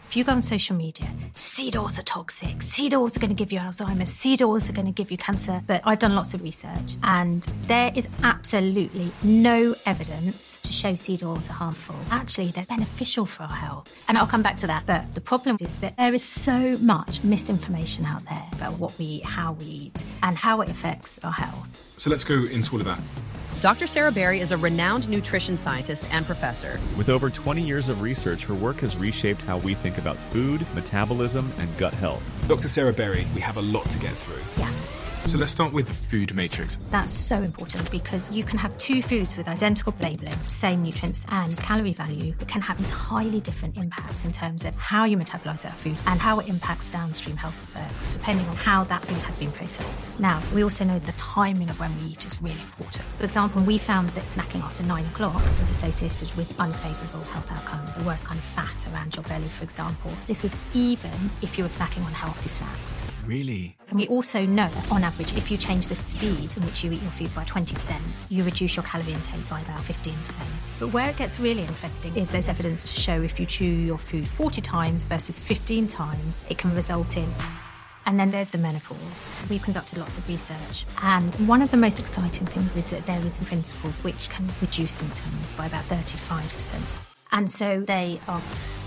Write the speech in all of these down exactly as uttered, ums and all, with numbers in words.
If you go on social media, seed oils are toxic, seed oils are going to give you Alzheimer's, seed oils are going to give you cancer. But I've done lots of research and there is absolutely no evidence to show seed oils are harmful. Actually, they're beneficial for our health. And I'll come back to that. But the problem is that there is so much misinformation out there about what we eat, how we eat, and how it affects our health. So let's go into all of that. Doctor Sarah Berry is a renowned nutrition scientist and professor. With over twenty years of research, her work has reshaped how we think about food, metabolism, and gut health. Doctor Sarah Berry, we have a lot to get through. Yes. So let's start with the food matrix. That's so important because you can have two foods with identical labelling, same nutrients and calorie value, but can have entirely different impacts in terms of how you metabolize that food and how it impacts downstream health effects, depending on how that food has been processed. Now, we also know the timing of when we eat is really important. For example, we found that snacking after nine o'clock was associated with unfavourable health outcomes, the worst kind of fat around your belly, for example. This was even if you were snacking on healthy snacks. Really? And we also know that on average, if you change the speed in which you eat your food by twenty percent, you reduce your calorie intake by about fifteen percent. But where it gets really interesting is there's evidence to show if you chew your food forty times versus fifteen times, it can result in... And then there's the menopause. We've conducted lots of research. And one of the most exciting things is that there is principles which can reduce symptoms by about thirty-five percent. And so they are...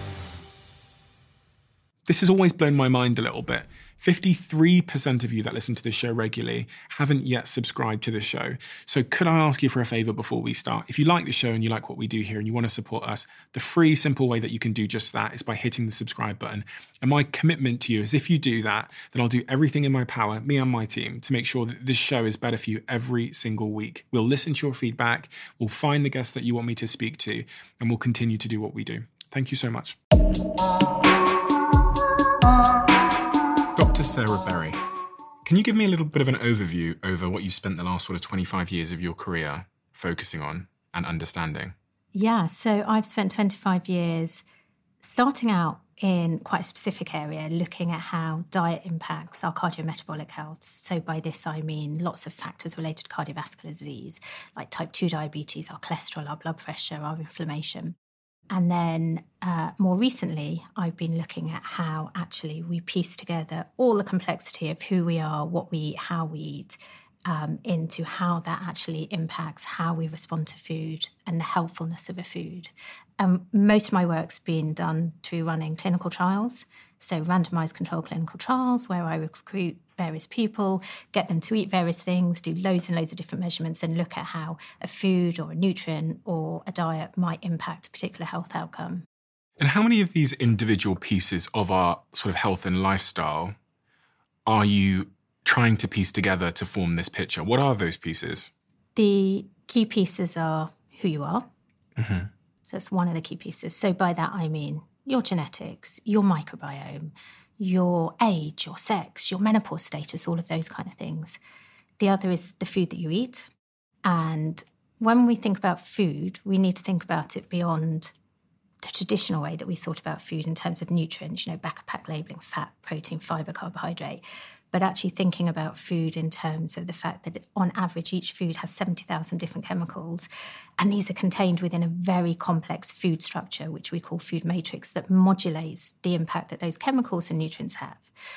This has always blown my mind a little bit. fifty-three percent of you that listen to this show regularly haven't yet subscribed to this show. So could I ask you for a favour before we start? If you like the show and you like what we do here and you want to support us, the free, simple way that you can do just that is by hitting the subscribe button. And my commitment to you is if you do that, then I'll do everything in my power, me and my team, to make sure that this show is better for you every single week. We'll listen to your feedback, we'll find the guests that you want me to speak to, and we'll continue to do what we do. Thank you so much. Doctor Sarah Berry, can you give me a little bit of an overview over what you've spent the last sort of twenty-five years of your career focusing on and understanding? Yeah, so I've spent twenty-five years starting out in quite a specific area, looking at how diet impacts our cardiometabolic health. So by this, I mean lots of factors related to cardiovascular disease, like type two diabetes, our cholesterol, our blood pressure, our inflammation. And then uh, more recently, I've been looking at how actually we piece together all the complexity of who we are, what we eat, how we eat, um, into how that actually impacts how we respond to food and the helpfulness of a food. Um, most of my work's been done through running clinical trials, so randomised controlled clinical trials where I recruit various people, get them to eat various things, do loads and loads of different measurements and look at how a food or a nutrient or a diet might impact a particular health outcome. And how many of these individual pieces of our sort of health and lifestyle are you trying to piece together to form this picture? What are those pieces? The key pieces are who you are. Mm-hmm. So that's one of the key pieces. So by that I mean your genetics, your microbiome, your age, your sex, your menopause status, all of those kind of things. The other is the food that you eat. And when we think about food, we need to think about it beyond the traditional way that we thought about food in terms of nutrients, you know, back-of-pack labelling, fat, protein, fibre, carbohydrate, but actually thinking about food in terms of the fact that on average each food has seventy thousand different chemicals, and these are contained within a very complex food structure, which we call food matrix, that modulates the impact that those chemicals and nutrients have.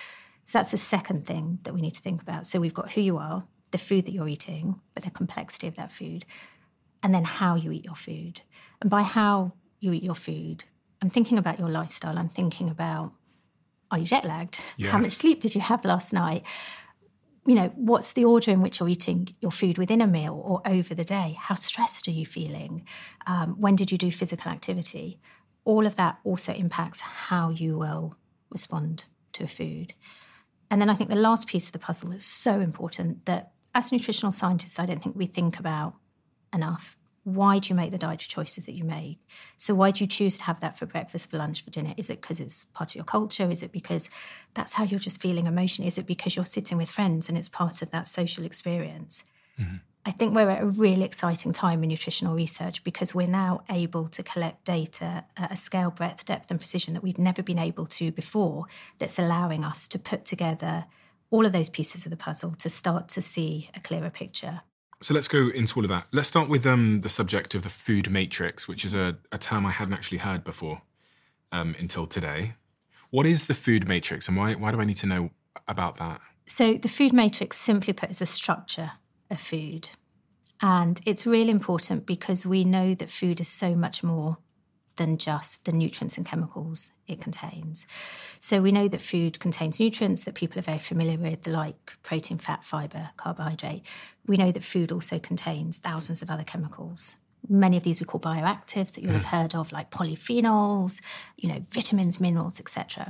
So that's the second thing that we need to think about. So we've got who you are, the food that you're eating, but the complexity of that food, and then how you eat your food. And by how you eat your food, I'm thinking about your lifestyle. I'm thinking about, are you jet lagged? Yeah. How much sleep did you have last night? You know, what's the order in which you're eating your food within a meal or over the day? How stressed are you feeling? Um, when did you do physical activity? All of that also impacts how you will respond to a food. And then I think the last piece of the puzzle is so important that as nutritional scientists, I don't think we think about enough. Why do you make the dietary choices that you make? So why do you choose to have that for breakfast, for lunch, for dinner? Is it because it's part of your culture? Is it because that's how you're just feeling emotionally? Is it because you're sitting with friends and it's part of that social experience? Mm-hmm. I think we're at a really exciting time in nutritional research because we're now able to collect data at a scale, breadth, depth and precision that we've never been able to before, that's allowing us to put together all of those pieces of the puzzle to start to see a clearer picture. So let's go into all of that. Let's start with um, the subject of the food matrix, which is a, a term I hadn't actually heard before um, until today. What is the food matrix, and why, why do I need to know about that? So the food matrix, simply put, is the structure of food. And it's really important because we know that food is so much more than just the nutrients and chemicals it contains. So we know that food contains nutrients that people are very familiar with, like protein, fat, fibre, carbohydrate. We know that food also contains thousands of other chemicals. Many of these we call bioactives that you'll mm. have heard of, like polyphenols, you know, vitamins, minerals, et cetera.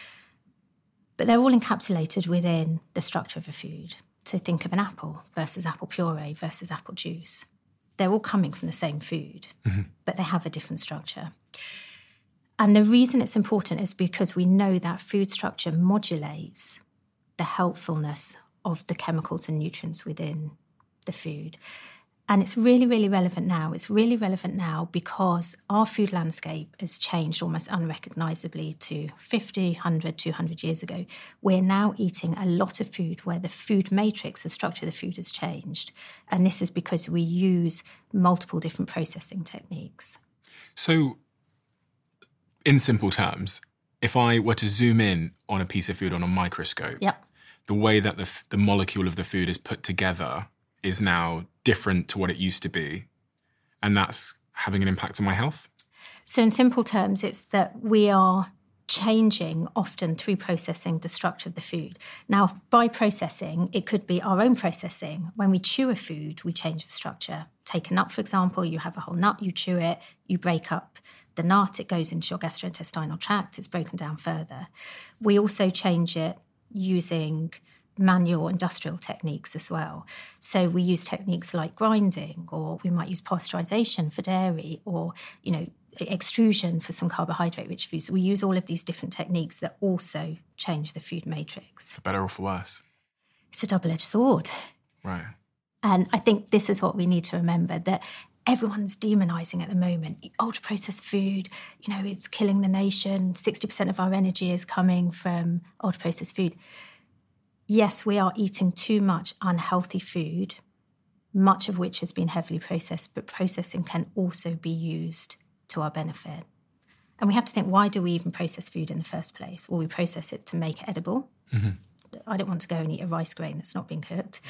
But they're all encapsulated within the structure of a food. So think of an apple versus apple puree versus apple juice. They're all coming from the same food, mm-hmm. but they have a different structure. And the reason it's important is because we know that food structure modulates the healthfulness of the chemicals and nutrients within the food. And it's really, really relevant now. It's really relevant now because our food landscape has changed almost unrecognisably to fifty, one hundred, two hundred years ago. We're now eating a lot of food where the food matrix, the structure of the food has changed. And this is because we use multiple different processing techniques. So, in simple terms, if I were to zoom in on a piece of food on a microscope, yep. the way that the, the molecule of the food is put together is now different to what it used to be, and that's having an impact on my health? So in simple terms, it's that we are changing often through processing the structure of the food. Now, by processing, it could be our own processing. When we chew a food, we change the structure. Take a nut, for example, you have a whole nut, you chew it, you break up the nut, it goes into your gastrointestinal tract, it's broken down further. We also change it using manual industrial techniques as well. So we use techniques like grinding, or we might use pasteurization for dairy, or, you know, extrusion for some carbohydrate-rich foods. We use all of these different techniques that also change the food matrix. For better or for worse? It's a double-edged sword. Right. And I think this is what we need to remember, that everyone's demonising at the moment. Ultra-processed food, you know, it's killing the nation. sixty percent of our energy is coming from ultra-processed food. Yes, we are eating too much unhealthy food, much of which has been heavily processed, but processing can also be used to our benefit. And we have to think, why do we even process food in the first place? Well, we process it to make it edible. Mm-hmm. I don't want to go and eat a rice grain that's not been cooked.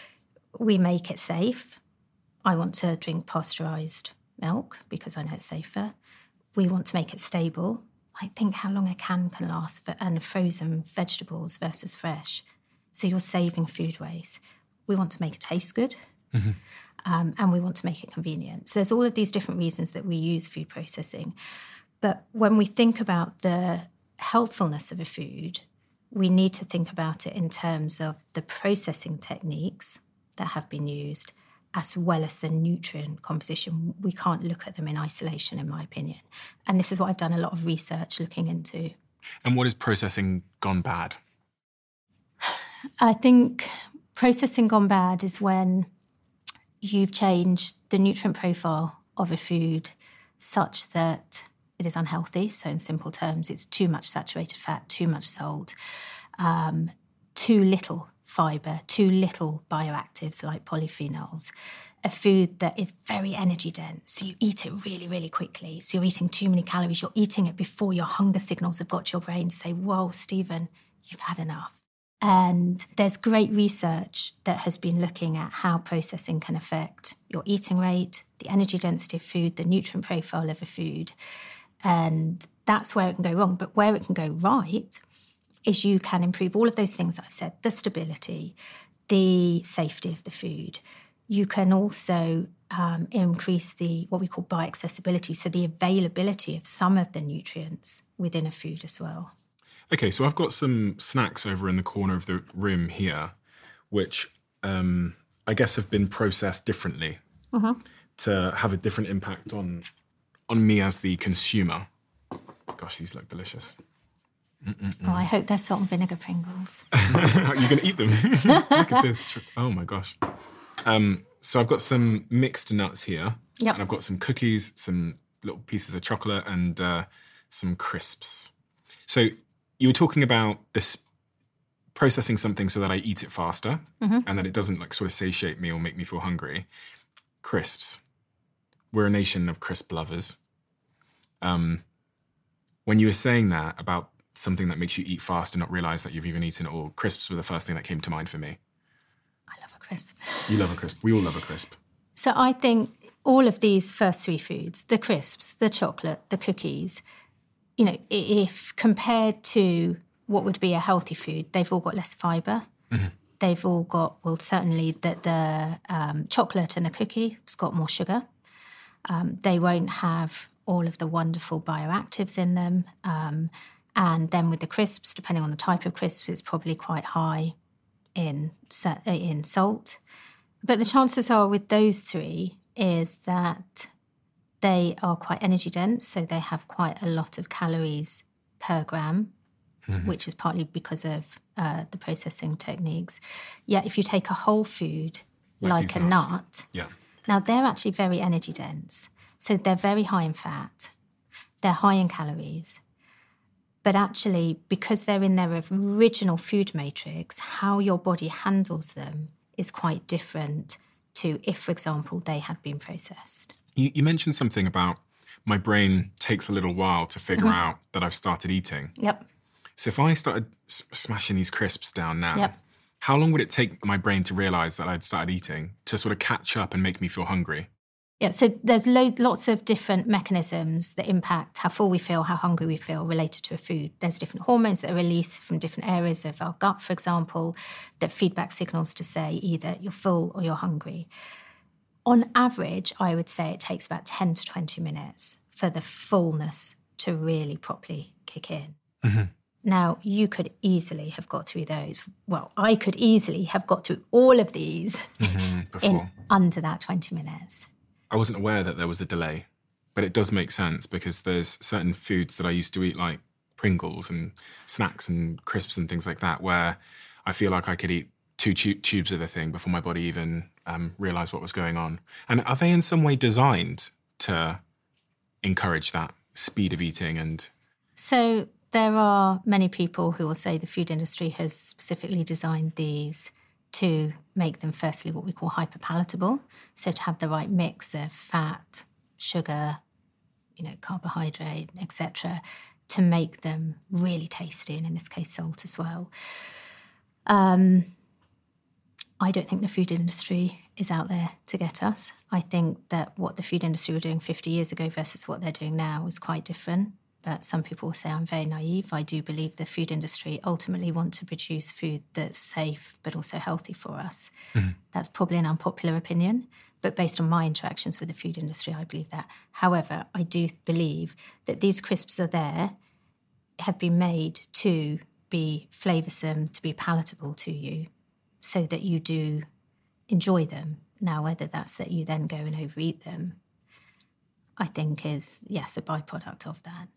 We make it safe. I want to drink pasteurised milk because I know it's safer. We want to make it stable. I think how long a can can last for, and frozen vegetables versus fresh. So you're saving food waste. We want to make it taste good, mm-hmm. um, and we want to make it convenient. So there's all of these different reasons that we use food processing. But when we think about the healthfulness of a food, we need to think about it in terms of the processing techniques that have been used, as well as the nutrient composition. We can't look at them in isolation, in my opinion. And this is what I've done a lot of research looking into. And what is processing gone bad? I think processing gone bad is when you've changed the nutrient profile of a food such that it is unhealthy. So in simple terms, it's too much saturated fat, too much salt, um, too little fibre, too little bioactives like polyphenols, a food that is very energy dense. So you eat it really, really quickly. So you're eating too many calories. You're eating it before your hunger signals have got to your brain to say, whoa, Stephen, you've had enough. And there's great research that has been looking at how processing can affect your eating rate, the energy density of food, the nutrient profile of a food. And that's where it can go wrong. But where it can go right is you can improve all of those things I've said, the stability, the safety of the food. You can also um, increase the what we call bioaccessibility, so the availability of some of the nutrients within a food as well. Okay, so I've got some snacks over in the corner of the room here, which um, I guess have been processed differently uh-huh. to have a different impact on on me as the consumer. Gosh, these look delicious. Mm-mm-mm. Oh, I hope they're salt and vinegar Pringles. You're going to eat them? Look at this. Oh, my gosh. Um, so I've got some mixed nuts here. Yep. And I've got some cookies, some little pieces of chocolate, and uh, some crisps. So you were talking about this processing something so that I eat it faster mm-hmm. and that it doesn't like sort of satiate me or make me feel hungry. Crisps. We're a nation of crisp lovers. Um, when you were saying that about something that makes you eat fast and not realise that you've even eaten it all? Crisps were the first thing that came to mind for me. I love a crisp. You love a crisp. We all love a crisp. So I think all of these first three foods, the crisps, the chocolate, the cookies, you know, if compared to what would be a healthy food, they've all got less fibre. Mm-hmm. They've all got, well, certainly the, the um, chocolate and the cookie has got more sugar. Um, they won't have all of the wonderful bioactives in them. Um, and then with the crisps, depending on the type of crisp, it's probably quite high in in salt. But the chances are with those three is that they are quite energy dense, so they have quite a lot of calories per gram, mm-hmm. which is partly because of uh, the processing techniques. Yet if you take a whole food like, like a nuts. nut, yeah. now they're actually very energy dense. So they're very high in fat, they're high in calories. But actually, because they're in their original food matrix, how your body handles them is quite different to if, for example, they had been processed. You, you mentioned something about my brain takes a little while to figure mm-hmm. out that I've started eating. Yep. So if I started s- smashing these crisps down now, yep. how long would it take my brain to realise that I'd started eating to sort of catch up and make me feel hungry? Yeah, so there's lo- lots of different mechanisms that impact how full we feel, how hungry we feel related to a food. There's different hormones that are released from different areas of our gut, for example, that feedback signals to say either you're full or you're hungry. On average, I would say it takes about ten to twenty minutes for the fullness to really properly kick in. Mm-hmm. Now, you could easily have got through those. Well, I could easily have got through all of these mm-hmm, in under that twenty minutes. I wasn't aware that there was a delay, but it does make sense because there's certain foods that I used to eat, like Pringles and snacks and crisps and things like that, where I feel like I could eat two tu- tubes of the thing before my body even um, realised what was going on. And are they in some way designed to encourage that speed of eating? And so there are many people who will say the food industry has specifically designed these to make them, firstly, what we call hyperpalatable, so to have the right mix of fat, sugar, you know, carbohydrate, et cetera, to make them really tasty, and in this case, salt as well. Um, I don't think the food industry is out there to get us. I think that what the food industry were doing fifty years ago versus what they're doing now is quite different. But some people say I'm very naive. I do believe the food industry ultimately want to produce food that's safe but also healthy for us. Mm-hmm. That's probably an unpopular opinion, but based on my interactions with the food industry, I believe that. However, I do believe that these crisps are there, have been made to be flavoursome, to be palatable to you, so that you do enjoy them. Now, whether that's that you then go and overeat them, I think is, yes, a byproduct of that.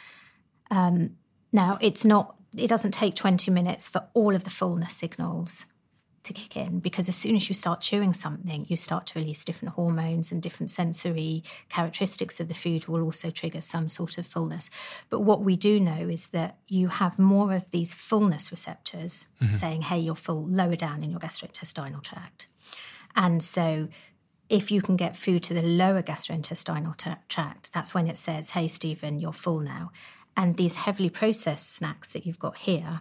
Um, now, it's not, it doesn't take twenty minutes for all of the fullness signals to kick in, because as soon as you start chewing something, you start to release different hormones, and different sensory characteristics of the food will also trigger some sort of fullness. But what we do know is that you have more of these fullness receptors mm-hmm. saying, hey, you're full, lower down in your gastrointestinal tract. And so if you can get food to the lower gastrointestinal t- tract, that's when it says, hey, Stephen, you're full now. And these heavily processed snacks that you've got here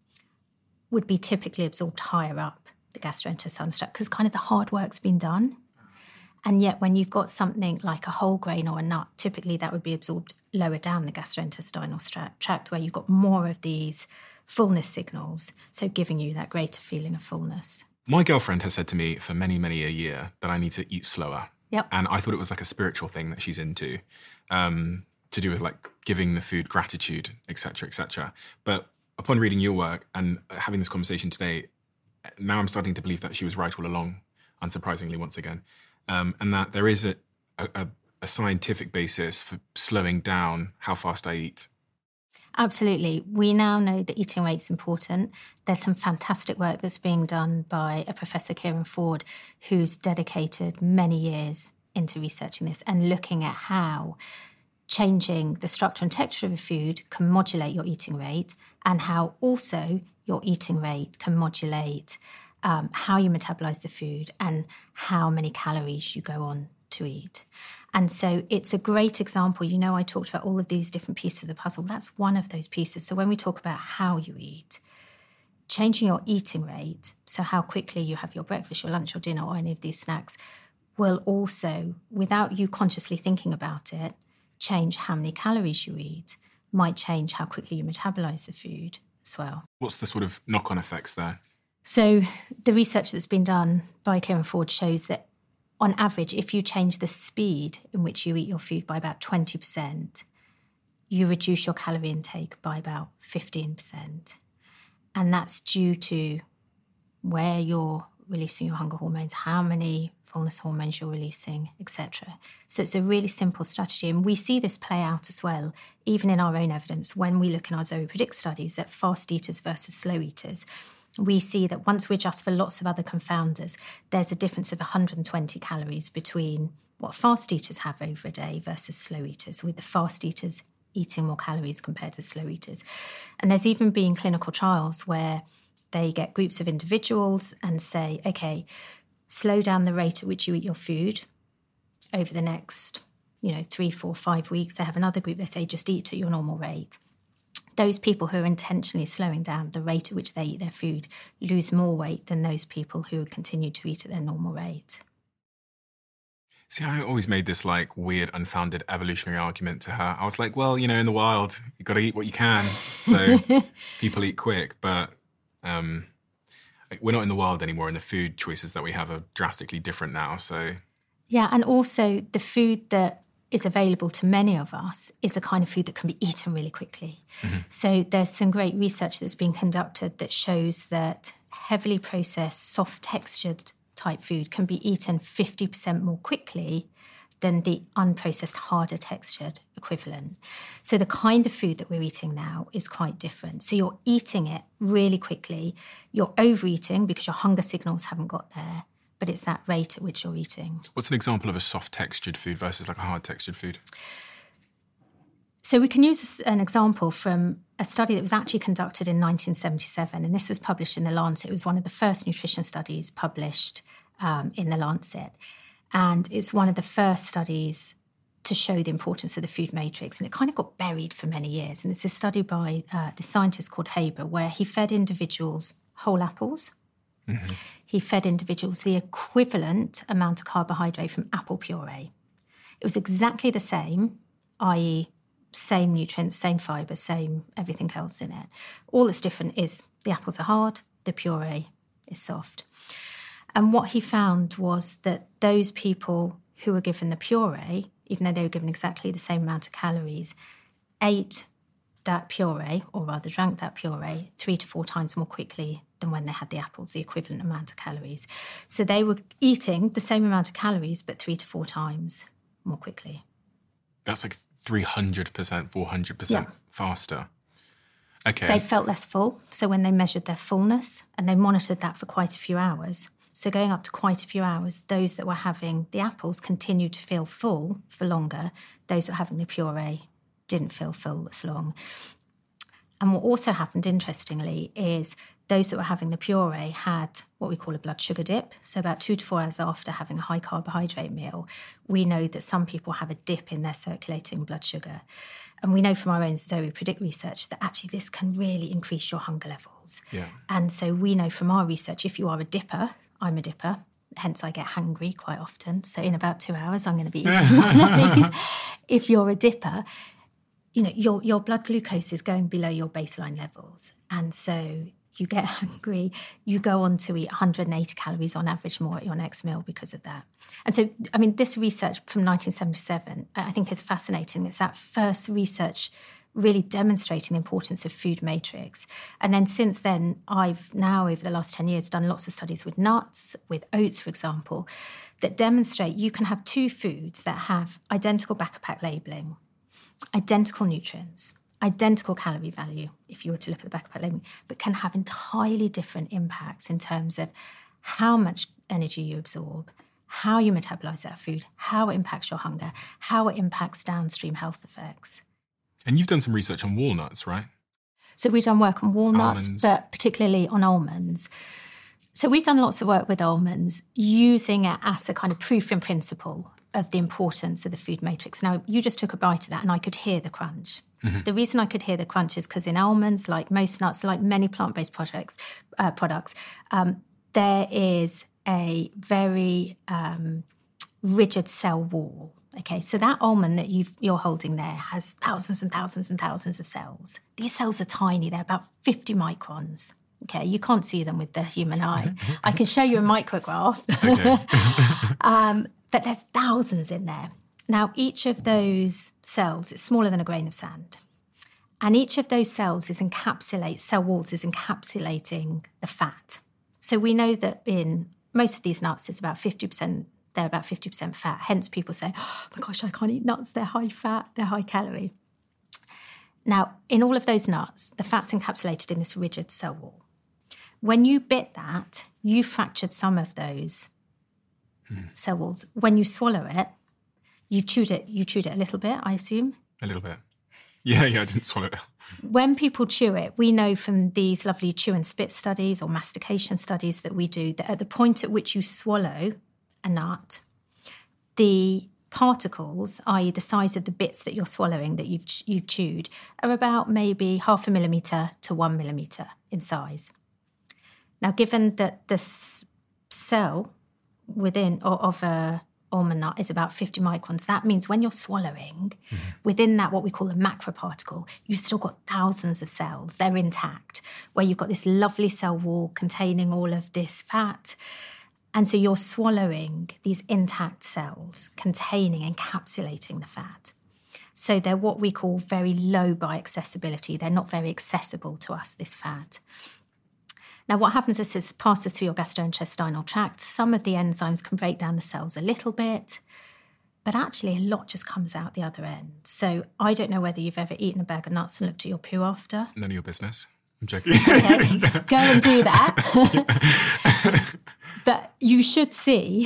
would be typically absorbed higher up the gastrointestinal tract, because kind of the hard work's been done. And yet when you've got something like a whole grain or a nut, typically that would be absorbed lower down the gastrointestinal tract, where you've got more of these fullness signals, so giving you that greater feeling of fullness. My girlfriend has said to me for many, many a year that I need to eat slower. Yep. And I thought it was like a spiritual thing that she's into, um, to do with like giving the food gratitude, et cetera, et cetera. But upon reading your work and having this conversation today, now I'm starting to believe that she was right all along, unsurprisingly, once again. Um, and that there is a, a, a scientific basis for slowing down how fast I eat. Absolutely. We now know that eating rate's important. There's some fantastic work that's being done by a Professor Kieran Ford, who's dedicated many years into researching this and looking at how changing the structure and texture of a food can modulate your eating rate, and how also your eating rate can modulate um, how you metabolize the food and how many calories you go on to eat. And so it's a great example. You know, I talked about all of these different pieces of the puzzle. That's one of those pieces. So when we talk about how you eat, changing your eating rate, so how quickly you have your breakfast, your lunch, your dinner, or any of these snacks, will also, without you consciously thinking about it, change how many calories you eat, might change how quickly you metabolize the food as well. What's the sort of knock-on effects there? So the research that's been done by Kieran Ford shows that on average, if you change the speed in which you eat your food by about twenty percent, you reduce your calorie intake by about fifteen percent. And that's due to where you're releasing your hunger hormones, how many fullness hormones you're releasing, et cetera. So it's a really simple strategy. And we see this play out as well, even in our own evidence, when we look in our Zoe Predict studies at fast eaters versus slow eaters. We see that once we adjust for lots of other confounders, there's a difference of one hundred twenty calories between what fast eaters have over a day versus slow eaters, with the fast eaters eating more calories compared to slow eaters. And there's even been clinical trials where they get groups of individuals and say, okay, slow down the rate at which you eat your food over the next, you know, three, four, five weeks. They have another group, they say, just eat at your normal rate. Those people who are intentionally slowing down the rate at which they eat their food lose more weight than those people who continue to eat at their normal rate. See, I always made this like weird, unfounded evolutionary argument to her. I was like, well, you know, in the wild, you've got to eat what you can. So people eat quick, but um, we're not in the wild anymore, and the food choices that we have are drastically different now. So yeah, and also the food that is available to many of us is the kind of food that can be eaten really quickly. Mm-hmm. So there's some great research that's been conducted that shows that heavily processed, soft textured type food can be eaten fifty percent more quickly than the unprocessed, harder textured equivalent. So the kind of food that we're eating now is quite different. So you're eating it really quickly. You're overeating because your hunger signals haven't got there, but it's that rate at which you're eating. What's an example of a soft textured food versus like a hard textured food? So we can use an example from a study that was actually conducted in nineteen seventy-seven, and this was published in The Lancet. It was one of the first nutrition studies published um, in The Lancet. And it's one of the first studies to show the importance of the food matrix. And it kind of got buried for many years. And it's a study by uh, the scientist called Haber, where he fed individuals whole apples. Mm-hmm. He fed individuals the equivalent amount of carbohydrate from apple puree. It was exactly the same, that is, same nutrients, same fibre, same everything else in it. All that's different is the apples are hard, the puree is soft. And what he found was that those people who were given the puree, even though they were given exactly the same amount of calories, ate that puree, or rather drank that puree, three to four times more quickly than when they had the apples, the equivalent amount of calories. So they were eating the same amount of calories, but three to four times more quickly. That's like three hundred percent, four hundred percent yeah. faster. Okay. They felt less full. So when they measured their fullness, and they monitored that for quite a few hours, so going up to quite a few hours, those that were having the apples continued to feel full for longer. Those that were having the puree didn't feel full as long. And what also happened, interestingly, is those that were having the puree had what we call a blood sugar dip. So about two to four hours after having a high carbohydrate meal, we know that some people have a dip in their circulating blood sugar. And we know from our own Zoe Predict research that actually this can really increase your hunger levels. Yeah. And so we know from our research, if you are a dipper, I'm a dipper, hence I get hungry quite often. So in about two hours, I'm going to be eating one of these. If you're a dipper, you know, your your blood glucose is going below your baseline levels. And so you get hungry, you go on to eat one hundred eighty calories on average more at your next meal because of that. And so, I mean, this research from nineteen seventy-seven, I think is fascinating. It's that first research really demonstrating the importance of food matrix. And then since then, I've now, over the last ten years, done lots of studies with nuts, with oats, for example, that demonstrate you can have two foods that have identical back-of-pack labelling, identical nutrients, identical calorie value, if you were to look at the back-of-pack labelling, but can have entirely different impacts in terms of how much energy you absorb, how you metabolize that food, how it impacts your hunger, how it impacts downstream health effects. And you've done some research on walnuts, right? So we've done work on walnuts, almonds. But particularly on almonds. So we've done lots of work with almonds using it as a kind of proof in principle of the importance of the food matrix. Now, you just took a bite of that and I could hear the crunch. Mm-hmm. The reason I could hear the crunch is because in almonds, like most nuts, like many plant-based products, uh, products, um, there is a very um, rigid cell wall. Okay, so that almond that you've, you're holding there has thousands and thousands and thousands of cells. These cells are tiny. They're about fifty microns. Okay, you can't see them with the human eye. I can show you a micrograph. Okay. um, but there's thousands in there. Now, each of those cells is smaller than a grain of sand. And each of those cells is encapsulate, cell walls is encapsulating the fat. So we know that in most of these nuts, it's about fifty percent, they're about fifty percent fat. Hence people say, oh my gosh, I can't eat nuts. They're high fat, they're high calorie. Now, in all of those nuts, the fat's encapsulated in this rigid cell wall. When you bit that, you fractured some of those hmm. cell walls. When you swallow it, you chewed it, you chewed it a little bit, I assume? A little bit. Yeah, yeah, I didn't swallow it. When people chew it, we know from these lovely chew and spit studies or mastication studies that we do that at the point at which you swallow a nut, the particles, that is the size of the bits that you're swallowing that you've you've chewed, are about maybe half a millimetre to one millimetre in size. Now, given that the cell within or of a almond nut is about fifty microns, that means when you're swallowing, mm-hmm. within that, what we call a macroparticle, you've still got thousands of cells. They're intact, where you've got this lovely cell wall containing all of this fat. And so you're swallowing these intact cells containing, encapsulating the fat. So they're what we call very low bioaccessibility. They're not very accessible to us, this fat. Now, what happens is this passes through your gastrointestinal tract. Some of the enzymes can break down the cells a little bit, but actually a lot just comes out the other end. So I don't know whether you've ever eaten a bag of nuts and looked at your poo after. None of your business. I'm joking. Okay, go and do that. But you should see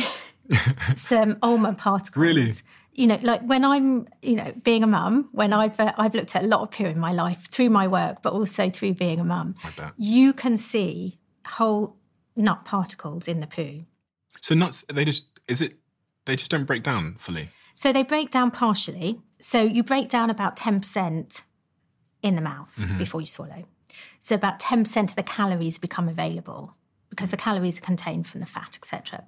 some almond particles. Really? You know, like when I'm, you know, being a mum, when I've uh, I've looked at a lot of poo in my life through my work, but also through being a mum, I bet. You can see whole nut particles in the poo. So nuts, they just, is it, they just don't break down fully? So they break down partially. So you break down about ten percent in the mouth mm-hmm. before you swallow. So about ten percent of the calories become available because the calories are contained from the fat, et cetera.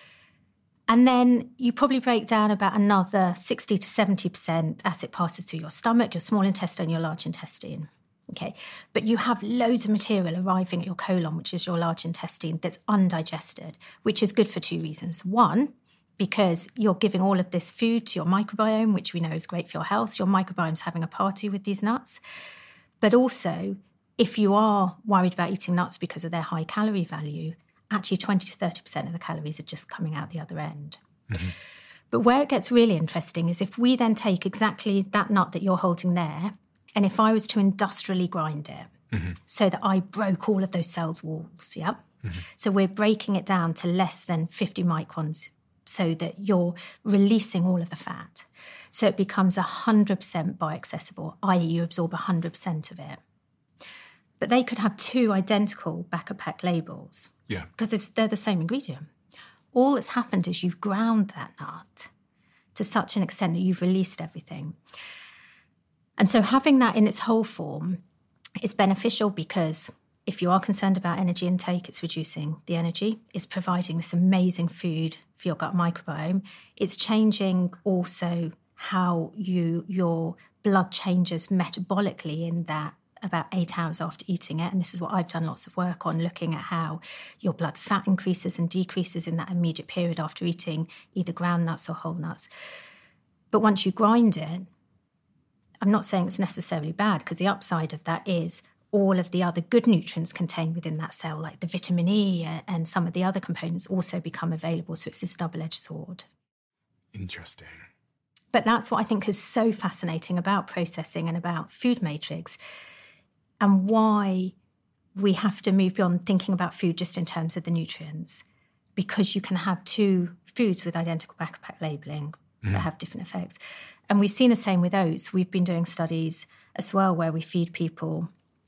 And then you probably break down about another sixty to seventy percent as it passes through your stomach, your small intestine, your large intestine. Okay, but you have loads of material arriving at your colon, which is your large intestine, that's undigested, which is good for two reasons. One, because you're giving all of this food to your microbiome, which we know is great for your health. Your microbiome's having a party with these nuts. But also, if you are worried about eating nuts because of their high calorie value, actually twenty to thirty percent of the calories are just coming out the other end. Mm-hmm. But where it gets really interesting is if we then take exactly that nut that you're holding there, and if I was to industrially grind it mm-hmm. so that I broke all of those cells' walls, yeah? Mm-hmm. So we're breaking it down to less than fifty microns so that you're releasing all of the fat. So it becomes one hundred percent bioaccessible, that is you absorb one hundred percent of it. But they could have two identical back-of-pack labels. Yeah. Because they're the same ingredient. All that's happened is you've ground that nut to such an extent that you've released everything. And so having that in its whole form is beneficial because if you are concerned about energy intake, it's reducing the energy. It's providing this amazing food for your gut microbiome. It's changing also how you your blood changes metabolically in that about eight hours after eating it. And this is what I've done lots of work on, looking at how your blood fat increases and decreases in that immediate period after eating either ground nuts or whole nuts. But once you grind it, I'm not saying it's necessarily bad, because the upside of that is all of the other good nutrients contained within that cell, like the vitamin E and some of the other components, also become available. So it's this double-edged sword. Interesting. But that's what I think is so fascinating about processing and about food matrix, and why we have to move beyond thinking about food just in terms of the nutrients, because you can have two foods with identical back-of-pack labelling mm. that have different effects. And we've seen the same with oats. We've been doing studies as well where we feed people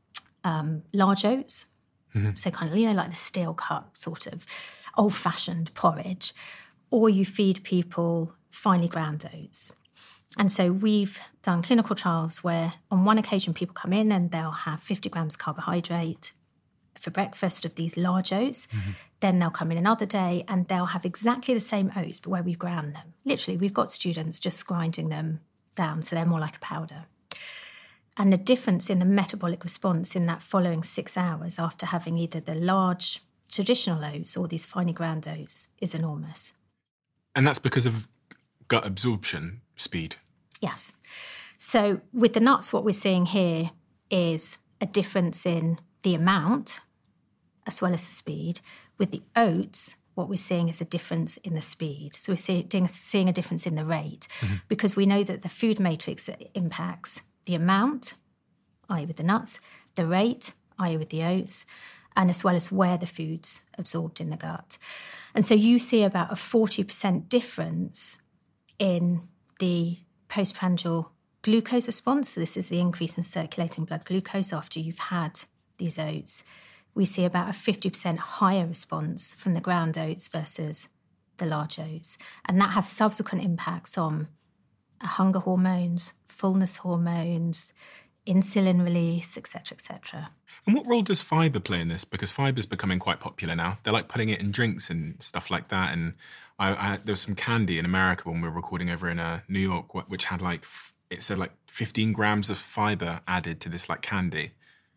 um, large oats, mm-hmm. so kind of, you know, like the steel cut sort of old-fashioned porridge, or you feed people finely ground oats. And so we've done clinical trials where on one occasion people come in and they'll have fifty grams carbohydrate for breakfast of these large oats. Mm-hmm. Then they'll come in another day and they'll have exactly the same oats, but where we've ground them. Literally, we've got students just grinding them down so they're more like a powder. And the difference in the metabolic response in that following six hours after having either the large traditional oats or these finely ground oats is enormous. And that's because of gut absorption speed? Yes. So with the nuts, what we're seeing here is a difference in the amount as well as the speed. With the oats, what we're seeing is a difference in the speed. So we're seeing, seeing a difference in the rate mm-hmm. because we know that the food matrix impacts the amount, that is with the nuts, the rate, that is with the oats, and as well as where the food's absorbed in the gut. And so you see about a forty percent difference in the postprandial glucose response. So this is the increase in circulating blood glucose after you've had these oats. We see about a fifty percent higher response from the ground oats versus the large oats. And that has subsequent impacts on hunger hormones, fullness hormones, insulin release, et cetera, et cetera. And what role does fibre play in this? Because fibre is becoming quite popular now. They're like putting it in drinks and stuff like that. And I, I, there was some candy in America when we were recording over in uh, New York, which had like, it said like fifteen grams of fibre added to this like candy.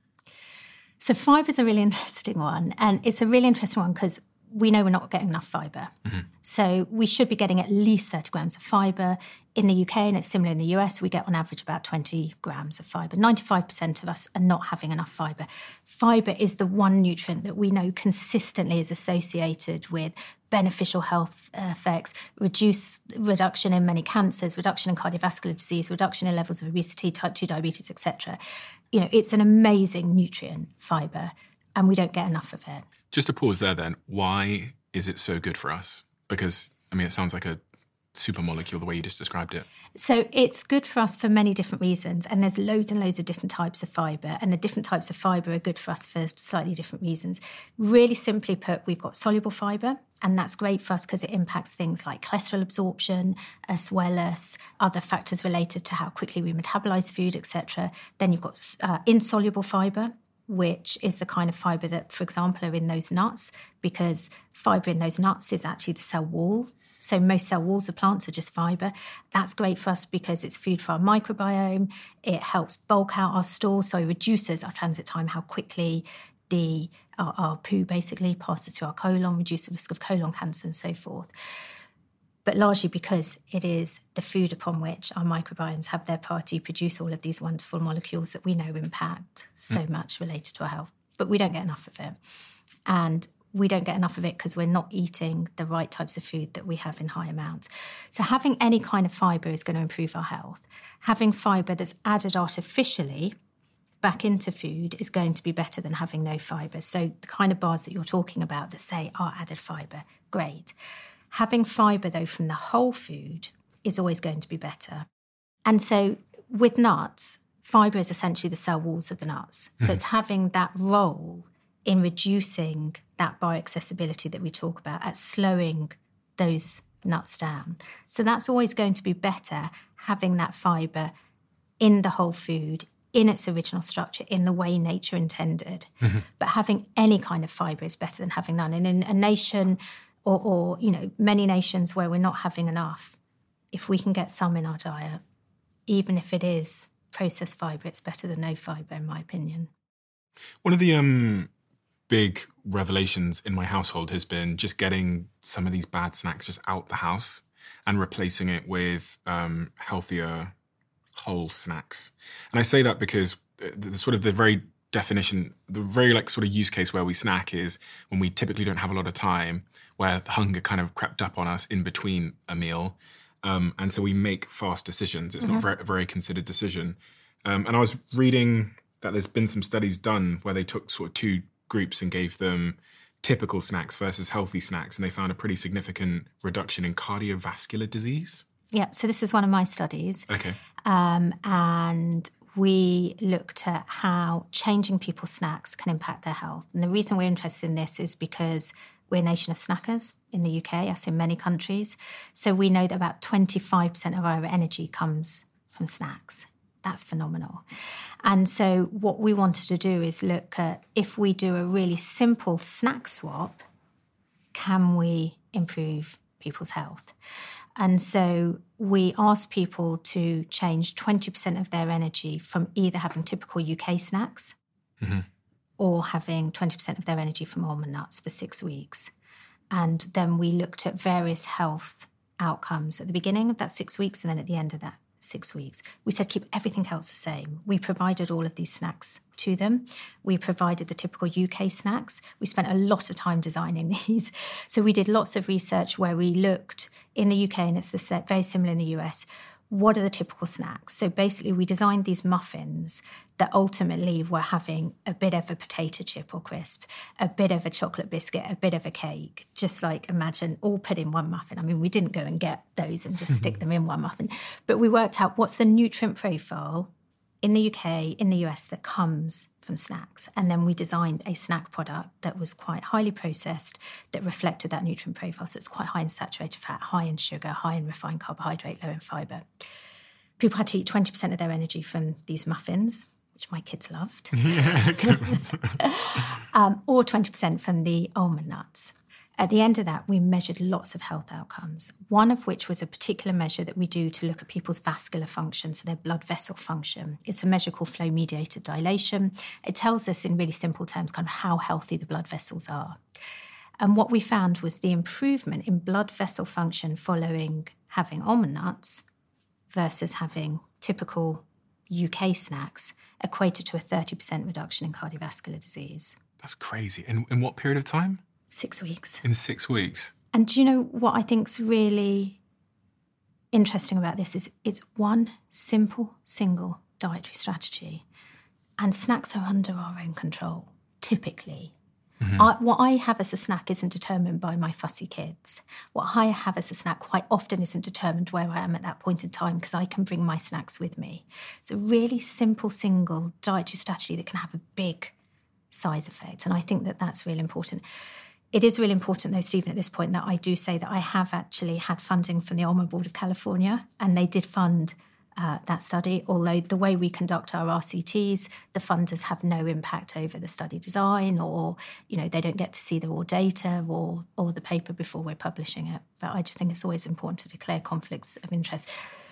So fibre is a really interesting one. And it's a really interesting one because we know we're not getting enough fibre. Mm-hmm. So we should be getting at least thirty grams of fibre. In the U K, and it's similar in the U S, we get on average about twenty grams of fibre. ninety-five percent of us are not having enough fibre. Fibre is the one nutrient that we know consistently is associated with beneficial health effects, reduce reduction in many cancers, reduction in cardiovascular disease, reduction in levels of obesity, type two diabetes, et cetera. You know, it's an amazing nutrient, fibre, and we don't get enough of it. Just to pause there then, why is it so good for us? Because, I mean, it sounds like a super molecule the way you just described it. So it's good for us for many different reasons, and there's loads and loads of different types of fibre, and the different types of fibre are good for us for slightly different reasons. Really simply put, we've got soluble fibre, and that's great for us because it impacts things like cholesterol absorption as well as other factors related to how quickly we metabolize food, et cetera. Then you've got uh, insoluble fibre, which is the kind of fibre that, for example, are in those nuts, because fibre in those nuts is actually the cell wall. So most cell walls of plants are just fibre. That's great for us because it's food for our microbiome. It helps bulk out our stool, so it reduces our transit time, how quickly the our, our poo basically passes through our colon, reduce the risk of colon cancer and so forth. But largely because it is the food upon which our microbiomes have their party, produce all of these wonderful molecules that we know impact so mm. much related to our health. But we don't get enough of it. And we don't get enough of it because we're not eating the right types of food that we have in high amounts. So having any kind of fibre is going to improve our health. Having fibre that's added artificially back into food is going to be better than having no fibre. So the kind of bars that you're talking about that say are added fibre, great. Having fibre, though, from the whole food is always going to be better. And so with nuts, fibre is essentially the cell walls of the nuts. So mm-hmm. it's having that role in reducing that bioaccessibility that we talk about, at slowing those nuts down. So that's always going to be better, having that fibre in the whole food, in its original structure, in the way nature intended. Mm-hmm. But having any kind of fibre is better than having none. And in a nation or, or, you know, many nations where we're not having enough, if we can get some in our diet, even if it is processed fibre, it's better than no fibre, in my opinion. One of the um, big revelations in my household has been just getting some of these bad snacks just out the house and replacing it with um, healthier whole snacks. And I say that because the, the sort of the very definition, the very like sort of use case where we snack is when we typically don't have a lot of time, where the hunger kind of crept up on us in between a meal. Um, and so we make fast decisions. It's mm-hmm. not very, a very considered decision. Um, and I was reading that there's been some studies done where they took sort of two groups and gave them typical snacks versus healthy snacks. And they found a pretty significant reduction in cardiovascular disease. Yeah, so this is one of my studies. Okay. Um, and we looked at how changing people's snacks can impact their health. And the reason we're interested in this is because we're a nation of snackers in the U K, as in many countries. So we know that about twenty-five percent of our energy comes from snacks. That's phenomenal. And so what we wanted to do is look at, if we do a really simple snack swap, can we improve people's health? And so we asked people to change twenty percent of their energy from either having typical U K snacks mm-hmm. or having twenty percent of their energy from almond nuts for six weeks. And then we looked at various health outcomes at the beginning of that six weeks and then at the end of that six weeks. We said keep everything else the same. We provided all of these snacks to them. We provided the typical U K snacks. We spent a lot of time designing these. So we did lots of research where we looked in the U K, and it's the set, very similar in the U S, what are the typical snacks? So basically we designed these muffins that ultimately were having a bit of a potato chip or crisp, a bit of a chocolate biscuit, a bit of a cake, just like imagine all put in one muffin. I mean, we didn't go and get those and just stick them in one muffin, but we worked out what's the nutrient profile in the U K, in the U S that comes from snacks. And then we designed a snack product that was quite highly processed, that reflected that nutrient profile. So it's quite high in saturated fat, high in sugar, high in refined carbohydrate, low in fibre. People had to eat twenty percent of their energy from these muffins, which my kids loved, um, or twenty percent from the almond nuts. At the end of that, we measured lots of health outcomes, one of which was a particular measure that we do to look at people's vascular function, so their blood vessel function. It's a measure called flow-mediated dilation. It tells us in really simple terms kind of how healthy the blood vessels are. And what we found was the improvement in blood vessel function following having almond nuts versus having typical U K snacks equated to a thirty percent reduction in cardiovascular disease. That's crazy. In, in what period of time? Six weeks. In six weeks. And do you know what I think's really interesting about this is it's one simple, single dietary strategy. And snacks are under our own control, typically. Mm-hmm. I, what I have as a snack isn't determined by my fussy kids. What I have as a snack quite often isn't determined where I am at that point in time because I can bring my snacks with me. It's a really simple, single dietary strategy that can have a big size effect. And I think that that's really important. It is really important, though, Stephen, at this point, that I do say that I have actually had funding from the Almond Board of California, and they did fund uh, that study, although the way we conduct our R C Ts, the funders have no impact over the study design, or, you know, they don't get to see the raw data or, or the paper before we're publishing it. But I just think it's always important to declare conflicts of interest.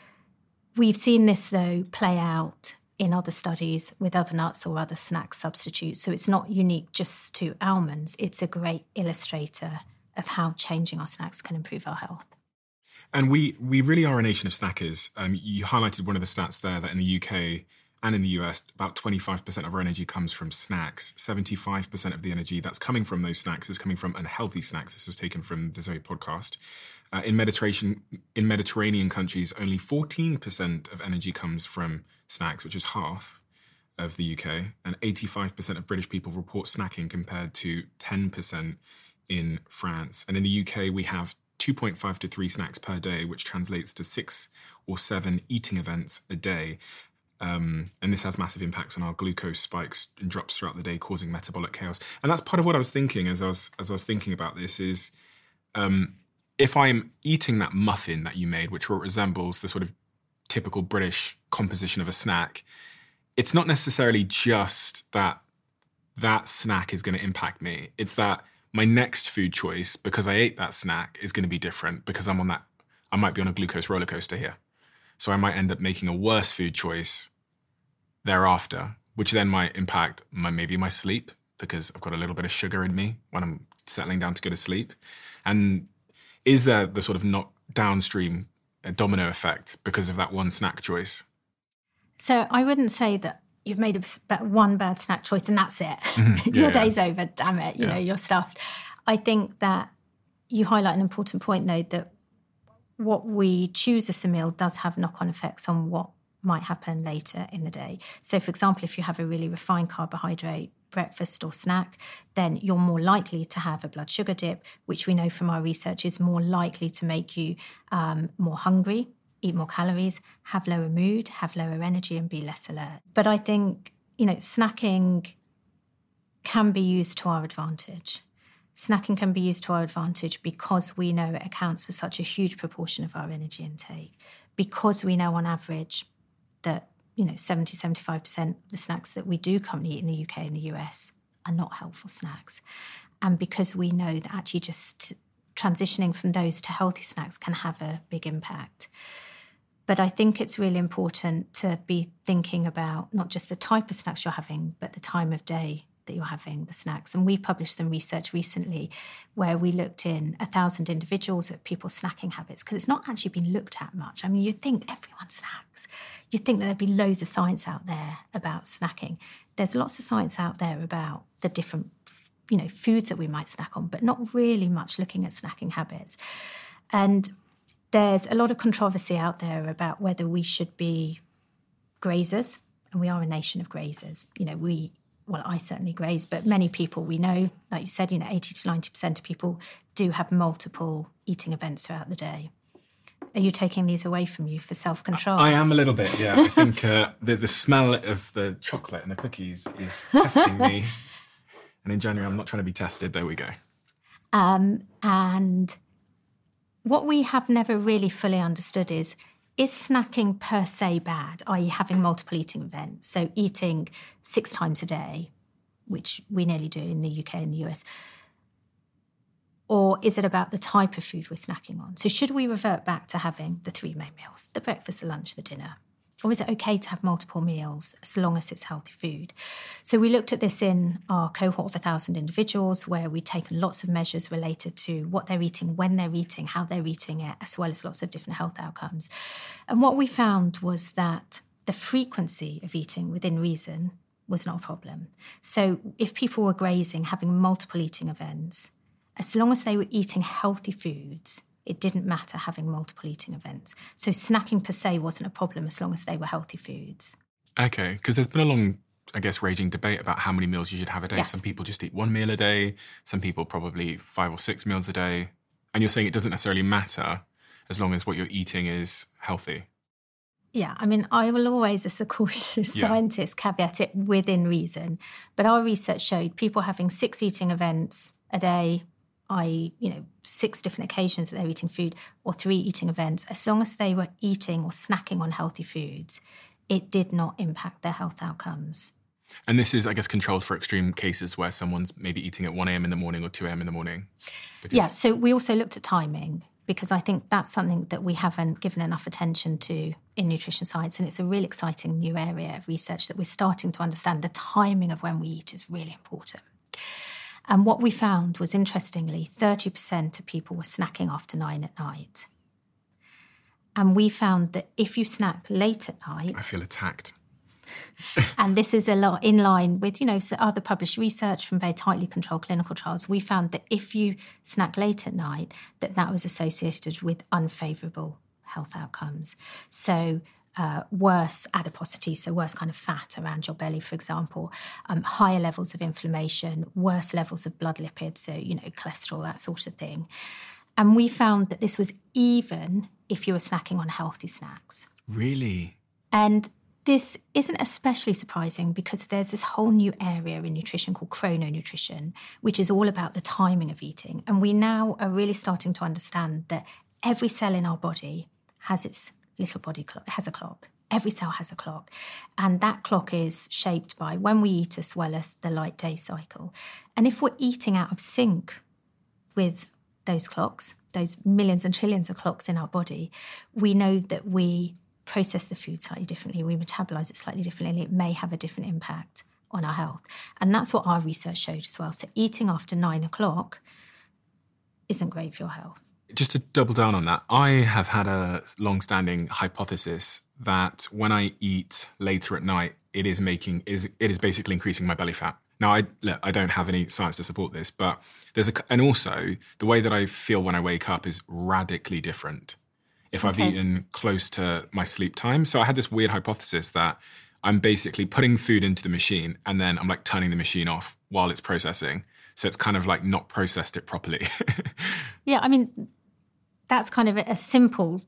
We've seen this, though, play out in other studies with other nuts or other snack substitutes. So it's not unique just to almonds. It's a great illustrator of how changing our snacks can improve our health. And we we really are a nation of snackers. Um, you highlighted one of the stats there that in the U K and in the U S, about twenty-five percent of our energy comes from snacks. seventy-five percent of the energy that's coming from those snacks is coming from unhealthy snacks. This was taken from the Zoe podcast. Uh, in Mediterranean in Mediterranean countries, only fourteen percent of energy comes from snacks, which is half of the U K. And eighty-five percent of British people report snacking compared to ten percent in France. And in the U K, we have two point five to three snacks per day, which translates to six or seven eating events a day. Um, and this has massive impacts on our glucose spikes and drops throughout the day, causing metabolic chaos. And that's part of what I was thinking as I was as I was thinking about this is, um, if I'm eating that muffin that you made, which resembles the sort of typical British composition of a snack, it's not necessarily just that that snack is going to impact me. It's that my next food choice, because I ate that snack, is going to be different because I'm on that, I might be on a glucose roller coaster here. So I might end up making a worse food choice thereafter, which then might impact my, maybe my sleep because I've got a little bit of sugar in me when I'm settling down to go to sleep. And is there the sort of not downstream domino effect because of that one snack choice? So I wouldn't say that you've made a, one bad snack choice and that's it. Mm-hmm. Yeah, Your yeah. day's over, damn it, you yeah. know, you're stuffed. I think that you highlight an important point, though, that what we choose as a meal does have knock-on effects on what might happen later in the day. So, for example, if you have a really refined carbohydrate breakfast or snack, then you're more likely to have a blood sugar dip, which we know from our research is more likely to make you um, more hungry eat more calories, have lower mood, have lower energy, and be less alert. But I think, you know, snacking can be used to our advantage. Snacking can be used to our advantage because we know it accounts for such a huge proportion of our energy intake, because we know on average that, you know, seventy, seventy-five percent of the snacks that we do currently eat in the U K and the U S are not helpful snacks. And because we know that actually just transitioning from those to healthy snacks can have a big impact. But I think it's really important to be thinking about not just the type of snacks you're having, but the time of day that you're having the snacks. And we published some research recently where we looked in a thousand individuals at people's snacking habits, because it's not actually been looked at much. I mean, you'd think everyone snacks. You'd think that there'd be loads of science out there about snacking. There's lots of science out there about the different, you know, foods that we might snack on, but not really much looking at snacking habits. And there's a lot of controversy out there about whether we should be grazers, and we are a nation of grazers. You know, we Well, I certainly graze, but many people we know, like you said, you know, eighty to ninety percent of people do have multiple eating events throughout the day. Are you taking these away from you for self-control? I am a little bit, yeah. I think uh, the, the smell of the chocolate and the cookies is testing me. And in January, I'm not trying to be tested. There we go. Um, and what we have never really fully understood is, is snacking per se bad, that is having multiple eating events? So eating six times a day, which we nearly do in the U K and the U S. Or is it about the type of food we're snacking on? So should we revert back to having the three main meals, the breakfast, the lunch, the dinner? Or is it okay to have multiple meals as long as it's healthy food? So we looked at this in our cohort of one thousand individuals, where we'd taken lots of measures related to what they're eating, when they're eating, how they're eating it, as well as lots of different health outcomes. And what we found was that the frequency of eating within reason was not a problem. So if people were grazing, having multiple eating events, as long as they were eating healthy foods, it didn't matter having multiple eating events. So snacking per se wasn't a problem as long as they were healthy foods. Okay, because there's been a long, I guess, raging debate about how many meals you should have a day. Yes. Some people just eat one meal a day. Some people probably five or six meals a day. And you're saying it doesn't necessarily matter as long as what you're eating is healthy. Yeah, I mean, I will always, as a cautious Yeah. scientist, caveat it within reason. But our research showed people having six eating events a day, that is, you know, six different occasions that they're eating food, or three eating events, as long as they were eating or snacking on healthy foods, it did not impact their health outcomes. And this is, I guess, controlled for extreme cases where someone's maybe eating at one a.m. in the morning or two a.m. in the morning. Because... Yeah, so we also looked at timing, because I think that's something that we haven't given enough attention to in nutrition science. And it's a really exciting new area of research that we're starting to understand. The timing of when we eat is really important. And what we found was, interestingly, thirty percent of people were snacking after nine at night. And we found that if you snack late at night... I feel attacked. And this is a lot in line with, you know, other published research from very tightly controlled clinical trials. We found that if you snack late at night, that that was associated with unfavourable health outcomes. So uh, worse adiposity, so worse kind of fat around your belly, for example, um, higher levels of inflammation, worse levels of blood lipids, so, you know, cholesterol, that sort of thing. And we found that this was even if you were snacking on healthy snacks. Really? And this isn't especially surprising because there's this whole new area in nutrition called chrononutrition, which is all about the timing of eating. And we now are really starting to understand that every cell in our body has its little body clock, has a clock. Every cell has a clock. And that clock is shaped by when we eat as well as the light day cycle. And if we're eating out of sync with those clocks, those millions and trillions of clocks in our body, we know that we process the food slightly differently, we metabolize it slightly differently, and it may have a different impact on our health. And that's what our research showed as well. So eating after nine o'clock isn't great for your health. Just to double down on that, I have had a long-standing hypothesis that when I eat later at night, it is making is it is basically increasing my belly fat. Now, I look, I don't have any science to support this, but there's a and also the way that I feel when I wake up is radically different if I've Okay. eaten close to my sleep time. So I had this weird hypothesis that I'm basically putting food into the machine and then I'm like turning the machine off while it's processing. So it's kind of like not processed it properly. Yeah, I mean, that's kind of a simple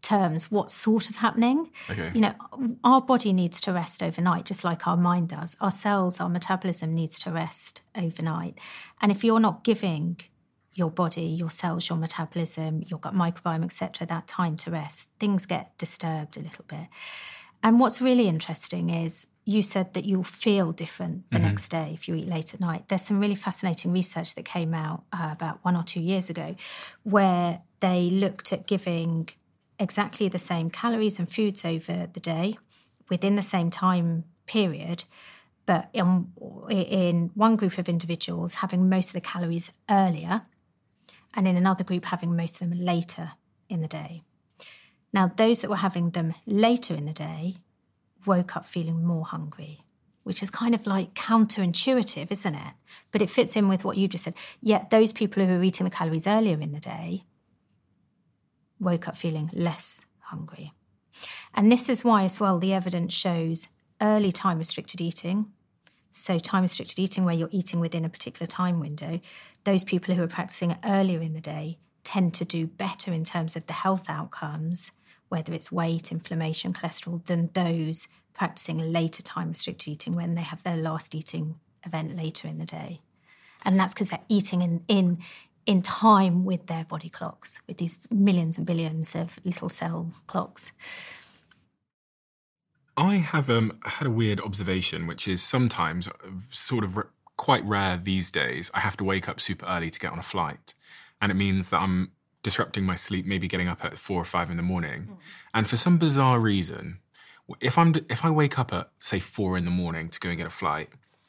terms what's sort of happening. Okay. You know, our body needs to rest overnight, just like our mind does. Our cells, our metabolism needs to rest overnight. And if you're not giving your body, your cells, your metabolism, your gut microbiome, et cetera, that time to rest, things get disturbed a little bit. And what's really interesting is you said that you'll feel different the mm-hmm. next day if you eat late at night. There's some really fascinating research that came out uh, about one or two years ago where they looked at giving exactly the same calories and foods over the day within the same time period, but in, in one group of individuals having most of the calories earlier and in another group having most of them later in the day. Now, those that were having them later in the day woke up feeling more hungry, which is kind of like counterintuitive, isn't it? But it fits in with what you just said. Yet those people who were eating the calories earlier in the day woke up feeling less hungry. And this is why, as well, the evidence shows early time-restricted eating. So time-restricted eating where you're eating within a particular time window, those people who are practicing it earlier in the day tend to do better in terms of the health outcomes, whether it's weight, inflammation, cholesterol, than those practicing later time-restricted eating when they have their last eating event later in the day. And that's because they're eating in, in, in time with their body clocks, with these millions and billions of little cell clocks. I have um, had a weird observation, which is sometimes, sort of r- quite rare these days, I have to wake up super early to get on a flight. And it means that I'm disrupting my sleep, maybe getting up at four or five in the morning. Mm. And for some bizarre reason, if I'm if I wake up at, say, four in the morning to go and get a flight,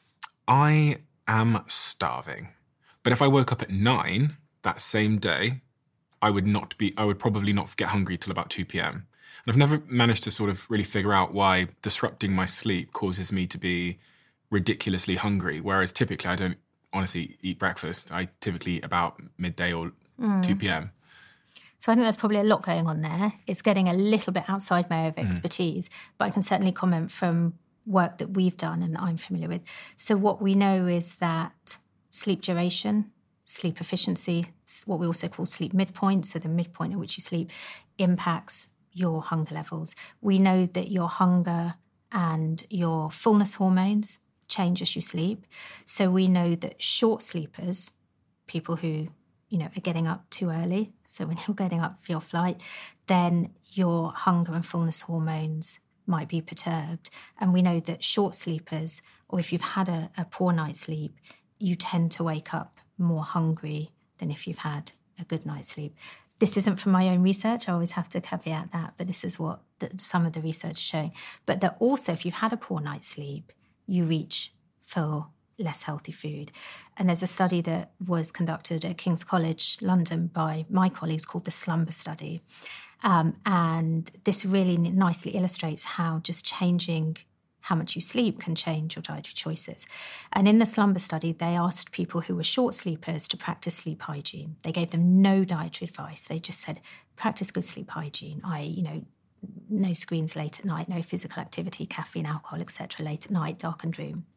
I am starving. But if I woke up at nine that same day, I would not be. I would probably not get hungry till about two p.m. And I've never managed to sort of really figure out why disrupting my sleep causes me to be ridiculously hungry, whereas typically I don't honestly eat breakfast. I typically eat about midday or mm. two p.m. So I think there's probably a lot going on there. It's getting a little bit outside my area of expertise, mm. but I can certainly comment from work that we've done and that I'm familiar with. So what we know is that sleep duration, sleep efficiency, what we also call sleep midpoint, so the midpoint at which you sleep, impacts your hunger levels. We know that your hunger and your fullness hormones change as you sleep. So we know that short sleepers, people who, you know, are getting up too early, so when you're getting up for your flight, then your hunger and fullness hormones might be perturbed. And we know that short sleepers, or if you've had a, a poor night's sleep, you tend to wake up more hungry than if you've had a good night's sleep. This isn't from my own research. I always have to caveat that, but this is what the, some of the research is showing. But that also, if you've had a poor night's sleep, you reach for less healthy food. And there's a study that was conducted at King's College London by my colleagues called the Slumber Study. Um, and this really nicely illustrates how just changing how much you sleep can change your dietary choices. And in the Slumber Study, they asked people who were short sleepers to practice sleep hygiene. They gave them no dietary advice. They just said, practice good sleep hygiene, that is, you know, no screens late at night, no physical activity, caffeine, alcohol, et cetera, late at night, darkened room.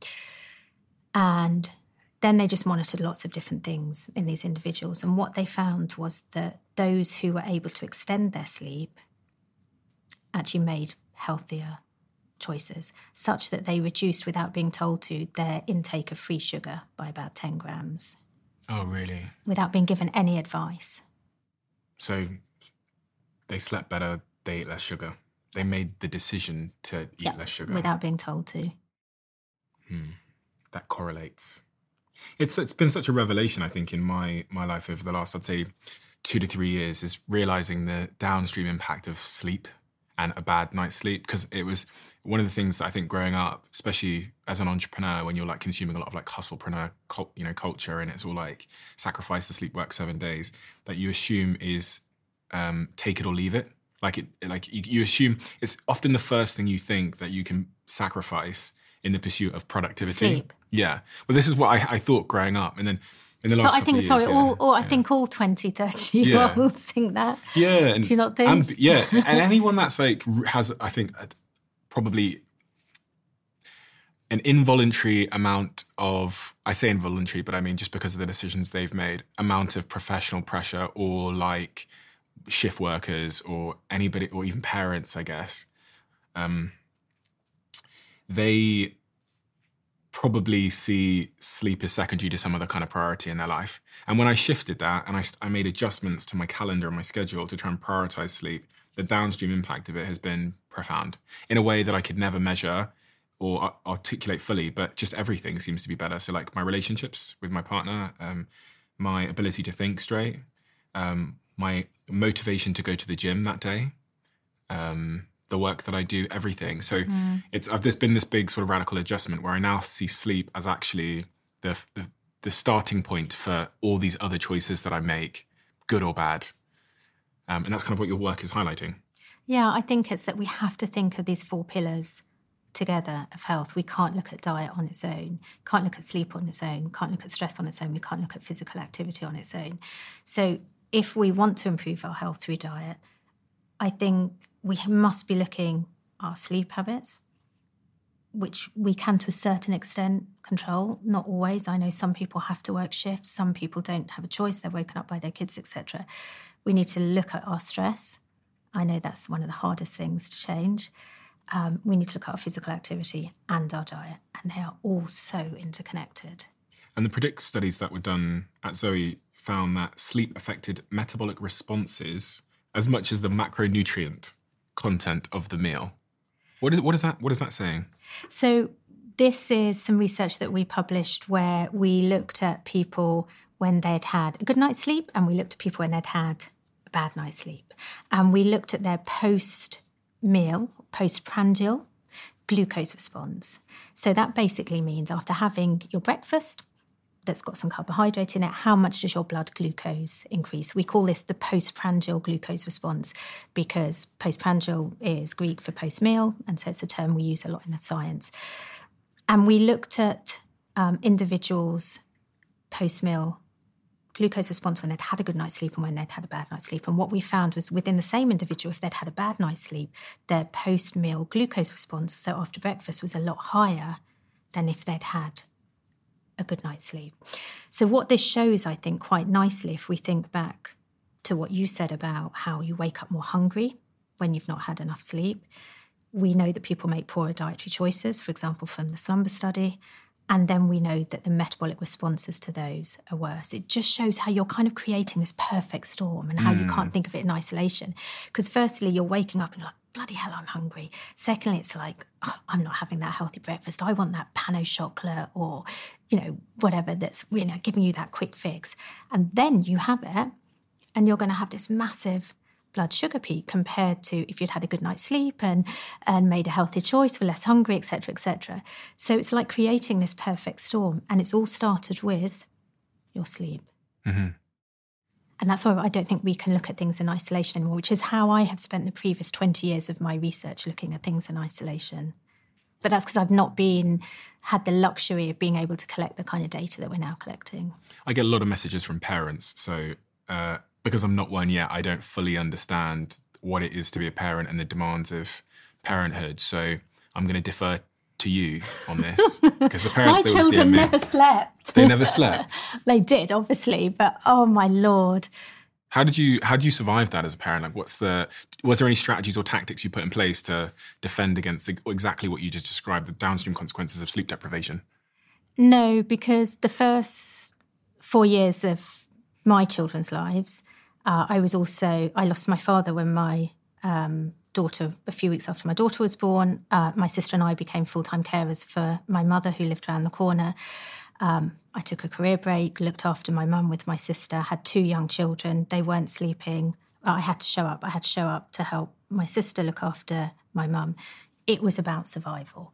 And then they just monitored lots of different things in these individuals. And what they found was that those who were able to extend their sleep actually made healthier choices, such that they reduced, without being told to, their intake of free sugar by about ten grams. Oh, really? Without being given any advice. So they slept better, they ate less sugar. They made the decision to eat yep, less sugar. Without being told to. Hmm. That correlates. It's it's been such a revelation, I think, in my, my life over the last, I'd say, two to three years, is realising the downstream impact of sleep and a bad night's sleep. Because it was one of the things that I think growing up, especially as an entrepreneur, when you're like consuming a lot of like hustlepreneur, you know, culture, and it's all like sacrifice the sleep, work seven days, that you assume is um, take it or leave it. Like it, like you, you assume it's often the first thing you think that you can sacrifice in the pursuit of productivity. Sleep. Yeah. Well, this is what I, I thought growing up. And then in the last but I couple think, of years, sorry, yeah, all, all, I yeah. think all twenty, thirty-year-olds yeah. think that. Yeah. And, do you not think? And, yeah. And anyone that's like, has, I think, probably an involuntary amount of, I say involuntary, but I mean just because of the decisions they've made, amount of professional pressure or like shift workers or anybody, or even parents, I guess, um, they probably see sleep as secondary to some other kind of priority in their life. And when I shifted that and I, I made adjustments to my calendar and my schedule to try and prioritize sleep, the downstream impact of it has been profound in a way that I could never measure or articulate fully, but just everything seems to be better. So like my relationships with my partner, um, my ability to think straight, um, my motivation to go to the gym that day, um, the work that I do, everything. So mm. it's I've, there's been this big sort of radical adjustment where I now see sleep as actually the, the the starting point for all these other choices that I make, good or bad. Um, and that's kind of what your work is highlighting. Yeah, I think it's that we have to think of these four pillars together of health. We can't look at diet on its own, can't look at sleep on its own, can't look at stress on its own, we can't look at physical activity on its own. So if we want to improve our health through diet, I think we must be looking at our sleep habits, which we can to a certain extent control, not always. I know some people have to work shifts, some people don't have a choice, they're woken up by their kids, et cetera. We need to look at our stress. I know that's one of the hardest things to change. Um, we need to look at our physical activity and our diet, and they are all so interconnected. And the PREDICT studies that were done at Zoe found that sleep affected metabolic responses as much as the macronutrient content of the meal. What is what is that? What is that saying? So this is some research that we published where we looked at people when they'd had a good night's sleep, and we looked at people when they'd had a bad night's sleep, and we looked at their post-meal, postprandial glucose response. So that basically means after having your breakfast that's got some carbohydrate in it, how much does your blood glucose increase? We call this the postprandial glucose response because postprandial is Greek for post-meal, and so it's a term we use a lot in the science. And we looked at um, individuals' post-meal glucose response when they'd had a good night's sleep and when they'd had a bad night's sleep. And what we found was within the same individual, if they'd had a bad night's sleep, their post-meal glucose response, so after breakfast, was a lot higher than if they'd had a good night's sleep. So what this shows, I think, quite nicely, if we think back to what you said about how you wake up more hungry when you've not had enough sleep, we know that people make poorer dietary choices, for example, from the slumber study, and then we know that the metabolic responses to those are worse. It just shows how you're kind of creating this perfect storm and how mm. you can't think of it in isolation. Because firstly, you're waking up and you're like, bloody hell, I'm hungry. Secondly, it's like, oh, I'm not having that healthy breakfast. I want that pan au chocolat or, you know, whatever that's, you know, giving you that quick fix. And then you have it and you're going to have this massive blood sugar peak compared to if you'd had a good night's sleep and, and made a healthy choice, were less hungry, et cetera, et cetera. So it's like creating this perfect storm, and it's all started with your sleep. Mm-hmm. And that's why I don't think we can look at things in isolation anymore, which is how I have spent the previous twenty years of my research looking at things in isolation. But that's because I've not been had the luxury of being able to collect the kind of data that we're now collecting. I get a lot of messages from parents, so uh, because I'm not one yet, I don't fully understand what it is to be a parent and the demands of parenthood. So I'm going to defer to you on this because the parents. My children never slept. They never slept. They did, obviously, but oh my Lord. How did you how do you survive that as a parent? Like, what's the was there any strategies or tactics you put in place to defend against the, exactly what you just described, the downstream consequences of sleep deprivation? No, because the first four years of my children's lives, uh, I was also I lost my father when my um, daughter, a few weeks after my daughter was born. Uh, my sister and I became full-time carers for my mother, who lived around the corner. Um, I took a career break, looked after my mum with my sister, had two young children. They weren't sleeping. I had to show up. I had to show up to help my sister look after my mum. It was about survival.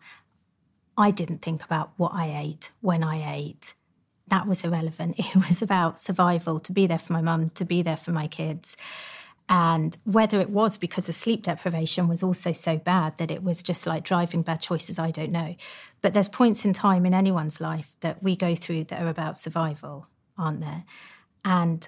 I didn't think about what I ate, when I ate. That was irrelevant. It was about survival, to be there for my mum, to be there for my kids. And whether it was because the sleep deprivation was also so bad that it was just like driving bad choices, I don't know. But there's points in time in anyone's life that we go through that are about survival, aren't there? And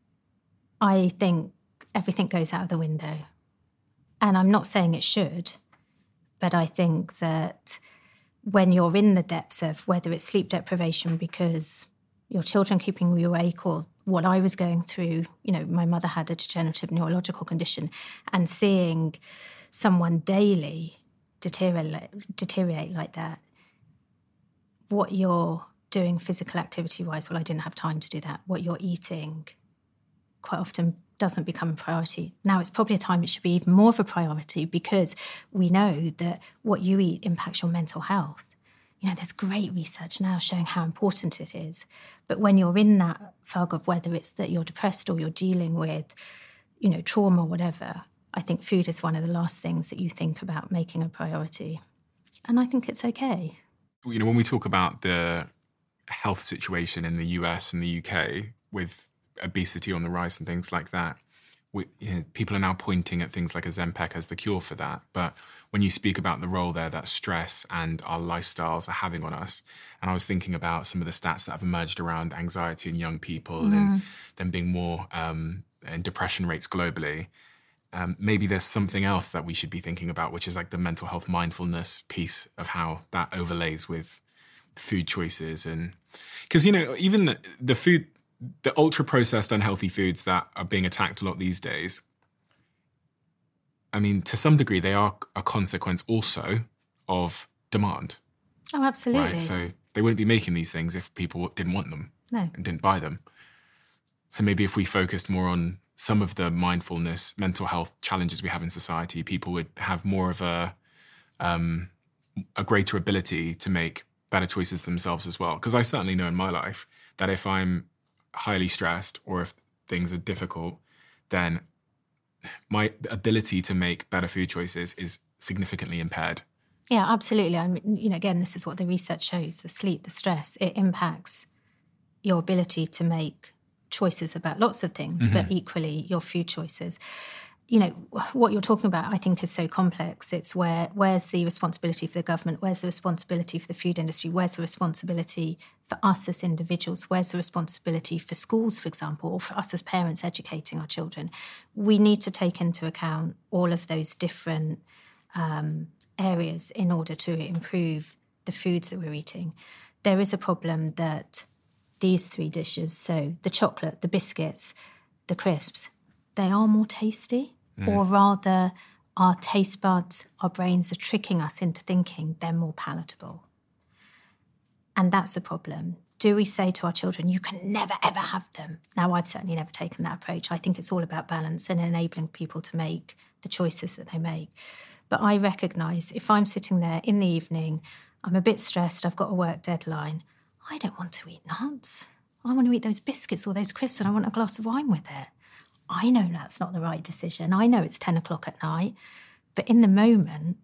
I think everything goes out of the window. And I'm not saying it should, but I think that when you're in the depths of whether it's sleep deprivation because your children keeping you awake or what I was going through, you know, my mother had a degenerative neurological condition, and seeing someone daily deteriorate, deteriorate like that, what you're doing physical activity-wise, well, I didn't have time to do that. What you're eating quite often doesn't become a priority. Now, it's probably a time it should be even more of a priority, because we know that what you eat impacts your mental health. You know, there's great research now showing how important it is. But when you're in that fog of whether it's that you're depressed or you're dealing with, you know, trauma or whatever, I think food is one of the last things that you think about making a priority. And I think it's okay. You know, when we talk about the health situation in the U S and the U K with obesity on the rise and things like that, we, you know, people are now pointing at things like Ozempic as the cure for that. But when you speak about the role there that stress and our lifestyles are having on us, and I was thinking about some of the stats that have emerged around anxiety in young people mm. and them being more um, and depression rates globally, um, maybe there's something else that we should be thinking about, which is like the mental health mindfulness piece of how that overlays with food choices. And because, you know, even the, the food, the ultra-processed unhealthy foods that are being attacked a lot these days, I mean, to some degree, they are a consequence also of demand. Oh, absolutely. Right? So they wouldn't be making these things if people didn't want them no. and didn't buy them. So maybe if we focused more on some of the mindfulness, mental health challenges we have in society, people would have more of a um, a greater ability to make better choices themselves as well. Because I certainly know in my life that if I'm highly stressed or if things are difficult, then my ability to make better food choices is significantly impaired. Yeah, absolutely. I mean, you know, again, this is what the research shows: the sleep, the stress, it impacts your ability to make choices about lots of things, mm-hmm. but equally your food choices. You know, what you're talking about, I think, is so complex. It's where, where's the responsibility for the government? Where's the responsibility for the food industry? Where's the responsibility for us as individuals? Where's the responsibility for schools, for example, or for us as parents educating our children? We need to take into account all of those different um, areas in order to improve the foods that we're eating. There is a problem that these three dishes, so the chocolate, the biscuits, the crisps, they are more tasty, mm. or rather our taste buds, our brains are tricking us into thinking they're more palatable. And that's a problem. Do we say to our children, you can never, ever have them? Now, I've certainly never taken that approach. I think it's all about balance and enabling people to make the choices that they make. But I recognise if I'm sitting there in the evening, I'm a bit stressed, I've got a work deadline, I don't want to eat nuts. I want to eat those biscuits or those crisps and I want a glass of wine with it. I know that's not the right decision. I know it's ten o'clock at night, but in the moment,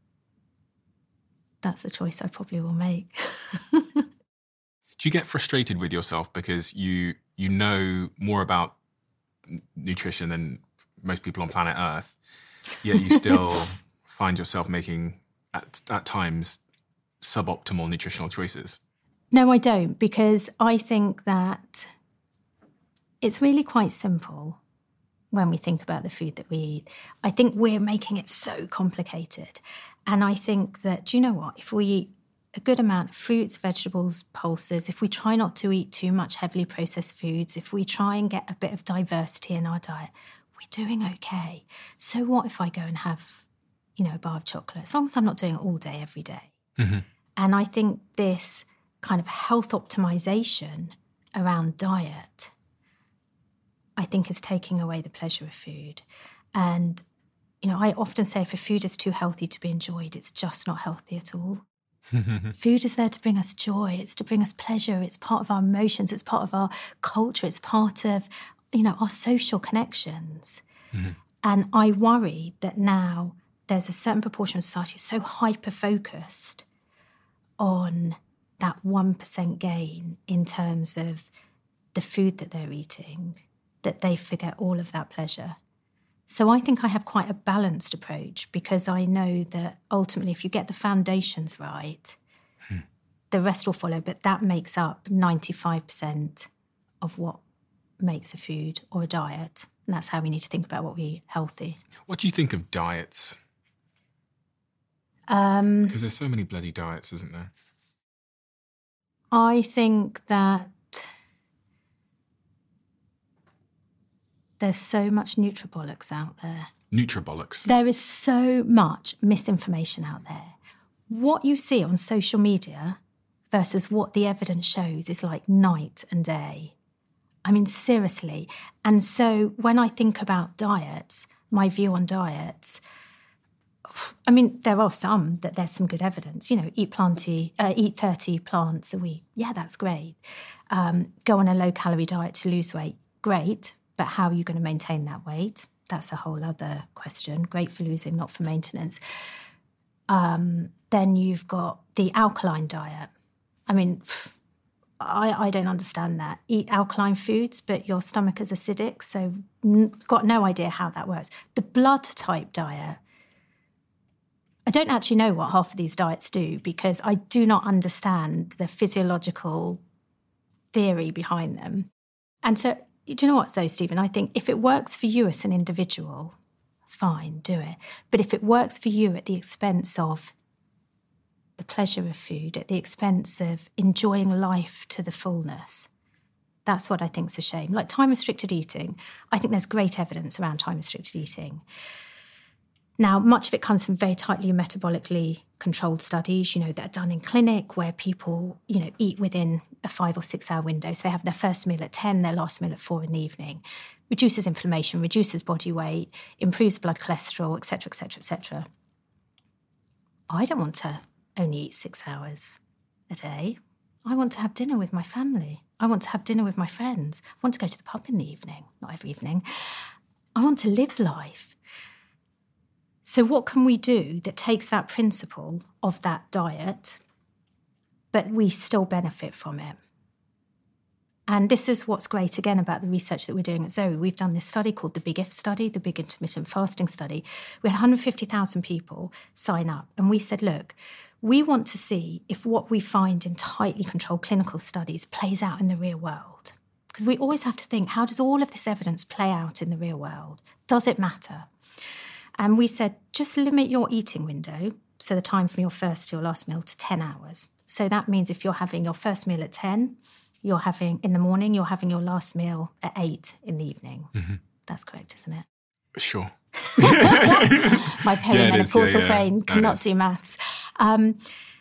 that's the choice I probably will make. Do you get frustrated with yourself because you you know more about n- nutrition than most people on planet Earth, yet you still find yourself making, at, at times, suboptimal nutritional choices? No, I don't, because I think that it's really quite simple when we think about the food that we eat. I think we're making it so complicated. And I think that, do you know what? If we eat a good amount of fruits, vegetables, pulses, if we try not to eat too much heavily processed foods, if we try and get a bit of diversity in our diet, we're doing okay. So what if I go and have, you know, a bar of chocolate? As long as I'm not doing it all day, every day. Mm-hmm. And I think this kind of health optimization around diet, I think, is taking away the pleasure of food. And, you know, I often say if a food is too healthy to be enjoyed, it's just not healthy at all. Food is there to bring us joy. It's to bring us pleasure. It's part of our emotions. It's part of our culture. It's part of, you know, our social connections. Mm-hmm. And I worry that now there's a certain proportion of society so hyper-focused on that one percent gain in terms of the food that they're eating, that they forget all of that pleasure. So I think I have quite a balanced approach, because I know that ultimately if you get the foundations right, hmm. the rest will follow. But that makes up ninety-five percent of what makes a food or a diet. And that's how we need to think about what we eat healthy. What do you think of diets? Um, because there's so many bloody diets, isn't there? I think that There's so much nutribolics out there. Nutribolics? There is so much misinformation out there. What you see on social media versus what the evidence shows is like night and day. I mean, seriously. And so when I think about diets, my view on diets, I mean, there are some that there's some good evidence. You know, eat planty, uh, eat thirty plants a week. Yeah, that's great. Um, go on a low-calorie diet to lose weight. Great. But how are you going to maintain that weight? That's a whole other question. Great for losing, not for maintenance. Um, then you've got the alkaline diet. I mean, I, I don't understand that. Eat alkaline foods, but your stomach is acidic, so n- got no idea how that works. The blood type diet, I don't actually know what half of these diets do because I do not understand the physiological theory behind them. And so, do you know what, though, Stephen? I think if it works for you as an individual, fine, do it. But if it works for you at the expense of the pleasure of food, at the expense of enjoying life to the fullness, that's what I think's a shame. Like time-restricted eating, I think there's great evidence around time-restricted eating. Now, much of it comes from very tightly metabolically controlled studies, you know, that are done in clinic where people, you know, eat within a five or six hour window. So they have their first meal at ten, their last meal at four in the evening. Reduces inflammation, reduces body weight, improves blood cholesterol, et cetera, et cetera, et cetera. I don't want to only eat six hours a day. I want to have dinner with my family. I want to have dinner with my friends. I want to go to the pub in the evening, not every evening. I want to live life. So what can we do that takes that principle of that diet, but we still benefit from it? And this is what's great, again, about the research that we're doing at Zoe. We've done this study called the Big If study, the Big Intermittent Fasting study. We had one hundred fifty thousand people sign up. And we said, look, we want to see if what we find in tightly controlled clinical studies plays out in the real world. Because we always have to think, how does all of this evidence play out in the real world? Does it matter? And we said, just limit your eating window, so the time from your first to your last meal, to ten hours. So that means if you're having your first meal at ten, you're having, in the morning, you're having your last meal at eight in the evening. Mm-hmm. That's correct, isn't it? Sure. My perimenopausal yeah, yeah, brain yeah. cannot do maths. Um,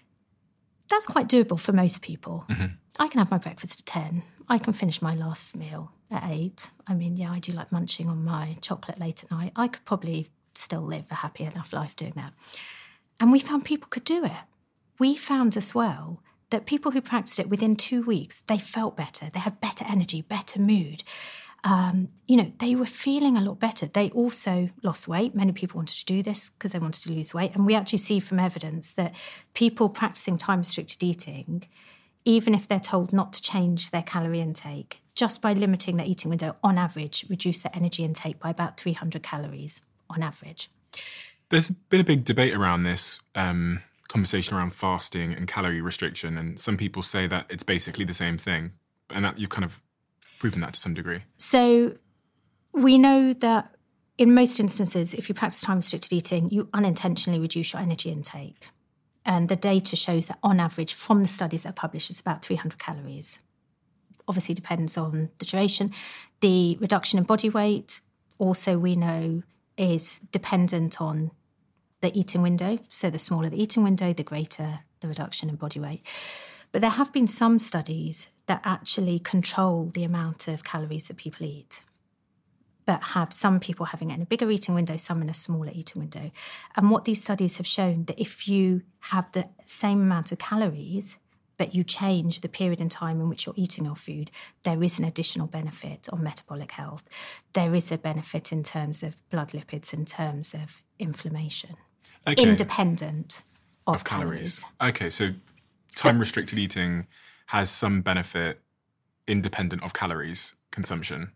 that's quite doable for most people. Mm-hmm. I can have my breakfast at ten. I can finish my last meal at eight. I mean, yeah, I do like munching on my chocolate late at night. I could probably still live a happy enough life doing that. And we found people could do it. We found as well that people who practiced it within two weeks, they felt better. They had better energy, better mood. Um, you know, they were feeling a lot better. They also lost weight. Many people wanted to do this because they wanted to lose weight. And we actually see from evidence that people practicing time-restricted eating, even if they're told not to change their calorie intake, just by limiting their eating window, on average, reduce their energy intake by about three hundred calories on average. There's been a big debate around this um, conversation around fasting and calorie restriction, and some people say that it's basically the same thing, and that you've kind of proven that to some degree. So we know that in most instances, if you practice time-restricted eating, you unintentionally reduce your energy intake. And the data shows that on average, from the studies that are published, it's about three hundred calories. Obviously depends on the duration. The reduction in body weight, also we know, is dependent on the eating window. So the smaller the eating window, the greater the reduction in body weight. But there have been some studies that actually control the amount of calories that people eat, but have some people having it in a bigger eating window, some in a smaller eating window. And what these studies have shown, that if you have the same amount of calories, but you change the period in time in which you're eating your food, there is an additional benefit on metabolic health. There is a benefit in terms of blood lipids, in terms of inflammation, okay. independent of, of calories. calories. Okay, so time-restricted eating has some benefit independent of calories consumption.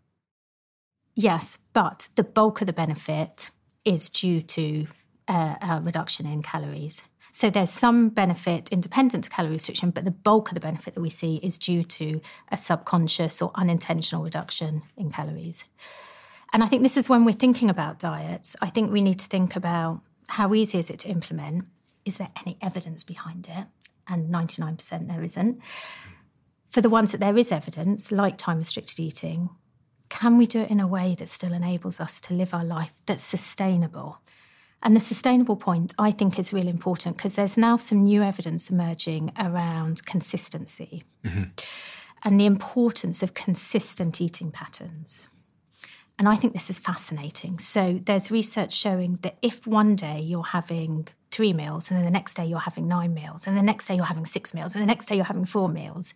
Yes, but the bulk of the benefit is due to uh, a reduction in calories. So there's some benefit independent to calorie restriction, but the bulk of the benefit that we see is due to a subconscious or unintentional reduction in calories. And I think this is when we're thinking about diets, I think we need to think about how easy is it to implement? Is there any evidence behind it? And ninety-nine percent there isn't. For the ones that there is evidence, like time-restricted eating, can we do it in a way that still enables us to live our life that's sustainable? And the sustainable point, I think, is really important because there's now some new evidence emerging around consistency mm-hmm. and the importance of consistent eating patterns. And I think this is fascinating. So there's research showing that if one day you're having three meals and then the next day you're having nine meals and the next day you're having six meals and the next day you're having four meals,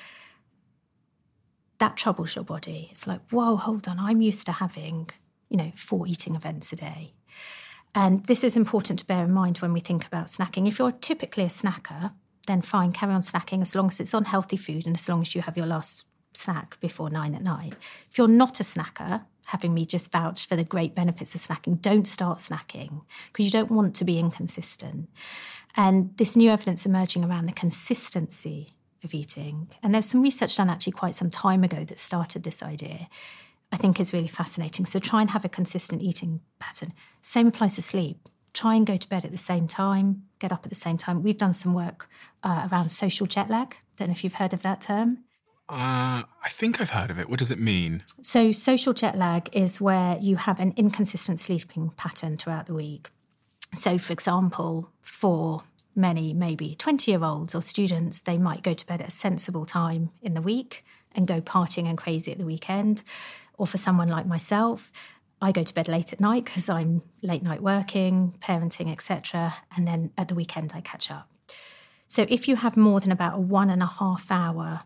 that troubles your body. It's like, whoa, hold on, I'm used to having, you know, four eating events a day. And this is important to bear in mind when we think about snacking. If you're typically a snacker, then fine, carry on snacking as long as it's on healthy food and as long as you have your last snack before nine at night. If you're not a snacker, having me just vouch for the great benefits of snacking, don't start snacking because you don't want to be inconsistent. And this new evidence emerging around the consistency of eating, and there's some research done actually quite some time ago that started this idea, I think is really fascinating. So try and have a consistent eating pattern. Same applies to sleep. Try and go to bed at the same time, get up at the same time. We've done some work uh, around social jet lag. Don't know if you've heard of that term. Uh, I think I've heard of it. What does it mean? So social jet lag is where you have an inconsistent sleeping pattern throughout the week. So, for example, for many maybe twenty-year-olds or students, they might go to bed at a sensible time in the week and go partying and crazy at the weekend. Or for someone like myself, I go to bed late at night because I'm late night working, parenting, et cetera. And then at the weekend, I catch up. So if you have more than about a one and a half hour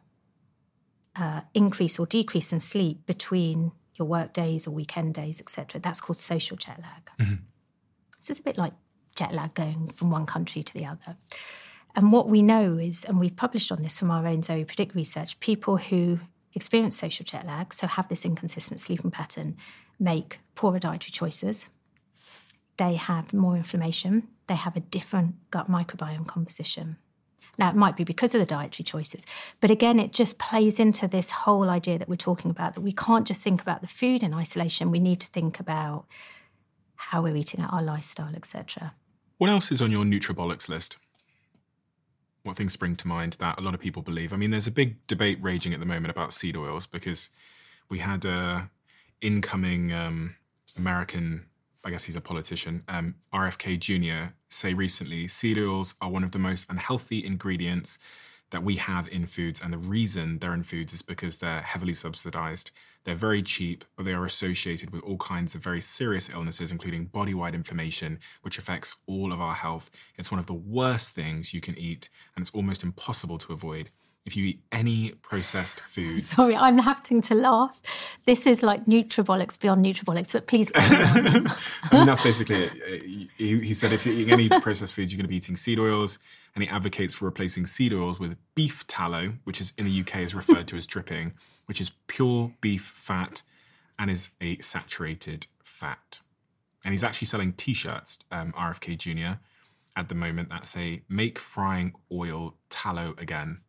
uh, increase or decrease in sleep between your work days or weekend days, et cetera, that's called social jet lag. Mm-hmm. So it's a bit like jet lag going from one country to the other. And what we know is, and we've published on this from our own Zoe Predict research, people who experience social jet lag, so have this inconsistent sleeping pattern, make poorer dietary choices. They have more inflammation. They have a different gut microbiome composition. Now, it might be because of the dietary choices, but again, it just plays into this whole idea that we're talking about, that we can't just think about the food in isolation. We need to think about how we're eating, our lifestyle, et cetera. What else is on your Nutribolics list? What things spring to mind that a lot of people believe? I mean, there's a big debate raging at the moment about seed oils because we had a incoming um, American, I guess he's a politician, um, R F K Junior say recently, seed oils are one of the most unhealthy ingredients that we have in foods. And the reason they're in foods is because they're heavily subsidized. They're very cheap, but they are associated with all kinds of very serious illnesses, including body-wide inflammation, which affects all of our health. It's one of the worst things you can eat, and it's almost impossible to avoid. If you eat any processed food... Sorry, I'm having to laugh. This is like Nutribolics beyond Nutribolics, but please go on. I mean, that's basically it. He, he said if you're eating any processed foods, you're going to be eating seed oils, and he advocates for replacing seed oils with beef tallow, which is in the U K is referred to as dripping, which is pure beef fat and is a saturated fat. And he's actually selling T-shirts, um, R F K Junior, at the moment that say, make frying oil tallow again.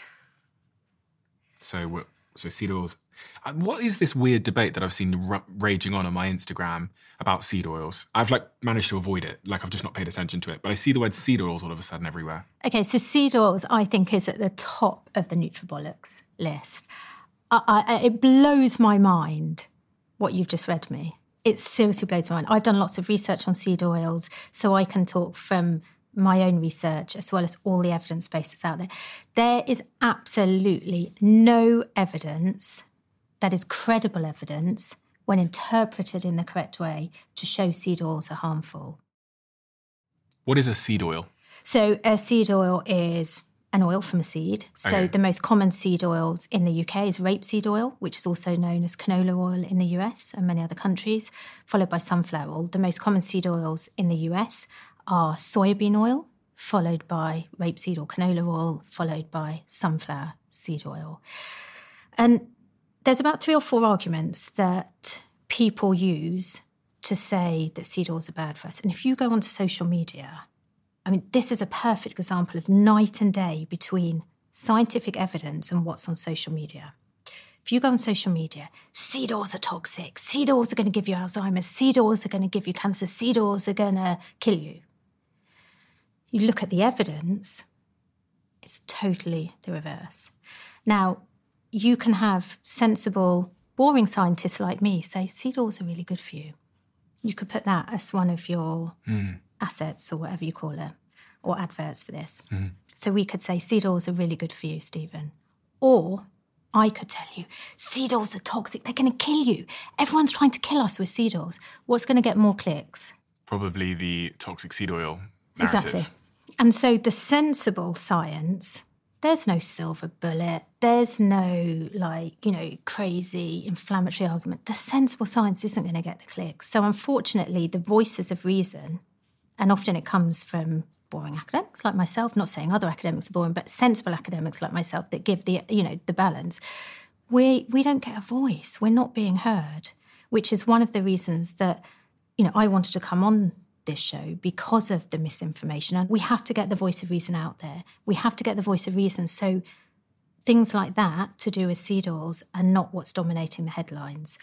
So, so seed oils. Uh, what is this weird debate that I've seen r- raging on on my Instagram about seed oils? I've like managed to avoid it. Like I've just not paid attention to it. But I see the word seed oils all of a sudden everywhere. Okay, so seed oils, I think, is at the top of the Nutribolics list. I, I, it blows my mind what you've just read me. It seriously blows my mind. I've done lots of research on seed oils, so I can talk from my own research as well as all the evidence base that's out there. There is absolutely no evidence that is credible evidence when interpreted in the correct way to show seed oils are harmful. What is a seed oil? So a seed oil is an oil from a seed. So okay. The most common seed oils in the U K is rapeseed oil, which is also known as canola oil in the U S and many other countries, followed by sunflower oil. The most common seed oils in the U S are soybean oil, followed by rapeseed or canola oil, followed by sunflower seed oil. And there's about three or four arguments that people use to say that seed oils are bad for us. And if you go onto social media, I mean, this is a perfect example of night and day between scientific evidence and what's on social media. If you go on social media, seed oils are toxic, seed oils are going to give you Alzheimer's, seed oils are going to give you cancer, seed oils are going to kill you. You look at the evidence, it's totally the reverse. Now, you can have sensible boring scientists like me say seed oils are really good for you. You could put that as one of your mm. assets or whatever you call it, or adverts for this. Mm. So we could say seed oils are really good for you, Stephen. Or I could tell you, seed oils are toxic. They're going to kill you. Everyone's trying to kill us with seed oils. What's going to get more clicks? Probably the toxic seed oil narrative. Exactly. And so the sensible science, there's no silver bullet. There's no, like, you know, crazy inflammatory argument. The sensible science isn't going to get the clicks. So unfortunately, the voices of reason, and often it comes from boring academics like myself, not saying other academics are boring, but sensible academics like myself that give the, you know, the balance, we we don't get a voice. We're not being heard, which is one of the reasons that, you know, I wanted to come on this show, because of the misinformation. And we have to get the voice of reason out there. We have to get the voice of reason. So things like that to do with seed oils are not what's dominating the headlines.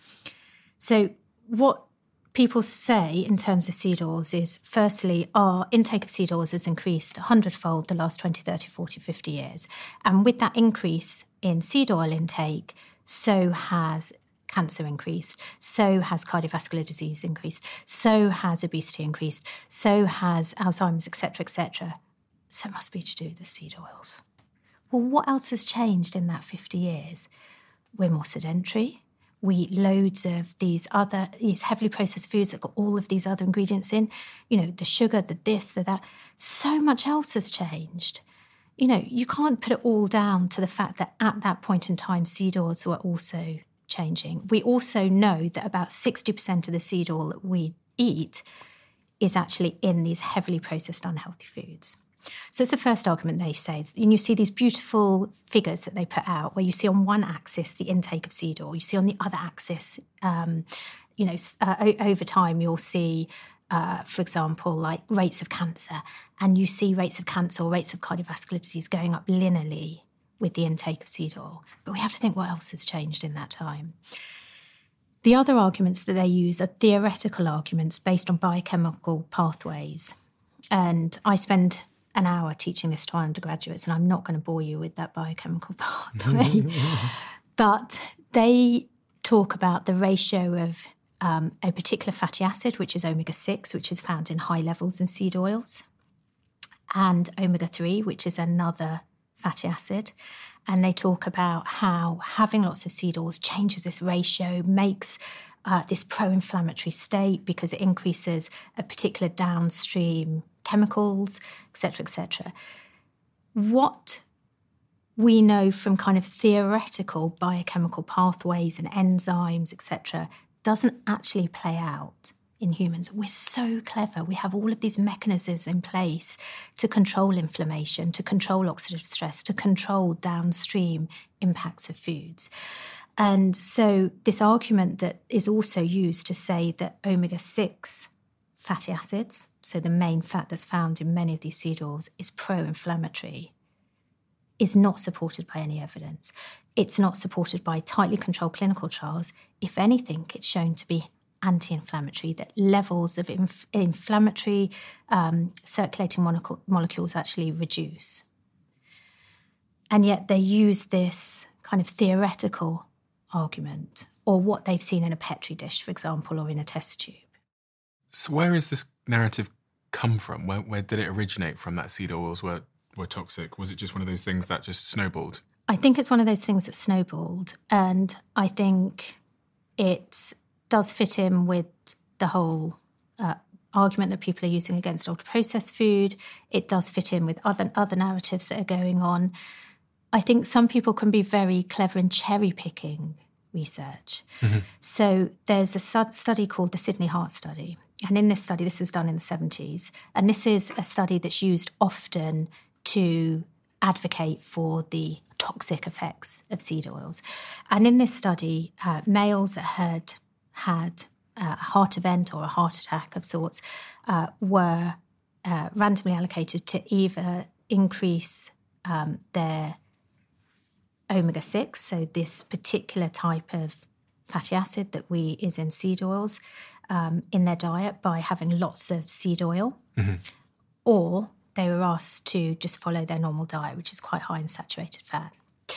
So what people say in terms of seed oils is, firstly, our intake of seed oils has increased one hundred fold the last twenty, thirty, forty, fifty years. And with that increase in seed oil intake, so has cancer increased, so has cardiovascular disease increased, so has obesity increased, so has Alzheimer's, et cetera, et cetera. So it must be to do with the seed oils. Well, what else has changed in that fifty years? We're more sedentary. We eat loads of these other, these heavily processed foods that got all of these other ingredients in, you know, the sugar, the this, the that. So much else has changed. You know, you can't put it all down to the fact that at that point in time, seed oils were also changing. We also know that about sixty percent of the seed oil that we eat is actually in these heavily processed unhealthy foods. So it's the first argument they say. And you see these beautiful figures that they put out where you see on one axis the intake of seed oil. You see on the other axis, um, you know, uh, o- over time you'll see, uh, for example, like rates of cancer. And you see rates of cancer or rates of cardiovascular disease going up linearly with the intake of seed oil. But we have to think what else has changed in that time. The other arguments that they use are theoretical arguments based on biochemical pathways. And I spend an hour teaching this to our undergraduates, and I'm not going to bore you with that biochemical pathway. But they talk about the ratio of um, a particular fatty acid, which is omega six, which is found in high levels in seed oils, and omega three, which is another fatty acid. And they talk about how having lots of seed oils changes this ratio, makes uh, this pro-inflammatory state because it increases a particular downstream chemicals, et cetera, et cetera. What we know from kind of theoretical biochemical pathways and enzymes, et cetera, doesn't actually play out in humans. We're so clever. We have all of these mechanisms in place to control inflammation, to control oxidative stress, to control downstream impacts of foods. And so this argument that is also used to say that omega six fatty acids, so the main fat that's found in many of these seed oils, is pro-inflammatory, is not supported by any evidence. It's not supported by tightly controlled clinical trials. If anything, it's shown to be anti-inflammatory, that levels of inf- inflammatory um, circulating monoc- molecules actually reduce. And yet they use this kind of theoretical argument, or what they've seen in a Petri dish, for example, or in a test tube. So where has this narrative come from? Where, where did it originate from, that seed oils were, were toxic? Was it just one of those things that just snowballed? I think it's one of those things that snowballed. And I think it does fit in with the whole uh, argument that people are using against ultra-processed food. It does fit in with other, other narratives that are going on. I think some people can be very clever in cherry-picking research. Mm-hmm. So there's a study called the Sydney Heart Study. And in this study, this was done in the seventies, and this is a study that's used often to advocate for the toxic effects of seed oils. And in this study, uh, males that had had a heart event or a heart attack of sorts uh, were uh, randomly allocated to either increase um, their omega six, so this particular type of fatty acid that we is in seed oils, um, in their diet by having lots of seed oil, mm-hmm. or they were asked to just follow their normal diet, which is quite high in saturated fat.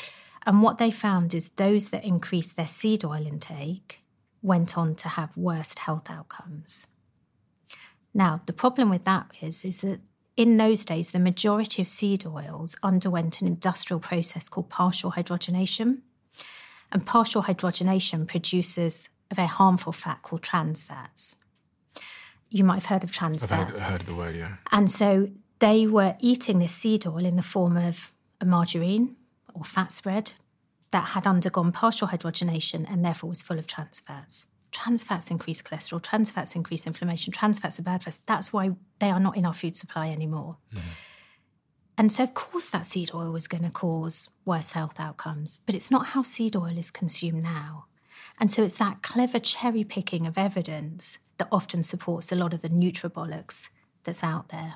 And what they found is those that increased their seed oil intake went on to have worse health outcomes. Now, the problem with that is, is that in those days, the majority of seed oils underwent an industrial process called partial hydrogenation. And partial hydrogenation produces a very harmful fat called trans fats. You might have heard of trans I've fats. I've heard of the word, yeah. And so they were eating this seed oil in the form of a margarine or fat spread that had undergone partial hydrogenation and therefore was full of trans fats. Trans fats increase cholesterol, trans fats increase inflammation, trans fats are bad for us. That's why they are not in our food supply anymore. Mm-hmm. And so, of course, that seed oil was going to cause worse health outcomes, but it's not how seed oil is consumed now. And so it's that clever cherry picking of evidence that often supports a lot of the nutribolics that's out there.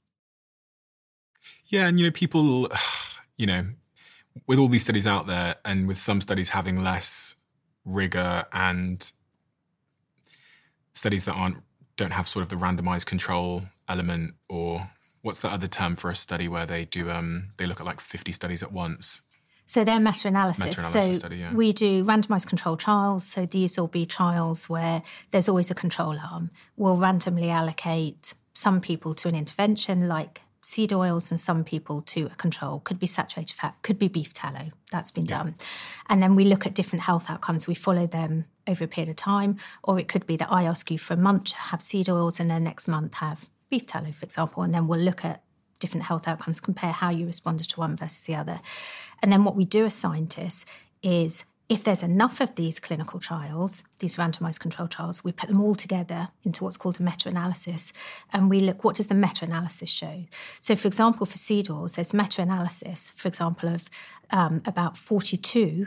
Yeah, and, you know, people, you know, with all these studies out there and with some studies having less rigor and studies that aren't don't have sort of the randomized control element, or what's the other term for a study where they do um they look at like fifty studies at once? So they're meta-analysis. Meta-analysis so study, yeah. We do randomized control trials. So these will be trials where there's always a control arm. We'll randomly allocate some people to an intervention like seed oils and some people to a control. Could be saturated fat, could be beef tallow. That's been yeah. done. And then we look at different health outcomes. We follow them over a period of time. Or it could be that I ask you for a month to have seed oils and then next month have beef tallow, for example. And then we'll look at different health outcomes, compare how you responded to one versus the other. And then what we do as scientists is if there's enough of these clinical trials, these randomized control trials, we put them all together into what's called a meta-analysis, and we look, what does the meta-analysis show? So, for example, for seed oils, there's meta-analysis, for example, of um, about forty-two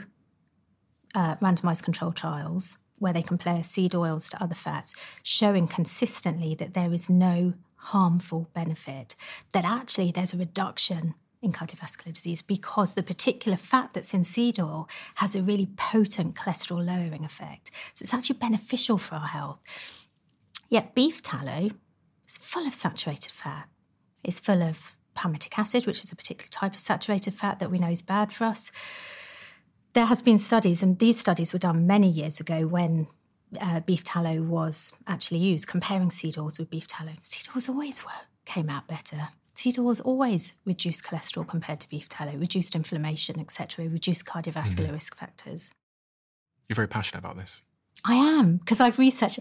uh, randomized control trials where they compare seed oils to other fats, showing consistently that there is no harmful benefit, that actually there's a reduction in cardiovascular disease because the particular fat that's in seed oil has a really potent cholesterol lowering effect. So it's actually beneficial for our health. Yet beef tallow is full of saturated fat. It's full of palmitic acid, which is a particular type of saturated fat that we know is bad for us. There has been studies, and these studies were done many years ago when uh, beef tallow was actually used, comparing seed oils with beef tallow. Seed oils always were, came out better. Seed oils always reduced cholesterol compared to beef tallow, reduced inflammation, et cetera, reduced cardiovascular mm-hmm. risk factors. You're very passionate about this. I am, because I've researched...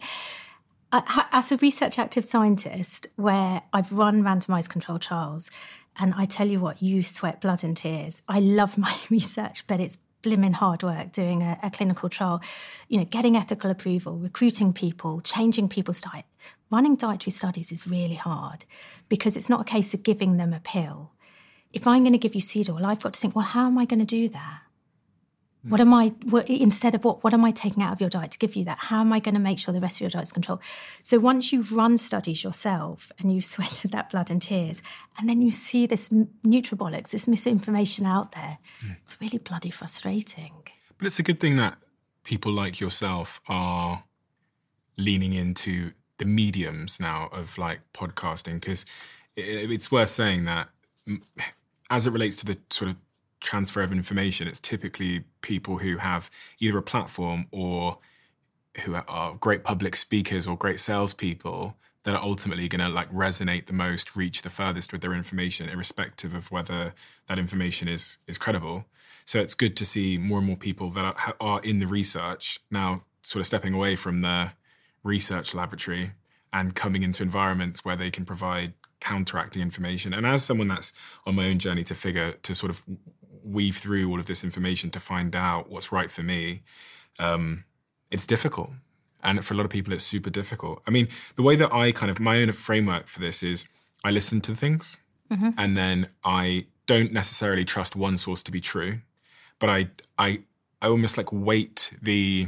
I, as a research active scientist, where I've run randomized controlled trials, and I tell you what, you sweat blood and tears. I love my research, but it's blimmin' hard work doing a, a clinical trial, you know, getting ethical approval, recruiting people, changing people's diet. Running dietary studies is really hard because it's not a case of giving them a pill. If I'm going to give you seed oil, I've got to think, well, how am I going to do that? Mm. What am I, what, instead of what, what am I taking out of your diet to give you that? How am I going to make sure the rest of your diet is controlled? So once you've run studies yourself and you've sweated that blood and tears, and then you see this nutribolics, this misinformation out there, mm. it's really bloody frustrating. But it's a good thing that people like yourself are leaning into the mediums now of like podcasting, because it, it's worth saying that as it relates to the sort of transfer of information, it's typically people who have either a platform or who are great public speakers or great salespeople that are ultimately going to like resonate the most, reach the furthest with their information, irrespective of whether that information is is credible. So it's good to see more and more people that are, are in the research now sort of stepping away from the research laboratory and coming into environments where they can provide counteracting information. And as someone that's on my own journey to figure, to sort of weave through all of this information to find out what's right for me, um, it's difficult. And for a lot of people, it's super difficult. I mean, the way that I kind of, my own framework for this is I listen to things mm-hmm. and then I don't necessarily trust one source to be true, but I, I, I almost like weight the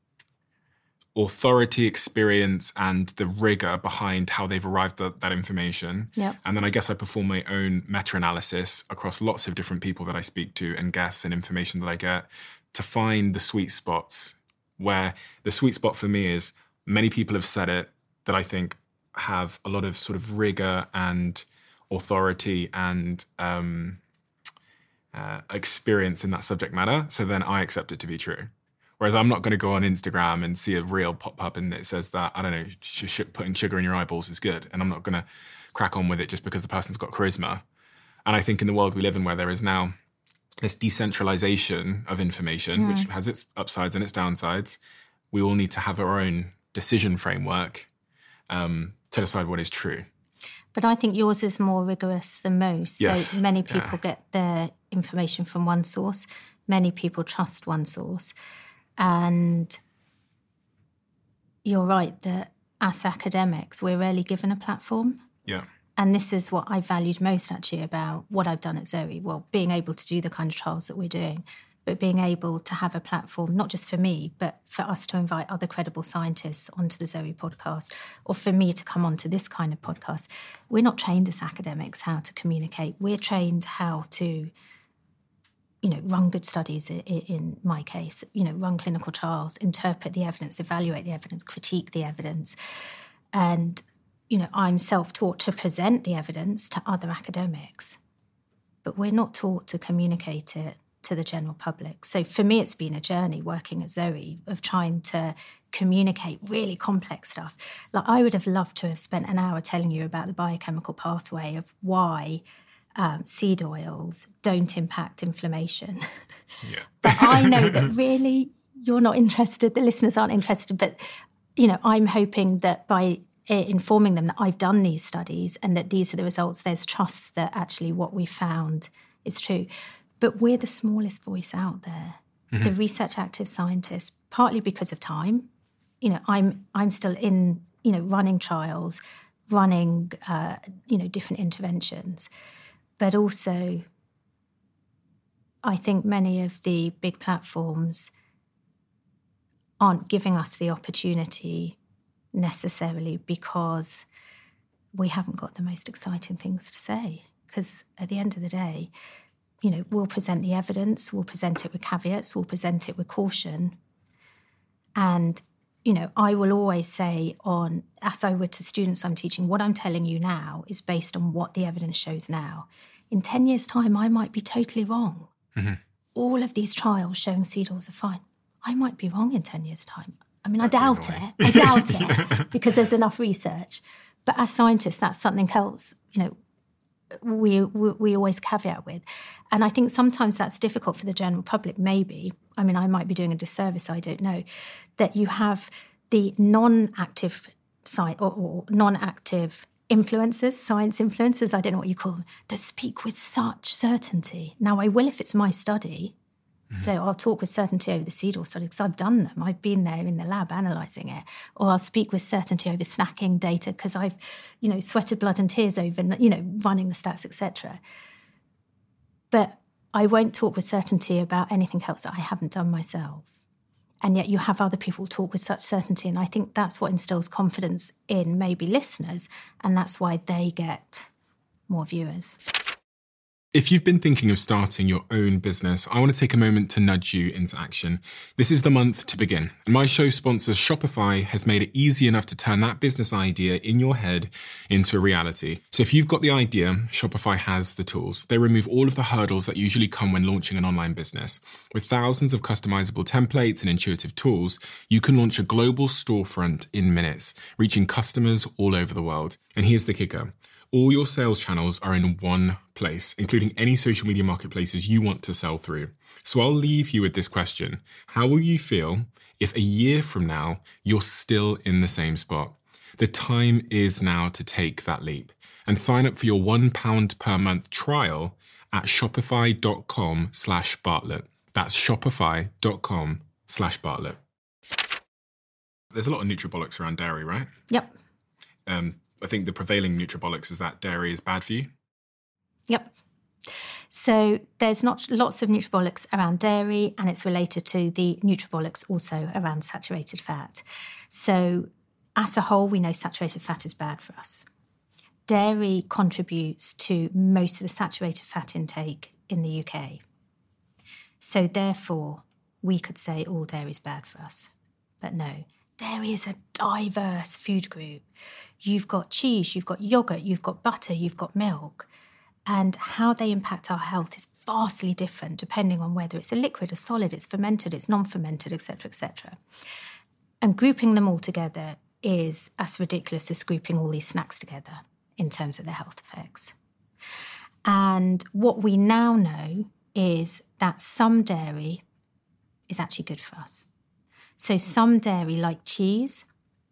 authority, experience, and the rigor behind how they've arrived at that information. Yep. And then I guess I perform my own meta-analysis across lots of different people that I speak to and guests and information that I get to find the sweet spots, where the sweet spot for me is many people have said it that I think have a lot of sort of rigor and authority and um, uh, experience in that subject matter. So then I accept it to be true. Whereas I'm not going to go on Instagram and see a reel pop up and it says that, I don't know, sh- sh- putting sugar in your eyeballs is good. And I'm not going to crack on with it just because the person's got charisma. And I think in the world we live in, where there is now this decentralization of information, mm. which has its upsides and its downsides, we all need to have our own decision framework um, to decide what is true. But I think yours is more rigorous than most. Yes. So many people yeah. get their information from one source. Many people trust one source. And you're right that as academics, we're rarely given a platform. Yeah. And this is what I valued most actually about what I've done at Zoe. Well, being able to do the kind of trials that we're doing, but being able to have a platform, not just for me, but for us to invite other credible scientists onto the Zoe podcast, or for me to come onto this kind of podcast. We're not trained as academics how to communicate. We're trained how to, you know, run good studies, in my case, you know, run clinical trials, interpret the evidence, evaluate the evidence, critique the evidence. And, you know, I'm self-taught to present the evidence to other academics, but we're not taught to communicate it to the general public. So for me, it's been a journey working at Zoe of trying to communicate really complex stuff. Like I would have loved to have spent an hour telling you about the biochemical pathway of why Um, seed oils don't impact inflammation. Yeah. But I know that really you're not interested, the listeners aren't interested, but, you know, I'm hoping that by uh, informing them that I've done these studies and that these are the results, there's trust that actually what we found is true. But we're the smallest voice out there, mm-hmm. the research active scientists, partly because of time. You know, I'm I'm still in, you know, running trials, running, uh, you know, different interventions. But also, I think many of the big platforms aren't giving us the opportunity necessarily because we haven't got the most exciting things to say. Because at the end of the day, you know, we'll present the evidence, we'll present it with caveats, we'll present it with caution. And, you know, I will always say on, as I would to students I'm teaching, what I'm telling you now is based on what the evidence shows now. In ten years' time, I might be totally wrong. Mm-hmm. All of these trials showing seed oils are fine. I might be wrong in ten years' time. I mean, That'd I doubt it. I doubt it because there's enough research. But as scientists, that's something else, you know, we, we we always caveat with. And I think sometimes that's difficult for the general public, maybe. I mean, I might be doing a disservice, I don't know, that you have the non-active site or, or non-active influencers, science influencers, I don't know what you call them, that speak with such certainty. Now, I will if it's my study. Mm-hmm. So I'll talk with certainty over the seed oil study because I've done them. I've been there in the lab analysing it. Or I'll speak with certainty over snacking data because I've, you know, sweated blood and tears over, you know, running the stats, et cetera. But I won't talk with certainty about anything else that I haven't done myself. And yet you have other people talk with such certainty. And I think that's what instills confidence in maybe listeners. And that's why they get more viewers. If you've been thinking of starting your own business, I want to take a moment to nudge you into action. This is the month to begin. And my show sponsor, Shopify, has made it easy enough to turn that business idea in your head into a reality. So if you've got the idea, Shopify has the tools. They remove all of the hurdles that usually come when launching an online business. With thousands of customizable templates and intuitive tools, you can launch a global storefront in minutes, reaching customers all over the world. And here's the kicker. All your sales channels are in one place, including any social media marketplaces you want to sell through. So I'll leave you with this question. How will you feel if a year from now, you're still in the same spot? The time is now to take that leap and sign up for your one pound per month trial at shopify.com slash Bartlett. That's shopify.com slash Bartlett. There's a lot of nutribolics around dairy, right? Yep. Um, I think the prevailing nutribolics is that dairy is bad for you. Yep. So there's not lots of nutribolics around dairy, and it's related to the nutribolics also around saturated fat. So as a whole, we know saturated fat is bad for us. Dairy contributes to most of the saturated fat intake in the U K. So therefore, we could say all dairy is bad for us. But no, dairy is a diverse food group. You've got cheese, you've got yogurt, you've got butter, you've got milk. And how they impact our health is vastly different depending on whether it's a liquid, a solid, it's fermented, it's non-fermented, et cetera, et cetera. And grouping them all together is as ridiculous as grouping all these snacks together in terms of their health effects. And what we now know is that some dairy is actually good for us. So some dairy, like cheese,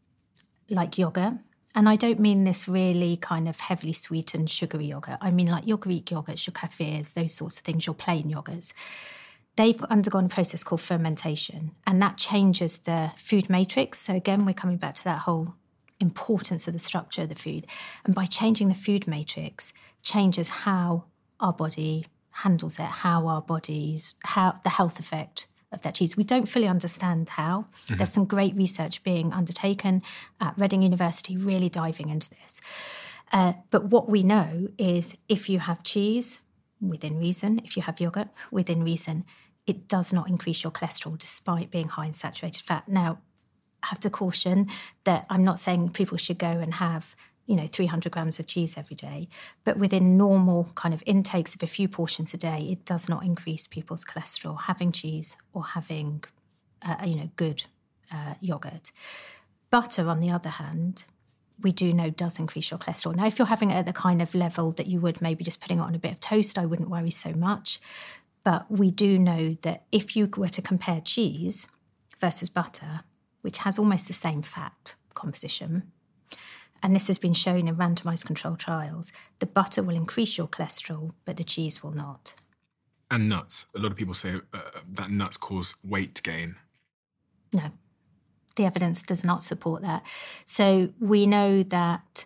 like yogurt, and I don't mean this really kind of heavily sweetened sugary yogurt. I mean like your Greek yogurts, your kefirs, those sorts of things, your plain yogurts. They've undergone a process called fermentation, and that changes the food matrix. So again, we're coming back to that whole importance of the structure of the food. And by changing the food matrix, changes how our body handles it, how our bodies, how the health effect of that cheese. We don't fully understand how. Mm-hmm. There's some great research being undertaken at Reading University, really diving into this. Uh, but what we know is if you have cheese, within reason, if you have yogurt, within reason, it does not increase your cholesterol despite being high in saturated fat. Now, I have to caution that I'm not saying people should go and have, you know, three hundred grams of cheese every day, but within normal kind of intakes of a few portions a day, it does not increase people's cholesterol, having cheese or having, uh, you know, good uh, yogurt. Butter, on the other hand, we do know does increase your cholesterol. Now, if you're having it at the kind of level that you would maybe just putting it on a bit of toast, I wouldn't worry so much. But we do know that if you were to compare cheese versus butter, which has almost the same fat composition, and this has been shown in randomized controlled trials, the butter will increase your cholesterol, but the cheese will not. And nuts. A lot of people say uh, that nuts cause weight gain. No, the evidence does not support that. So we know that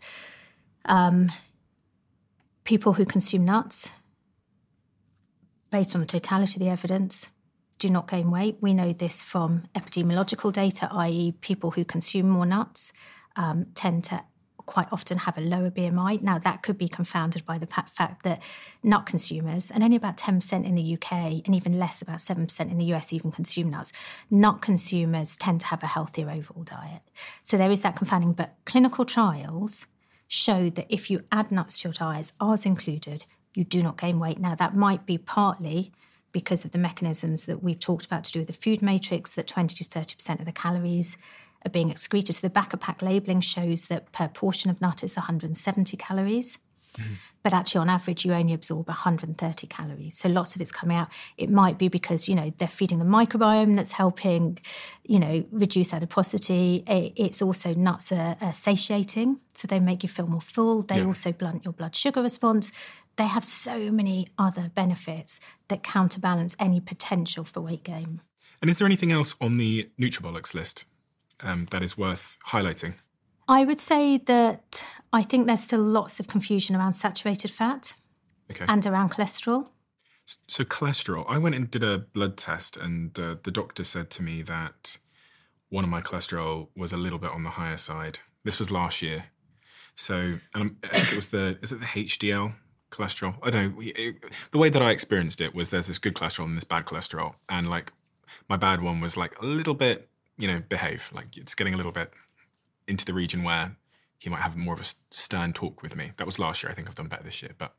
um, people who consume nuts, based on the totality of the evidence, do not gain weight. We know this from epidemiological data, that is people who consume more nuts um, tend to quite often have a lower B M I. Now, that could be confounded by the fact that nut consumers, and only about ten percent in the U K and even less, about seven percent in the U S even consume nuts, nut consumers tend to have a healthier overall diet. So there is that confounding. But clinical trials show that if you add nuts to your diet, ours included, you do not gain weight. Now, that might be partly because of the mechanisms that we've talked about to do with the food matrix, that twenty to thirty percent of the calories are being excreted. So the back-of-pack labelling shows that per portion of nut is one hundred seventy calories. Mm. But actually, on average, you only absorb one hundred thirty calories. So lots of it's coming out. It might be because, you know, they're feeding the microbiome that's helping, you know, reduce adiposity. It's also nuts are, are satiating, so they make you feel more full. They yeah. also blunt your blood sugar response. They have so many other benefits that counterbalance any potential for weight gain. And is there anything else on the Nutribolics list um, that is worth highlighting? I would say that I think there's still lots of confusion around saturated fat okay. and around cholesterol. So cholesterol, I went and did a blood test, and uh, the doctor said to me that one of my cholesterol was a little bit on the higher side. This was last year. So, and I'm, I think it was the, is it the H D L cholesterol? I don't know. It, the way that I experienced it was there's this good cholesterol and this bad cholesterol. And like my bad one was like a little bit, you know, behave. Like it's getting a little bit into the region where he might have more of a stern talk with me. That was last year. I think I've done better this year. But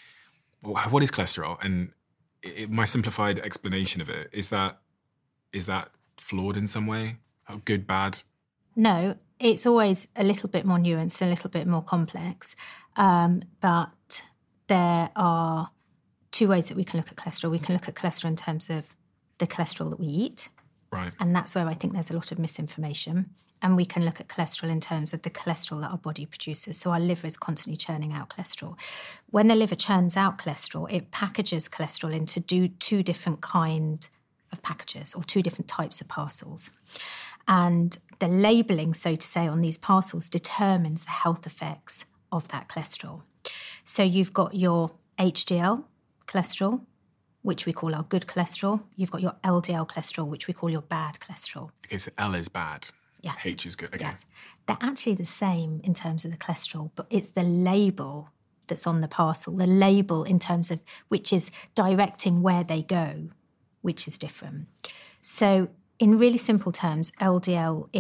what is cholesterol? And it, my simplified explanation of it, is that is that flawed in some way? Good, bad? No, it's always a little bit more nuanced, a little bit more complex. Um, but there are two ways that we can look at cholesterol. We can look at cholesterol in terms of the cholesterol that we eat. Right. And that's where I think there's a lot of misinformation. And we can look at cholesterol in terms of the cholesterol that our body produces. So our liver is constantly churning out cholesterol. When the liver churns out cholesterol, it packages cholesterol into do two different kinds of packages or two different types of parcels. And the labelling, so to say, on these parcels determines the health effects of that cholesterol. So you've got your H D L cholesterol, which we call our good cholesterol. You've got your L D L cholesterol, which we call your bad cholesterol. Okay, so L is bad. Yes. H is good. Okay. Yes. They're actually the same in terms of the cholesterol, but it's the label that's on the parcel, the label in terms of which is directing where they go, which is different. So in really simple terms, L D L is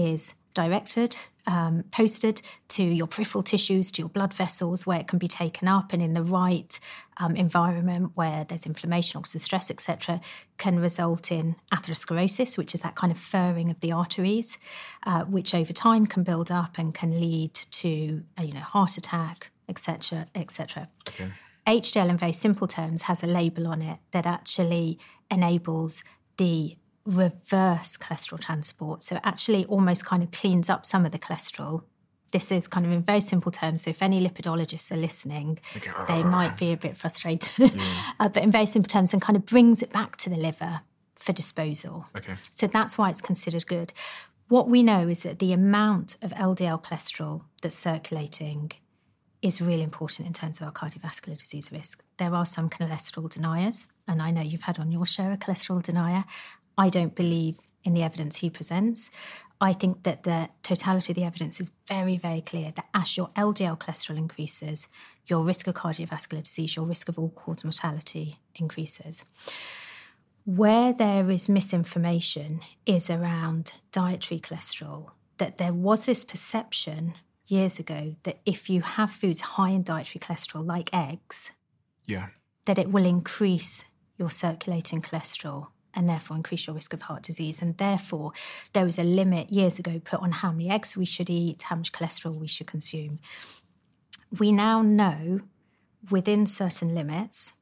directed, um, posted to your peripheral tissues, to your blood vessels, where it can be taken up, and in the right um, environment where there's inflammation, oxidative stress, et cetera, can result in atherosclerosis, which is that kind of furring of the arteries, uh, which over time can build up and can lead to a, you know, heart attack, et cetera, et cetera. Okay. H D L, in very simple terms, has a label on it that actually enables the reverse cholesterol transport. So it actually almost kind of cleans up some of the cholesterol. This is kind of in very simple terms. So if any lipidologists are listening, okay. they might be a bit frustrated. Yeah. uh, but in very simple terms, and kind of brings it back to the liver for disposal. Okay. So that's why it's considered good. What we know is that the amount of L D L cholesterol that's circulating is really important in terms of our cardiovascular disease risk. There are some cholesterol deniers, and I know you've had on your show a cholesterol denier. I don't believe in the evidence he presents. I think that the totality of the evidence is very, very clear that as your L D L cholesterol increases, your risk of cardiovascular disease, your risk of all-cause mortality increases. Where there is misinformation is around dietary cholesterol, that there was this perception years ago that if you have foods high in dietary cholesterol, like eggs, yeah, that it will increase your circulating cholesterol and therefore increase your risk of heart disease. And therefore, there was a limit years ago put on how many eggs we should eat, how much cholesterol we should consume. We now know within certain limits,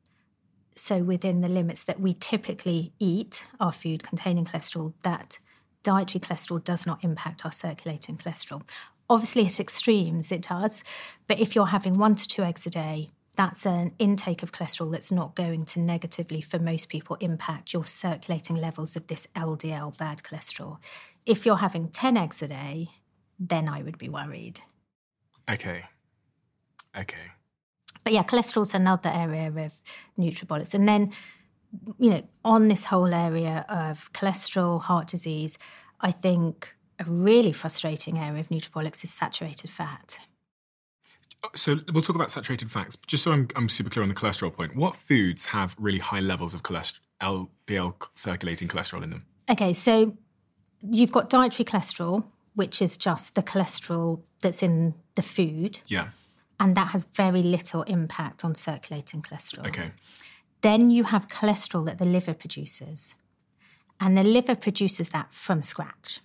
so within the limits that we typically eat our food containing cholesterol, that dietary cholesterol does not impact our circulating cholesterol. Obviously, at extremes, it does. But if you're having one to two eggs a day, that's an intake of cholesterol that's not going to negatively, for most people, impact your circulating levels of this L D L, bad cholesterol. If you're having ten eggs a day, then I would be worried. Okay. Okay. But yeah, cholesterol's another area of nutribolics. And then, you know, on this whole area of cholesterol, heart disease, I think a really frustrating area of nutribolics is saturated fat. So we'll talk about saturated fats. Just so I'm, I'm super clear on the cholesterol point, what foods have really high levels of cholesterol, L D L circulating cholesterol in them? Okay, so you've got dietary cholesterol, which is just the cholesterol that's in the food. Yeah. And that has very little impact on circulating cholesterol. Okay. Then you have cholesterol that the liver produces. And the liver produces that from scratch.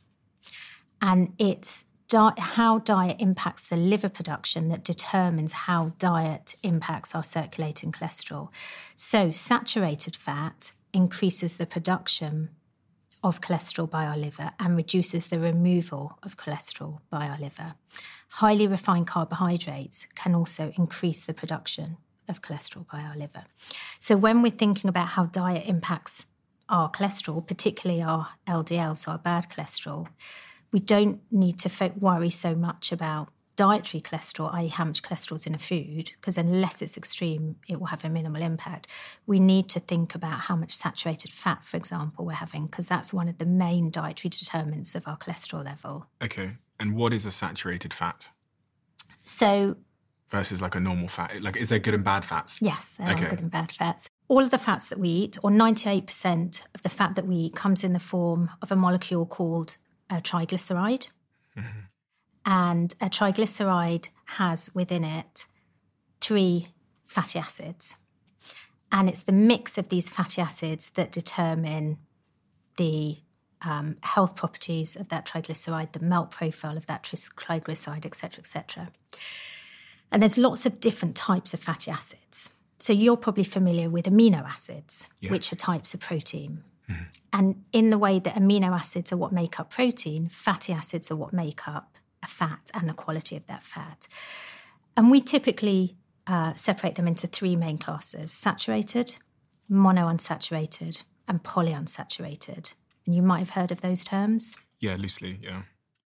And it's di- how diet impacts the liver production that determines how diet impacts our circulating cholesterol. So saturated fat increases the production of cholesterol by our liver and reduces the removal of cholesterol by our liver. Highly refined carbohydrates can also increase the production of cholesterol by our liver. So when we're thinking about how diet impacts our cholesterol, particularly our L D L, so our bad cholesterol, we don't need to fo- worry so much about dietary cholesterol, that is how much cholesterol is in a food, because unless it's extreme, it will have a minimal impact. We need to think about how much saturated fat, for example, we're having, because that's one of the main dietary determinants of our cholesterol level. Okay. And what is a saturated fat? So... versus like a normal fat? Like, is there good and bad fats? Yes, there okay. are good and bad fats. All of the fats that we eat, or ninety-eight percent of the fat that we eat, comes in the form of a molecule called a triglyceride. Mm-hmm. And a triglyceride has within it three fatty acids. And it's the mix of these fatty acids that determine the um, health properties of that triglyceride, the melt profile of that triglyceride, et cetera, et cetera. And there's lots of different types of fatty acids. So you're probably familiar with amino acids, yeah. which are types of protein. Mm-hmm. And in the way that amino acids are what make up protein, fatty acids are what make up a fat and the quality of that fat. And we typically uh, separate them into three main classes: saturated, monounsaturated, and polyunsaturated. And you might have heard of those terms. Yeah, loosely, yeah.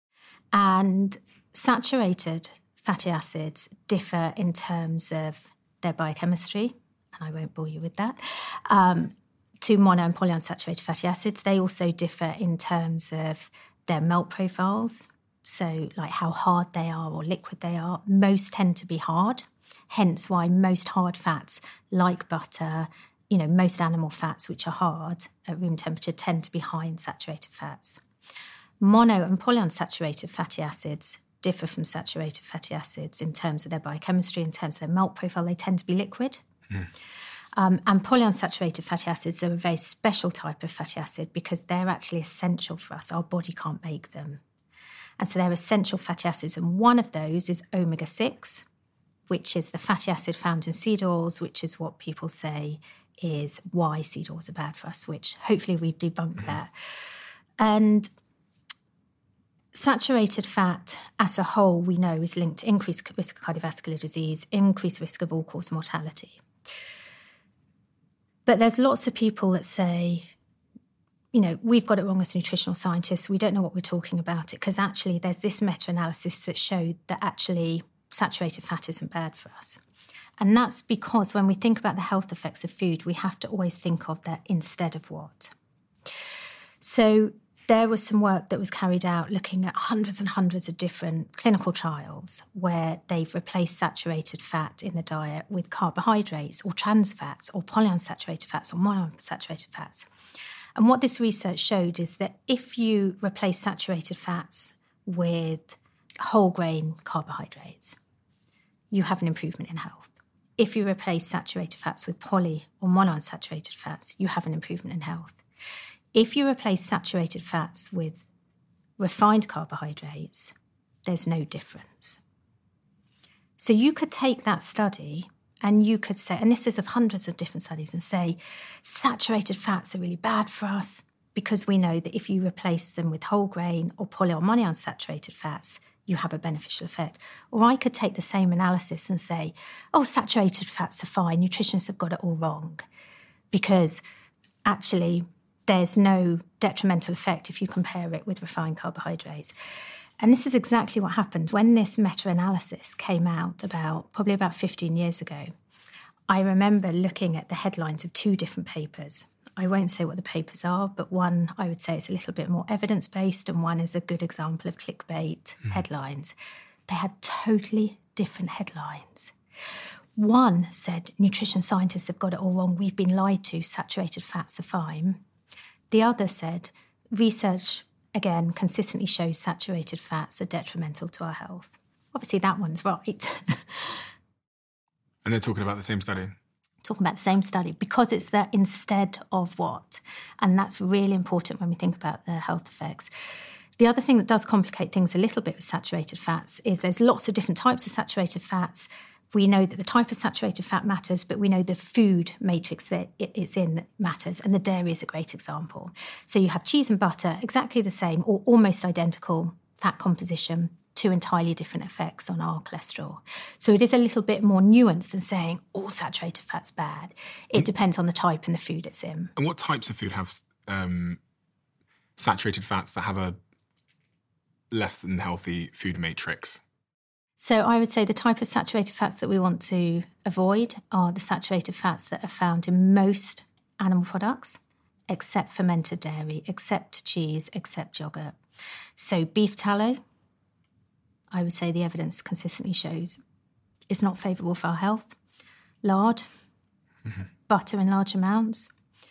And saturated fatty acids differ in terms of their biochemistry, and I won't bore you with that. Um, to mono and polyunsaturated fatty acids, they also differ in terms of their melt profiles, so like how hard they are or liquid they are. Most tend to be hard, hence why most hard fats, like butter, you know, most animal fats which are hard at room temperature tend to be high in saturated fats. Mono and polyunsaturated fatty acids differ from saturated fatty acids in terms of their biochemistry, in terms of their melt profile. They tend to be liquid. Mm. Um, and polyunsaturated fatty acids are a very special type of fatty acid because they're actually essential for us. Our body can't make them. And so they're essential fatty acids. And one of those is omega six, which is the fatty acid found in seed oils, which is what people say is why seed oils are bad for us, which hopefully we've debunked mm-hmm. that. And saturated fat as a whole, we know, is linked to increased risk of cardiovascular disease, increased risk of all-cause mortality. But there's lots of people that say, you know, we've got it wrong as nutritional scientists. We don't know what we're talking about it because actually there's this meta-analysis that showed that actually saturated fat isn't bad for us. And that's because when we think about the health effects of food, we have to always think of that instead of what. So there was some work that was carried out looking at hundreds and hundreds of different clinical trials where they've replaced saturated fat in the diet with carbohydrates or trans fats or polyunsaturated fats or monounsaturated fats. And what this research showed is that if you replace saturated fats with whole grain carbohydrates, you have an improvement in health. If you replace saturated fats with poly or monounsaturated fats, you have an improvement in health. If you replace saturated fats with refined carbohydrates, there's no difference. So you could take that study and you could say, and this is of hundreds of different studies, and say saturated fats are really bad for us because we know that if you replace them with whole grain or poly or monounsaturated fats, you have a beneficial effect. Or I could take the same analysis and say, oh, saturated fats are fine, nutritionists have got it all wrong, because actually there's no detrimental effect if you compare it with refined carbohydrates. And this is exactly what happened. When this meta-analysis came out about, probably about fifteen years ago, I remember looking at the headlines of two different papers. I won't say what the papers are, but one I would say is a little bit more evidence-based and one is a good example of clickbait mm. headlines. They had totally different headlines. One said, nutrition scientists have got it all wrong, we've been lied to, saturated fats are fine. The other said, research, again, consistently shows saturated fats are detrimental to our health. Obviously, that one's right. And they're talking about the same study? Talking about the same study, because it's that instead of what. And that's really important when we think about the health effects. The other thing that does complicate things a little bit with saturated fats is there's lots of different types of saturated fats. We know that the type of saturated fat matters, but we know the food matrix that it's in that matters, and the dairy is a great example. So you have cheese and butter, exactly the same or almost identical fat composition, two entirely different effects on our cholesterol. So it is a little bit more nuanced than saying all saturated fat's bad. It mm. depends on the type and the food it's in. And what types of food have um, saturated fats that have a less than healthy food matrix? So I would say the type of saturated fats that we want to avoid are the saturated fats that are found in most animal products, except fermented dairy, except cheese, except yogurt. So beef tallow, I would say the evidence consistently shows is not favourable for our health. Lard, mm-hmm. butter in large amounts.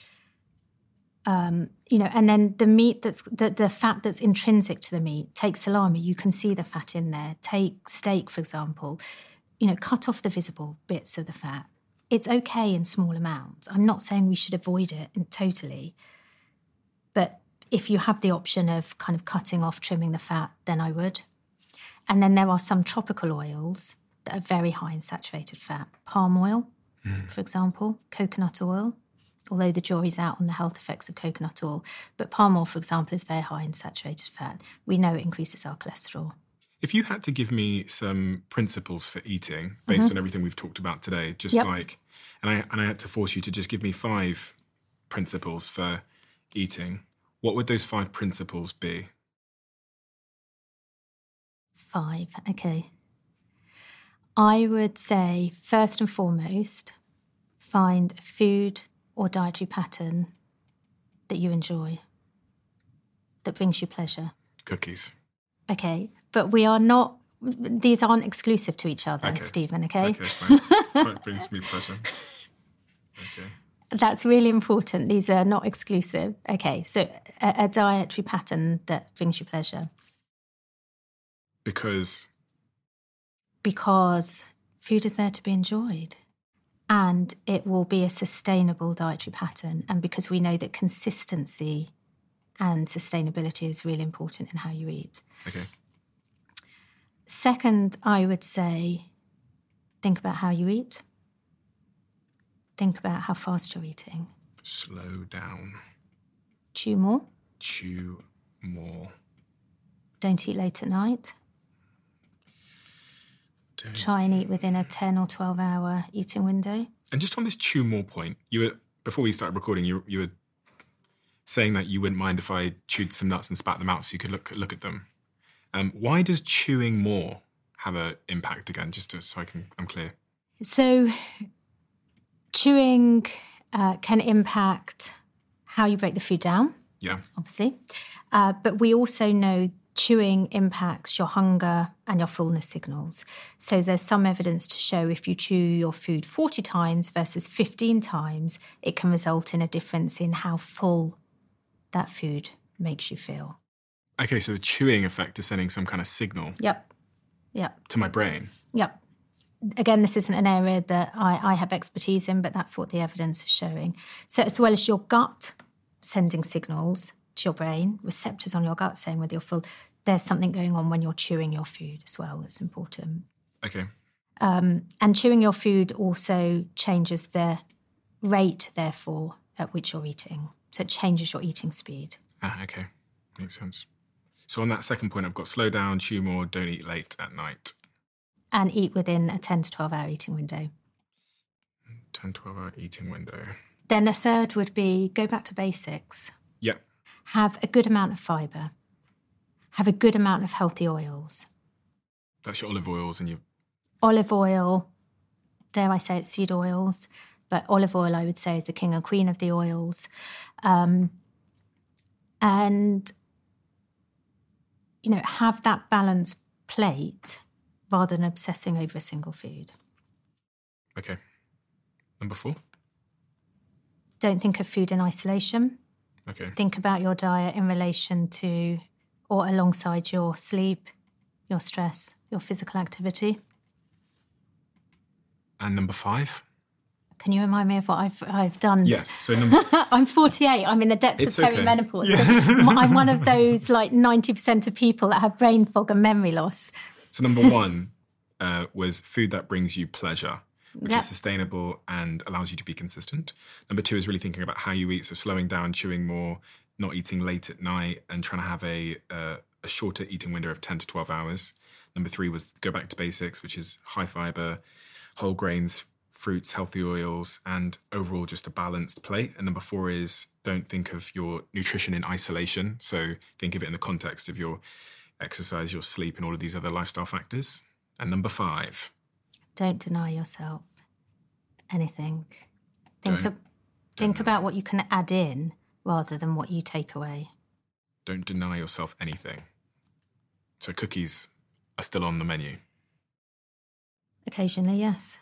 Um, you know, and then the meat that's the, the fat that's intrinsic to the meat. Take salami, you can see the fat in there. Take steak, for example. You know, cut off the visible bits of the fat. It's okay in small amounts. I'm not saying we should avoid it totally, but if you have the option of kind of cutting off, trimming the fat, then I would. And then there are some tropical oils that are very high in saturated fat. Palm oil, mm. for example, coconut oil. Although the jury's out on the health effects of coconut oil. But palm oil, for example, is very high in saturated fat. We know it increases our cholesterol. If you had to give me some principles for eating, based mm-hmm. on everything we've talked about today, just yep. like, and I and I had to force you to just give me five principles for eating, what would those five principles be? Five, okay. I would say, first and foremost, find a food or dietary pattern that you enjoy, that brings you pleasure. Cookies. Okay, but we are not, these aren't exclusive to each other, okay. Stephen, okay? Okay, fine. That brings me pleasure. Okay. That's really important. These are not exclusive. Okay, so a, a dietary pattern that brings you pleasure. Because? Because food is there to be enjoyed. And it will be a sustainable dietary pattern. And because we know that consistency and sustainability is really important in how you eat. Okay. Second, I would say, think about how you eat. Think about how fast you're eating. Slow down. Chew more. Chew more. Don't eat late at night. Don't. Try and eat within a ten or twelve hour eating window. And just on this chew more point, you were, before we started recording, you, you were saying that you wouldn't mind if I chewed some nuts and spat them out so you could look look at them. Um, why does chewing more have an impact again? Just to, so I can, I'm clear. So chewing uh, can impact how you break the food down. Yeah. Obviously. Uh, but we also know chewing impacts your hunger and your fullness signals. So there's some evidence to show if you chew your food forty times versus fifteen times, it can result in a difference in how full that food makes you feel. Okay, so the chewing effect is sending some kind of signal. Yep. Yep. To my brain. Yep. Again, this isn't an area that I, I have expertise in, but that's what the evidence is showing. So as well as your gut sending signals to your brain, receptors on your gut saying whether you're full, there's something going on when you're chewing your food as well that's important. Okay. Um, and chewing your food also changes the rate, therefore, at which you're eating. So it changes your eating speed. Ah, okay. Makes sense. So on that second point, I've got slow down, chew more, don't eat late at night. And eat within a ten to twelve hour eating window. ten, twelve hour eating window. Then the third would be go back to basics. Yep. Have a good amount of fibre. Have a good amount of healthy oils. That's your olive oils and your... Olive oil, dare I say it's seed oils, but olive oil I would say is the king and queen of the oils. Um, and, you know, have that balanced plate rather than obsessing over a single food. Okay. Number four? Don't think of food in isolation. Okay. Think about your diet in relation to or alongside your sleep, your stress, your physical activity. And number five? Can you remind me of what I've I've done? Yes. So number... I'm forty-eight. I'm in the depths It's of okay. perimenopause. Yeah. So I'm one of those like ninety percent of people that have brain fog and memory loss. So number one uh, was food that brings you pleasure, which Yep. is sustainable and allows you to be consistent. Number two is really thinking about how you eat, so slowing down, chewing more, not eating late at night, and trying to have a uh, a shorter eating window of ten to twelve hours. Number three was go back to basics, which is high fibre, whole grains, fruits, healthy oils, and overall just a balanced plate. And number four is don't think of your nutrition in isolation. So think of it in the context of your exercise, your sleep, and all of these other lifestyle factors. And number five. Don't deny yourself anything. Think Don't of, think about what you can add in rather than what you take away. Don't deny yourself anything. So cookies are still on the menu. Occasionally, yes.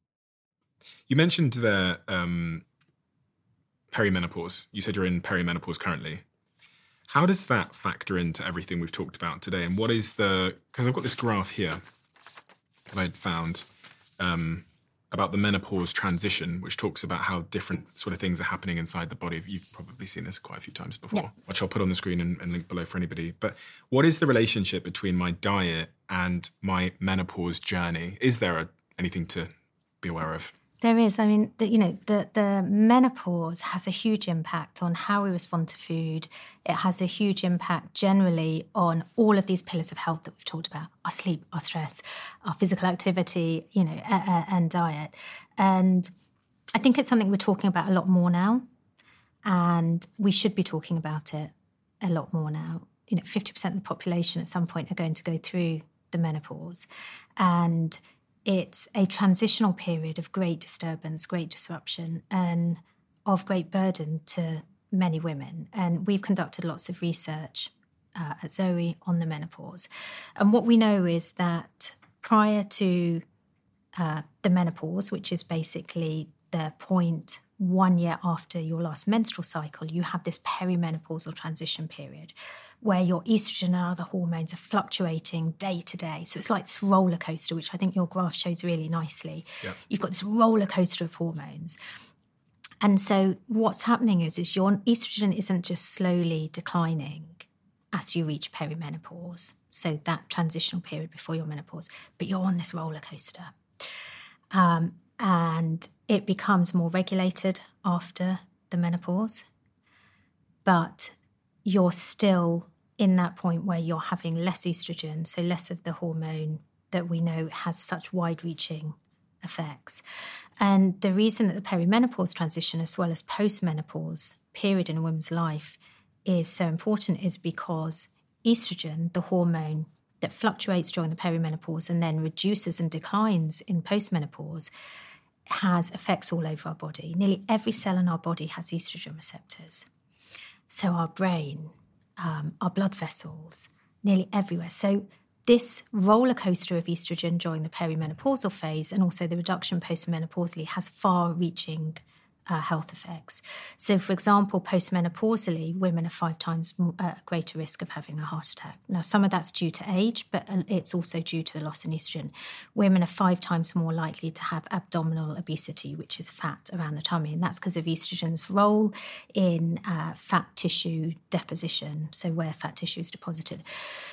You mentioned the um, perimenopause. You said you're in perimenopause currently. How does that factor into everything we've talked about today? And what is the... Because I've got this graph here that I'd found um, about the menopause transition, which talks about how different sort of things are happening inside the body. You've probably seen this quite a few times before, Yeah. which I'll put on the screen and, and link below for anybody. But what is the relationship between my diet and my menopause journey? Is there a, anything to be aware of? There is. I mean, the, you know, the, the menopause has a huge impact on how we respond to food. It has a huge impact generally on all of these pillars of health that we've talked about: our sleep, our stress, our physical activity, you know, uh, and diet. And I think it's something we're talking about a lot more now, and we should be talking about it a lot more now. You know, fifty percent of the population at some point are going to go through the menopause, and it's a transitional period of great disturbance, great disruption, and of great burden to many women. And we've conducted lots of research uh, at Zoe on the menopause. And what we know is that prior to uh, the menopause, which is basically the point one year after your last menstrual cycle, you have this perimenopausal transition period where your estrogen and other hormones are fluctuating day to day. So it's like this roller coaster, which I think your graph shows really nicely. Yep. You've got this roller coaster of hormones. And so what's happening is, is your estrogen isn't just slowly declining as you reach perimenopause, so that transitional period before your menopause, but you're on this roller coaster. Um, and it becomes more regulated after the menopause, but you're still in that point where you're having less estrogen, so less of the hormone that we know has such wide-reaching effects. And the reason that the perimenopause transition as well as postmenopause period in a woman's life is so important is because estrogen, the hormone that fluctuates during the perimenopause and then reduces and declines in postmenopause, has effects all over our body. Nearly every cell in our body has estrogen receptors. So our brain, um, our blood vessels, nearly everywhere. So this roller coaster of estrogen during the perimenopausal phase and also the reduction postmenopausally has far-reaching uh, health effects. So, for example, postmenopausally, women are five times more, uh, greater risk of having a heart attack. Now, some of that's due to age, but it's also due to the loss in estrogen. Women are five times more likely to have abdominal obesity, which is fat around the tummy, and that's because of estrogen's role in uh, fat tissue deposition, so where fat tissue is deposited.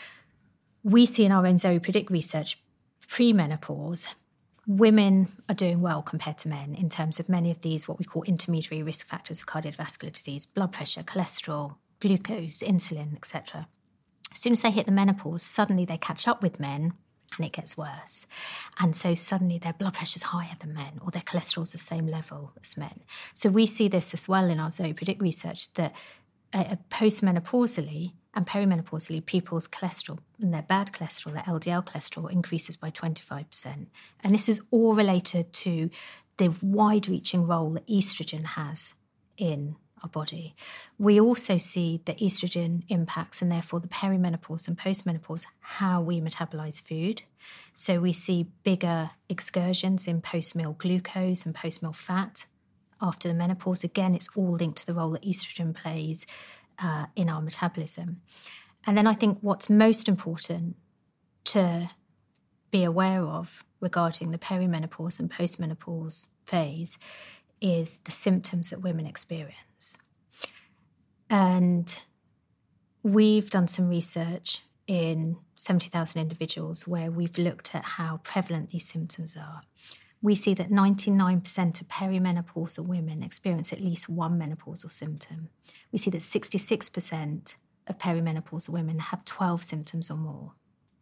We see in our own Zoe Predict research, pre-menopause, women are doing well compared to men in terms of many of these, what we call intermediary risk factors of cardiovascular disease, blood pressure, cholesterol, glucose, insulin, et cetera. As soon as they hit the menopause, suddenly they catch up with men and it gets worse. And so suddenly their blood pressure's higher than men or their cholesterol's the same level as men. So we see this as well in our Zoe Predict research that uh, postmenopausally and perimenopausally, people's cholesterol and their bad cholesterol, their L D L cholesterol, increases by twenty-five percent. And this is all related to the wide-reaching role that estrogen has in our body. We also see that estrogen impacts, and therefore the perimenopause and postmenopause, how we metabolize food. So we see bigger excursions in post-meal glucose and post-meal fat after the menopause. Again, it's all linked to the role that estrogen plays Uh, in our metabolism. And then I think what's most important to be aware of regarding the perimenopause and postmenopause phase is the symptoms that women experience. And we've done some research in seventy thousand individuals where we've looked at how prevalent these symptoms are. We see that ninety-nine percent of perimenopausal women experience at least one menopausal symptom. We see that sixty-six percent of perimenopausal women have twelve symptoms or more.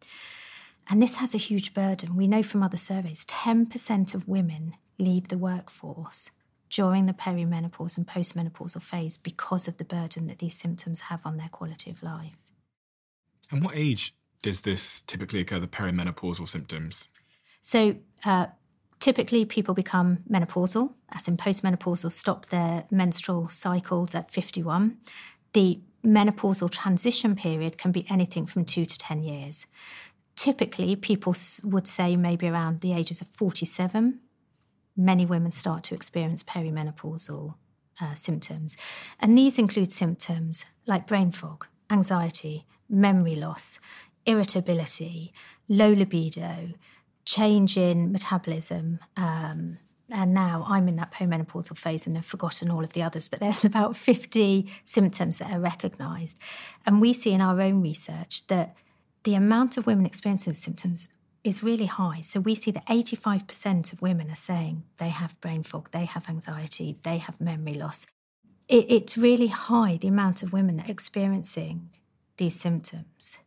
And this has a huge burden. We know from other surveys, ten percent of women leave the workforce during the perimenopause and postmenopausal phase because of the burden that these symptoms have on their quality of life. And what age does this typically occur, the perimenopausal symptoms? So, uh, typically, people become menopausal, as in postmenopausal, stop their menstrual cycles at fifty-one. The menopausal transition period can be anything from two to ten years. Typically, people would say maybe around the ages of forty-seven, many women start to experience perimenopausal uh, symptoms. And these include symptoms like brain fog, anxiety, memory loss, irritability, low libido, change in metabolism, um, and now I'm in that postmenopausal phase and have forgotten all of the others, but there's about fifty symptoms that are recognised. And we see in our own research that the amount of women experiencing symptoms is really high. So we see that eighty-five percent of women are saying they have brain fog, they have anxiety, they have memory loss. It, it's really high, the amount of women that are experiencing these symptoms.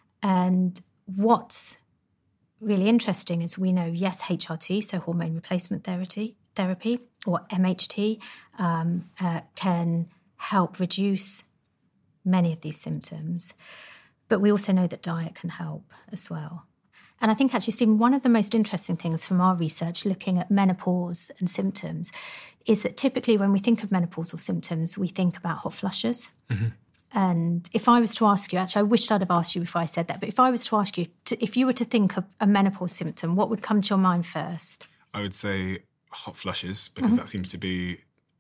And what's really interesting is we know, yes, H R T, so hormone replacement therapy, therapy or M H T, um, uh, can help reduce many of these symptoms. But we also know that diet can help as well. And I think actually, Stephen, one of the most interesting things from our research looking at menopause and symptoms is that typically when we think of menopausal symptoms, we think about hot flushes. Mm-hmm. And if I was to ask you, actually, I wished I'd have asked you before I said that, but if I was to ask you, to, if you were to think of a menopause symptom, what would come to your mind first? I would say hot flushes, because mm-hmm. that seems to be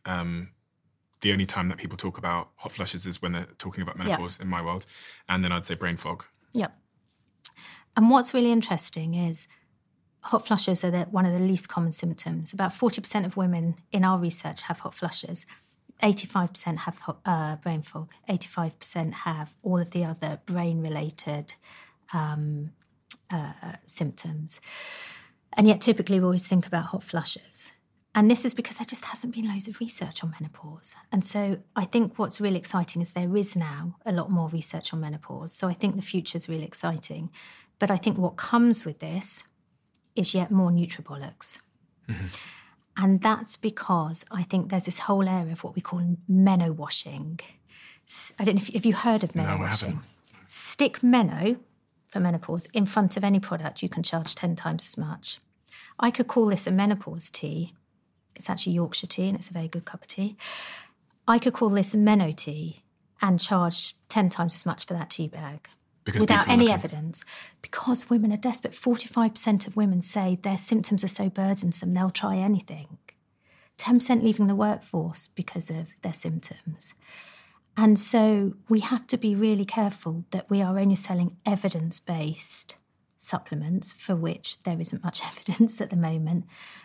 Um, the only time that people talk about hot flushes is when they're talking about menopause yep. in my world. And then I'd say brain fog. Yep. And what's really interesting is hot flushes are the, one of the least common symptoms. About forty percent of women in our research have hot flushes. eighty-five percent have hot, uh, brain fog. eighty-five percent have all of the other brain-related um, uh, symptoms. And yet typically we always think about hot flushes. And this is because there just hasn't been loads of research on menopause. And so I think what's really exciting is there is now a lot more research on menopause. So I think the future is really exciting. But I think what comes with this is yet more nutribolics. Mm-hmm. And that's because I think there's this whole area of what we call meno washing. I don't know if, if you heard of meno no, washing. I haven't. Stick meno for menopause in front of any product, you can charge ten times as much. I could call this a menopause tea. It's actually Yorkshire tea and it's a very good cup of tea. I could call this meno tea and charge ten times as much for that tea bag. Because without any evidence, because women are desperate. forty-five percent of women say their symptoms are so burdensome they'll try anything. ten percent leaving the workforce because of their symptoms. And so we have to be really careful that we are only selling evidence-based supplements for which there isn't much evidence at the moment.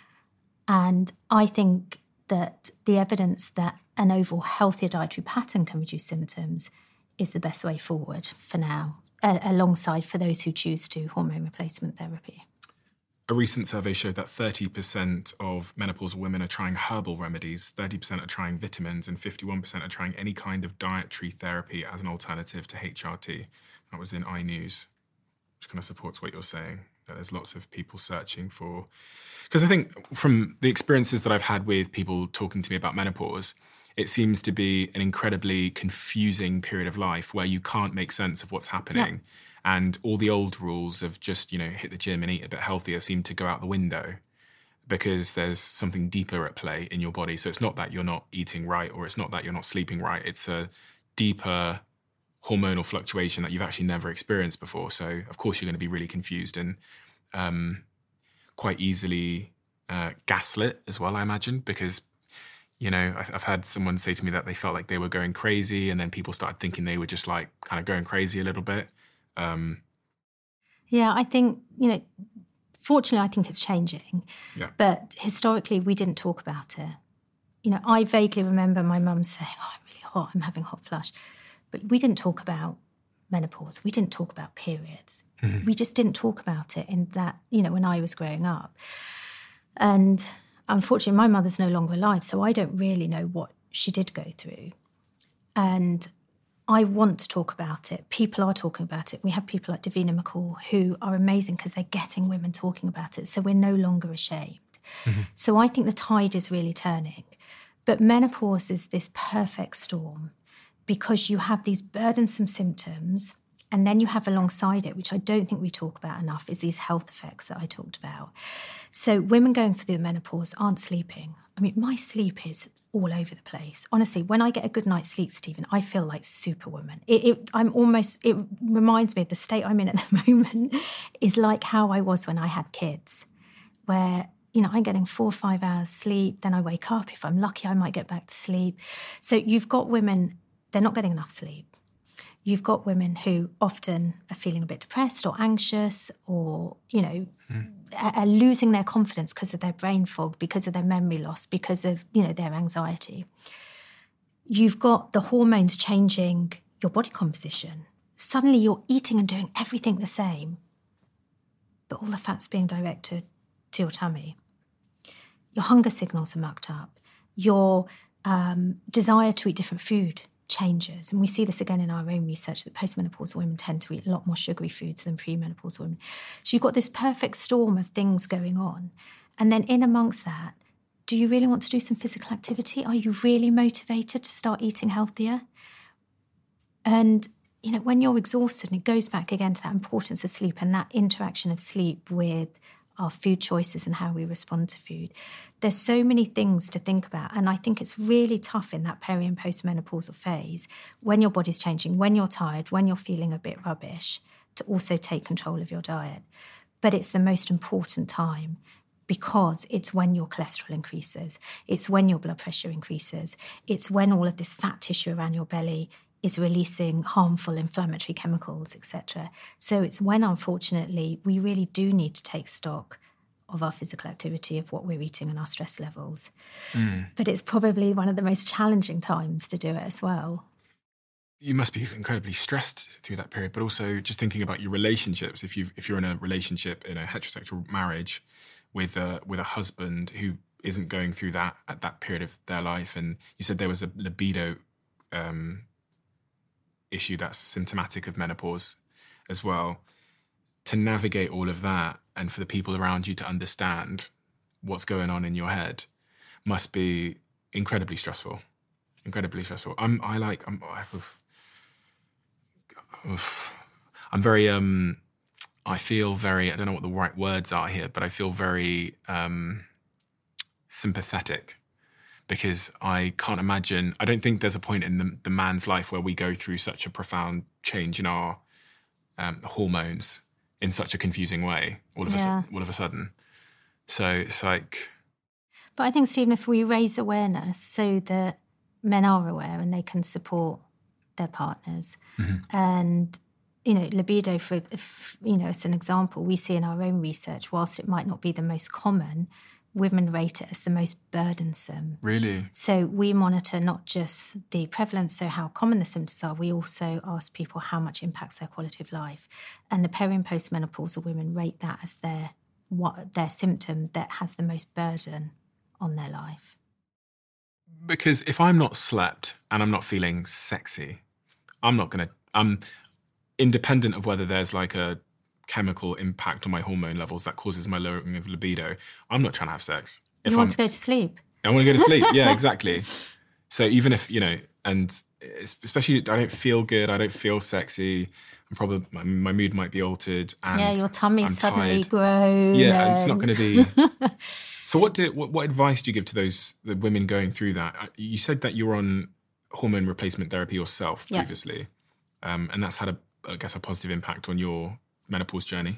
And I think that the evidence that an overall healthier dietary pattern can reduce symptoms is the best way forward for now, uh, alongside for those who choose to hormone replacement therapy. A recent survey showed that thirty percent of menopausal women are trying herbal remedies, thirty percent are trying vitamins, and fifty-one percent are trying any kind of dietary therapy as an alternative to H R T. That was in iNews, which kind of supports what you're saying, that there's lots of people searching for... Because I think from the experiences that I've had with people talking to me about menopause, it seems to be an incredibly confusing period of life where you can't make sense of what's happening. Yeah. And all the old rules of just, you know, hit the gym and eat a bit healthier seem to go out the window because there's something deeper at play in your body. So it's not that you're not eating right or it's not that you're not sleeping right. It's a deeper hormonal fluctuation that you've actually never experienced before. So, of course, you're going to be really confused and um, quite easily uh, gaslit as well, I imagine, because, you know, I've had someone say to me that they felt like they were going crazy and then people started thinking they were just like kind of going crazy a little bit. Um, yeah, I think, you know, fortunately, I think it's changing. Yeah. But historically, we didn't talk about it. You know, I vaguely remember my mum saying, oh, I'm really hot, I'm having hot flush. But we didn't talk about menopause. We didn't talk about periods. Mm-hmm. We just didn't talk about it in that, you know, when I was growing up. And unfortunately, my mother's no longer alive, so I don't really know what she did go through. And I want to talk about it. People are talking about it. We have people like Davina McCall who are amazing because they're getting women talking about it. So we're no longer ashamed. Mm-hmm. So I think the tide is really turning. But menopause is this perfect storm because you have these burdensome symptoms and then you have alongside it, which I don't think we talk about enough, is these health effects that I talked about. So women going through the menopause aren't sleeping. I mean, my sleep is all over the place. Honestly, when I get a good night's sleep, Stephen, I feel like Superwoman. It, it, I'm almost, it reminds me of the state I'm in at the moment is like how I was when I had kids, where, you know, I'm getting four or five hours sleep, then I wake up. If I'm lucky, I might get back to sleep. So you've got women, they're not getting enough sleep. You've got women who often are feeling a bit depressed or anxious or, you know, mm. are losing their confidence because of their brain fog, because of their memory loss, because of, you know, their anxiety. You've got the hormones changing your body composition. Suddenly you're eating and doing everything the same, but all the fat's being directed to your tummy. Your hunger signals are mucked up. Your um, desire to eat different food changes. And we see this again in our own research that postmenopausal women tend to eat a lot more sugary foods than premenopausal women. So you've got this perfect storm of things going on. And then in amongst that, do you really want to do some physical activity? Are you really motivated to start eating healthier? And, you know, when you're exhausted, and it goes back again to that importance of sleep and that interaction of sleep with our food choices and how we respond to food. There's so many things to think about. And I think it's really tough in that peri and postmenopausal phase when your body's changing, when you're tired, when you're feeling a bit rubbish, to also take control of your diet. But it's the most important time because it's when your cholesterol increases, it's when your blood pressure increases, it's when all of this fat tissue around your belly is releasing harmful inflammatory chemicals, et cetera. So it's when, unfortunately, we really do need to take stock of our physical activity, of what we're eating and our stress levels. Mm. But it's probably one of the most challenging times to do it as well. You must be incredibly stressed through that period, but also just thinking about your relationships. If you if you're in a relationship, in a heterosexual marriage with a, with a husband who isn't going through that at that period of their life, and you said there was a libido um, issue that's symptomatic of menopause as well, to navigate all of that and for the people around you to understand what's going on in your head must be incredibly stressful. Incredibly stressful. I'm, I like, I'm, I, I'm very, um, I feel very, I don't know what the right words are here, but I feel very um, sympathetic, because I can't imagine, I don't think there's a point in the, the man's life where we go through such a profound change in our um, hormones in such a confusing way all of, yeah. a, all of a sudden. So it's like... But I think, Stephen, if we raise awareness so that men are aware and they can support their partners, mm-hmm. and, you know, libido, for if, you know, as an example, we see in our own research, whilst it might not be the most common, women rate it as the most burdensome. Really? So we monitor not just the prevalence, so how common the symptoms are, we also ask people how much impacts their quality of life. And the peri and postmenopausal women rate that as their what their symptom that has the most burden on their life. Because if I'm not slept and I'm not feeling sexy, I'm not going to... I'm independent of whether there's like a chemical impact on my hormone levels that causes my lowering of libido, I'm not trying to have sex. If you want I'm, to go to sleep. I want to go to sleep, yeah, exactly. So even if, you know, and especially I don't feel good, I don't feel sexy, I'm probably, my, my mood might be altered. And yeah, your tummy I'm suddenly tired. grows. Yeah, and it's not going to be... So what, did, what what advice do you give to those the women going through that? You said that you were on hormone replacement therapy yourself previously, yep. um, and that's had, a, I guess, a positive impact on your menopause journey.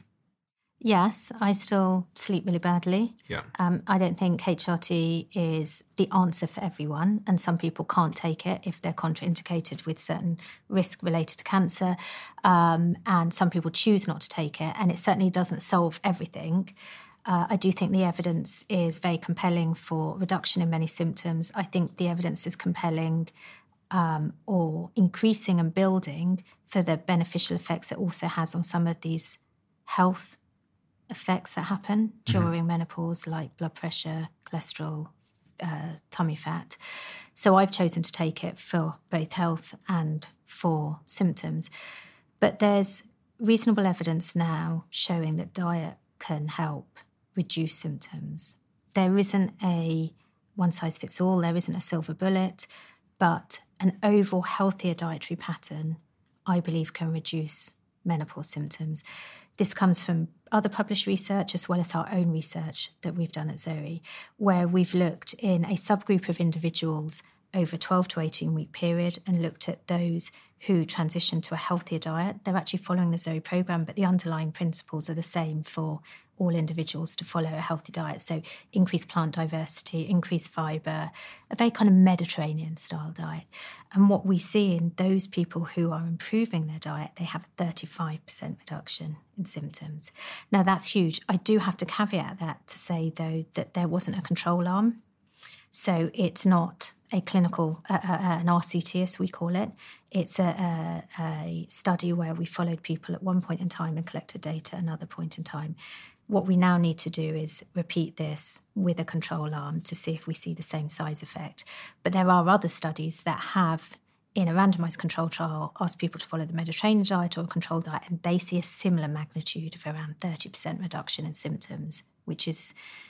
Yes, I still sleep really badly. Yeah. Um, I don't think H R T is the answer for everyone, and some people can't take it if they're contraindicated with certain risk related to cancer, um, and some people choose not to take it, and it certainly doesn't solve everything. Uh, I do think the evidence is very compelling for reduction in many symptoms. I think the evidence is compelling um, or increasing and building for the beneficial effects it also has on some of these health effects that happen during mm-hmm. menopause, like blood pressure, cholesterol, uh, tummy fat. So I've chosen to take it for both health and for symptoms. But there's reasonable evidence now showing that diet can help reduce symptoms. There isn't a one-size-fits-all, there isn't a silver bullet, but an overall healthier dietary pattern, I believe, can reduce menopause symptoms. This comes from other published research as well as our own research that we've done at Zoe, where we've looked in a subgroup of individuals over a twelve to eighteen week period and looked at those who transitioned to a healthier diet. They're actually following the Zoe program, but the underlying principles are the same for all individuals to follow a healthy diet. So increased plant diversity, increased fibre, a very kind of Mediterranean style diet. And what we see in those people who are improving their diet, they have a thirty-five percent reduction in symptoms. Now that's huge. I do have to caveat that to say, though, that there wasn't a control arm. So it's not a clinical, uh, uh, an R C T as we call it. It's a, a, a study where we followed people at one point in time and collected data at another point in time. What we now need to do is repeat this with a control arm to see if we see the same size effect. But there are other studies that have, in a randomized control trial, asked people to follow the Mediterranean diet or a control diet, and they see a similar magnitude of around thirty percent reduction in symptoms, which is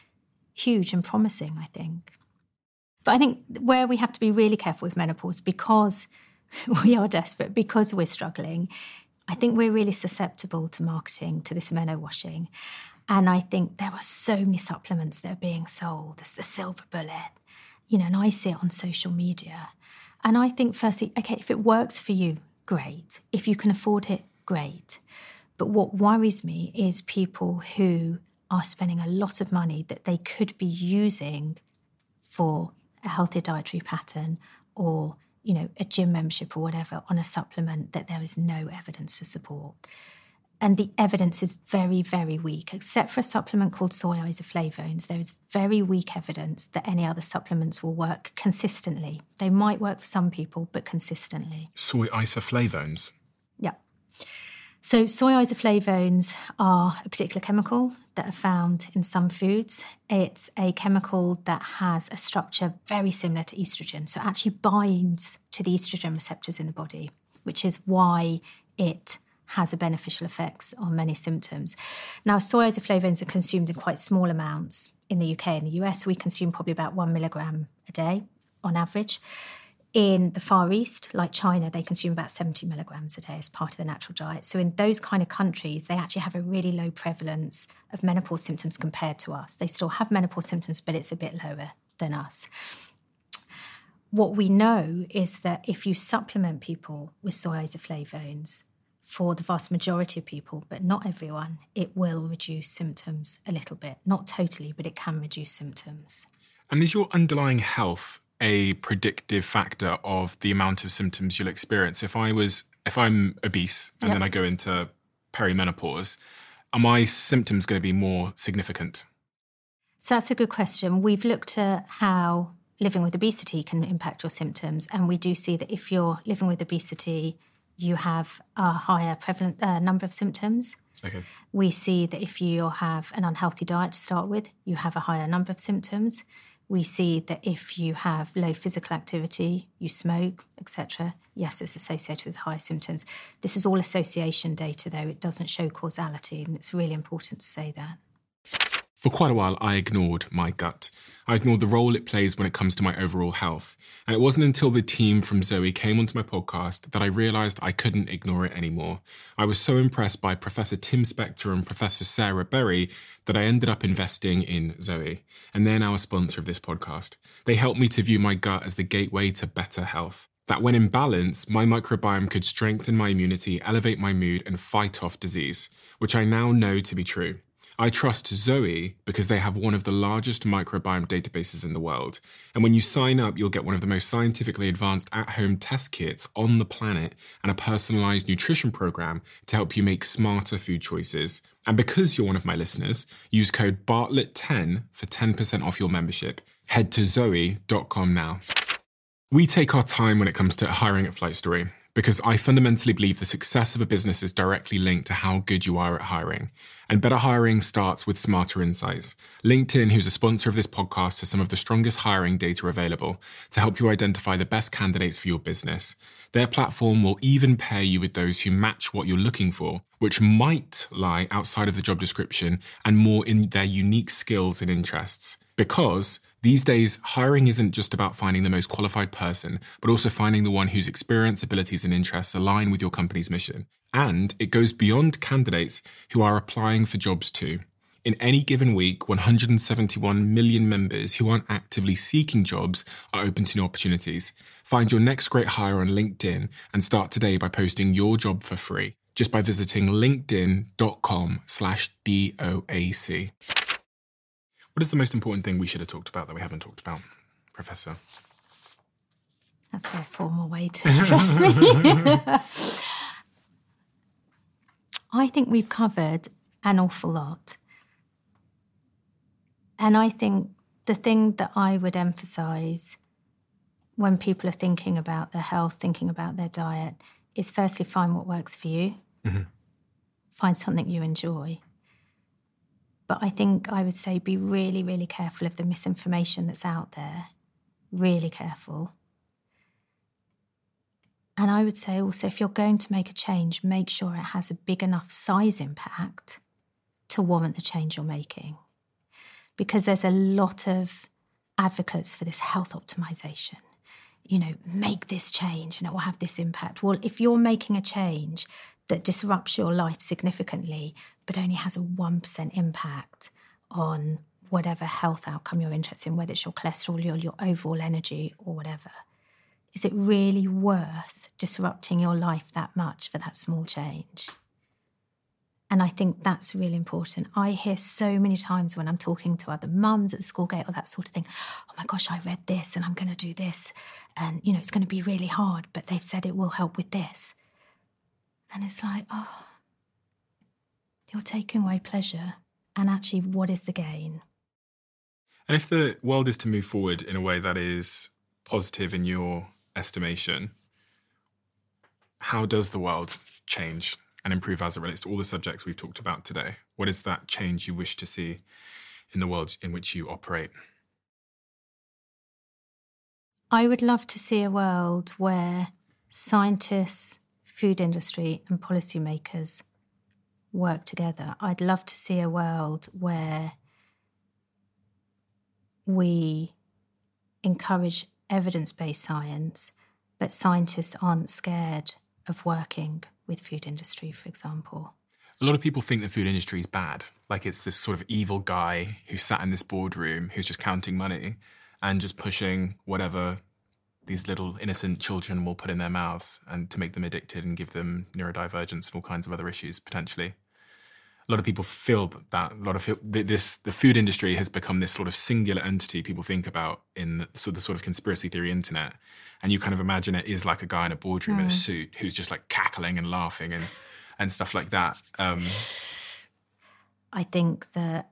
huge and promising, I think. But I think where we have to be really careful with menopause, because we are desperate, because we're struggling, I think we're really susceptible to marketing, to this meno washing. And I think there are so many supplements that are being sold as the silver bullet, you know, and I see it on social media. And I think, firstly, okay, if it works for you, great. If you can afford it, great. But what worries me is people who are spending a lot of money that they could be using for a healthier dietary pattern or, you know, a gym membership or whatever on a supplement that there is no evidence to support. And the evidence is very, very weak. Except for a supplement called soy isoflavones, there is very weak evidence that any other supplements will work consistently. They might work for some people, but consistently. Soy isoflavones? Yeah. So soy isoflavones are a particular chemical that are found in some foods. It's a chemical that has a structure very similar to estrogen. So it actually binds to the estrogen receptors in the body, which is why it has a beneficial effects on many symptoms. Now, soy isoflavones are consumed in quite small amounts in the U K. In the U S, we consume probably about one milligram a day on average. In the Far East, like China, they consume about seventy milligrams a day as part of their natural diet. So in those kind of countries, they actually have a really low prevalence of menopause symptoms compared to us. They still have menopause symptoms, but it's a bit lower than us. What we know is that if you supplement people with soy isoflavones, for the vast majority of people, but not everyone, it will reduce symptoms a little bit. Not totally, but it can reduce symptoms. And is your underlying health a predictive factor of the amount of symptoms you'll experience? If I was, if I'm obese and Yep. then I go into perimenopause, are my symptoms going to be more significant? So that's a good question. We've looked at how living with obesity can impact your symptoms, and we do see that if you're living with obesity, you have a higher prevalent uh, number of symptoms. Okay. We see that if you have an unhealthy diet to start with, you have a higher number of symptoms. We see that if you have low physical activity, you smoke, et cetera, yes, it's associated with higher symptoms. This is all association data, though. It doesn't show causality, and it's really important to say that. For quite a while, I ignored my gut. I ignored the role it plays when it comes to my overall health. And it wasn't until the team from Zoe came onto my podcast that I realised I couldn't ignore it anymore. I was so impressed by Professor Tim Spector and Professor Sarah Berry that I ended up investing in Zoe. And they're now a sponsor of this podcast. They helped me to view my gut as the gateway to better health. That when in balance, my microbiome could strengthen my immunity, elevate my mood, and fight off disease, which I now know to be true. I trust Zoe because they have one of the largest microbiome databases in the world. And when you sign up, you'll get one of the most scientifically advanced at-home test kits on the planet and a personalized nutrition program to help you make smarter food choices. And because you're one of my listeners, use code Bartlett ten for ten percent off your membership. Head to zoe dot com now. We take our time when it comes to hiring at Flight Story, because I fundamentally believe the success of a business is directly linked to how good you are at hiring. And better hiring starts with smarter insights. LinkedIn, who's a sponsor of this podcast, has some of the strongest hiring data available to help you identify the best candidates for your business. Their platform will even pair you with those who match what you're looking for, which might lie outside of the job description and more in their unique skills and interests. Because these days, hiring isn't just about finding the most qualified person, but also finding the one whose experience, abilities, and interests align with your company's mission. And it goes beyond candidates who are applying for jobs too. In any given week, one hundred seventy-one million members who aren't actively seeking jobs are open to new opportunities. Find your next great hire on LinkedIn and start today by posting your job for free, just by visiting linkedin.com slash DOAC. What is the most important thing we should have talked about that we haven't talked about, Professor? That's a very formal way to address me. I think we've covered an awful lot. And I think the thing that I would emphasise when people are thinking about their health, thinking about their diet, is firstly find what works for you. Mm-hmm. Find something you enjoy. But I think I would say be really, really careful of the misinformation that's out there. Really careful. And I would say also, if you're going to make a change, make sure it has a big enough size impact to warrant the change you're making. Because there's a lot of advocates for this health optimization. You know, make this change and it will have this impact. Well, if you're making a change that disrupts your life significantly, but only has a one percent impact on whatever health outcome you're interested in, whether it's your cholesterol, your, your overall energy or whatever, is it really worth disrupting your life that much for that small change? And I think that's really important. I hear so many times when I'm talking to other mums at Schoolgate or that sort of thing, oh my gosh, I read this and I'm going to do this. And, you know, it's going to be really hard, but they've said it will help with this. And it's like, oh, you're taking away pleasure. And actually, what is the gain? And if the world is to move forward in a way that is positive in your estimation, how does the world change and improve as it relates to all the subjects we've talked about today? What is that change you wish to see in the world in which you operate? I would love to see a world where scientists, food industry and policymakers work together. I'd love to see a world where we encourage evidence-based science, but scientists aren't scared of working with food industry, for example. A lot of people think the food industry is bad, like it's this sort of evil guy who sat in this boardroom who's just counting money and just pushing whatever these little innocent children will put in their mouths and to make them addicted and give them neurodivergence and all kinds of other issues potentially. A lot of people feel that a lot of this the food industry has become this sort of singular entity people think about in the, so the sort of conspiracy theory internet, and you kind of imagine it is like a guy in a boardroom mm. in a suit who's just like cackling and laughing and and stuff like that. Um, I think that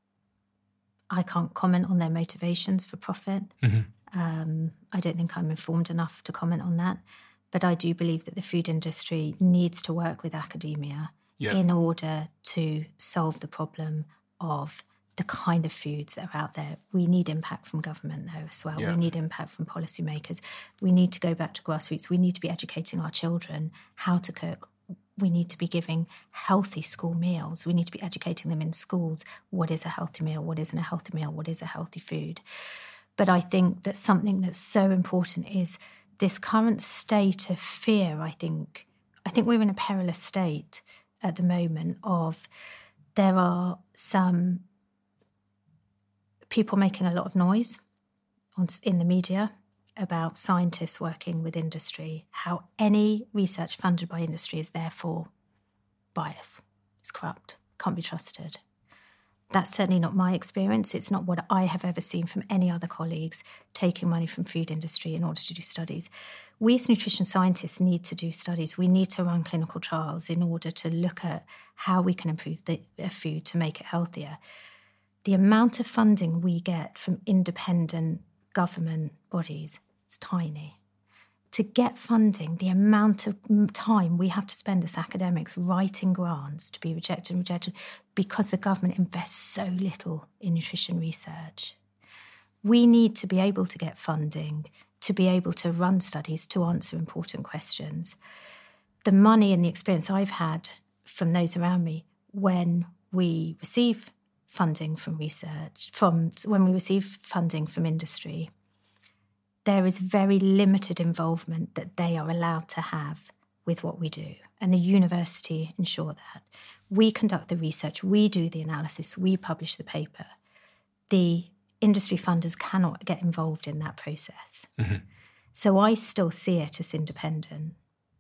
I can't comment on their motivations for profit. Mm-hmm. Um, I don't think I'm informed enough to comment on that, but I do believe that the food industry needs to work with academia. Yeah. In order to solve the problem of the kind of foods that are out there. We need impact from government there as well. Yeah. We need impact from policymakers. We need to go back to grassroots. We need to be educating our children how to cook. We need to be giving healthy school meals. We need to be educating them in schools. What is a healthy meal? What isn't a healthy meal? What is a healthy food? But I think that something that's so important is this current state of fear, I think. I think we're in a perilous state at the moment of there are some people making a lot of noise on, in the media about scientists working with industry, how any research funded by industry is therefore biased, it's corrupt, can't be trusted. That's certainly not my experience. It's not what I have ever seen from any other colleagues taking money from food industry in order to do studies. We as nutrition scientists need to do studies. We need to run clinical trials in order to look at how we can improve the food to make it healthier. The amount of funding we get from independent government bodies is tiny. To get funding, the amount of time we have to spend as academics writing grants to be rejected and rejected because the government invests so little in nutrition research. We need to be able to get funding, to be able to run studies, to answer important questions. The money and the experience I've had from those around me when we receive funding from research, from when we receive funding from industry, there is very limited involvement that they are allowed to have with what we do. And the university ensure that. We conduct the research, we do the analysis, we publish the paper. The industry funders cannot get involved in that process. Mm-hmm. So I still see it as independent.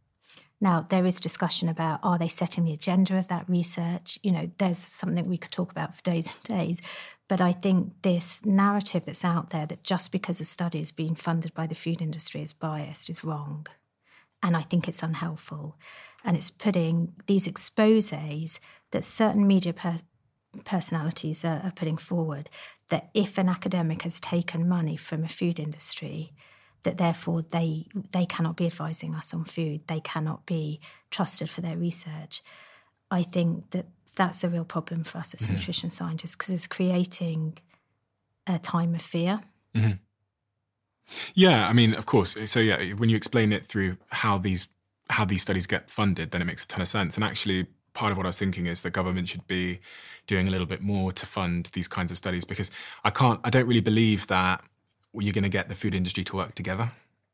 Now, there is discussion about, are they setting the agenda of that research? You know, there's something we could talk about for days and days. But I think this narrative that's out there that just because a study is being funded by the food industry is biased is wrong. And I think it's unhelpful. And it's putting these exposés that certain media per- personalities are, are putting forward, that if an academic has taken money from a food industry, that therefore they they cannot be advising us on food, they cannot be trusted for their research. I think that that's a real problem for us as mm-hmm. nutrition scientists because it's creating a time of fear. Mm-hmm. Yeah, I mean, of course. So yeah, when you explain it through how these how these studies get funded, then it makes a ton of sense. And actually, part of what I was thinking is the government should be doing a little bit more to fund these kinds of studies because I can't, I don't really believe that you're going to get the food industry to work together.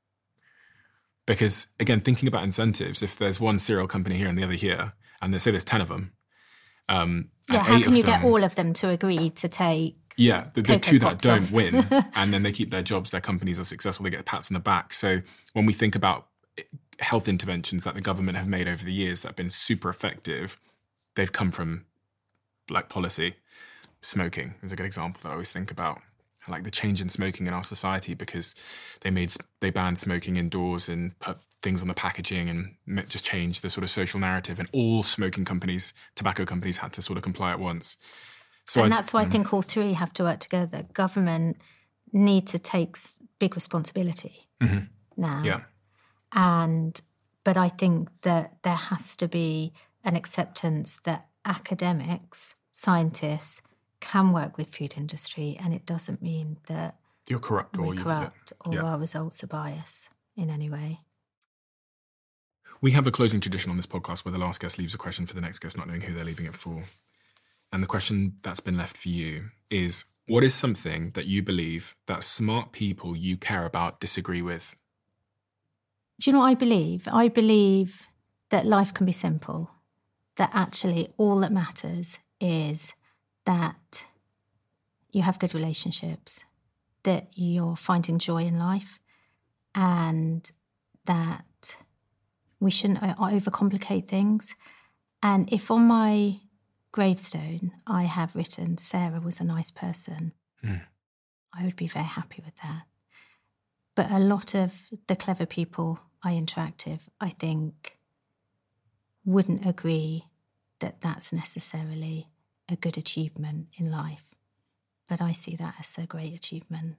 Because, again, thinking about incentives, if there's one cereal company here and the other here, and they say there's ten of them. Um, yeah, how can you them, get all of them to agree to take Yeah, the, the two that don't off. win, and then they keep their jobs, their companies are successful, they get pats on the back. So when we think about health interventions that the government have made over the years that have been super effective, they've come from like policy. Smoking is a good example that I always think about, like the change in smoking in our society, because they made they banned smoking indoors and put things on the packaging and just changed the sort of social narrative, and all smoking companies, tobacco companies, had to sort of comply at once. So and I, that's why um, I think all three have to work together. Government need to take big responsibility mm-hmm. now. Yeah. And, but I think that there has to be an acceptance that academics, scientists can work with food industry, and it doesn't mean that you're corrupt or we're you've corrupt or yeah. our results are biased in any way. We have a closing tradition on this podcast where the last guest leaves a question for the next guest, not knowing who they're leaving it for. And the question that's been left for you is, what is something that you believe that smart people you care about disagree with? Do you know what I believe? I believe that life can be simple, that actually all that matters is that you have good relationships, that you're finding joy in life, and that we shouldn't overcomplicate things. And if on my gravestone I have written, Sarah was a nice person, mm. I would be very happy with that. But a lot of the clever people I interact with, I think, wouldn't agree that that's necessarily a good achievement in life. But I see that as a great achievement.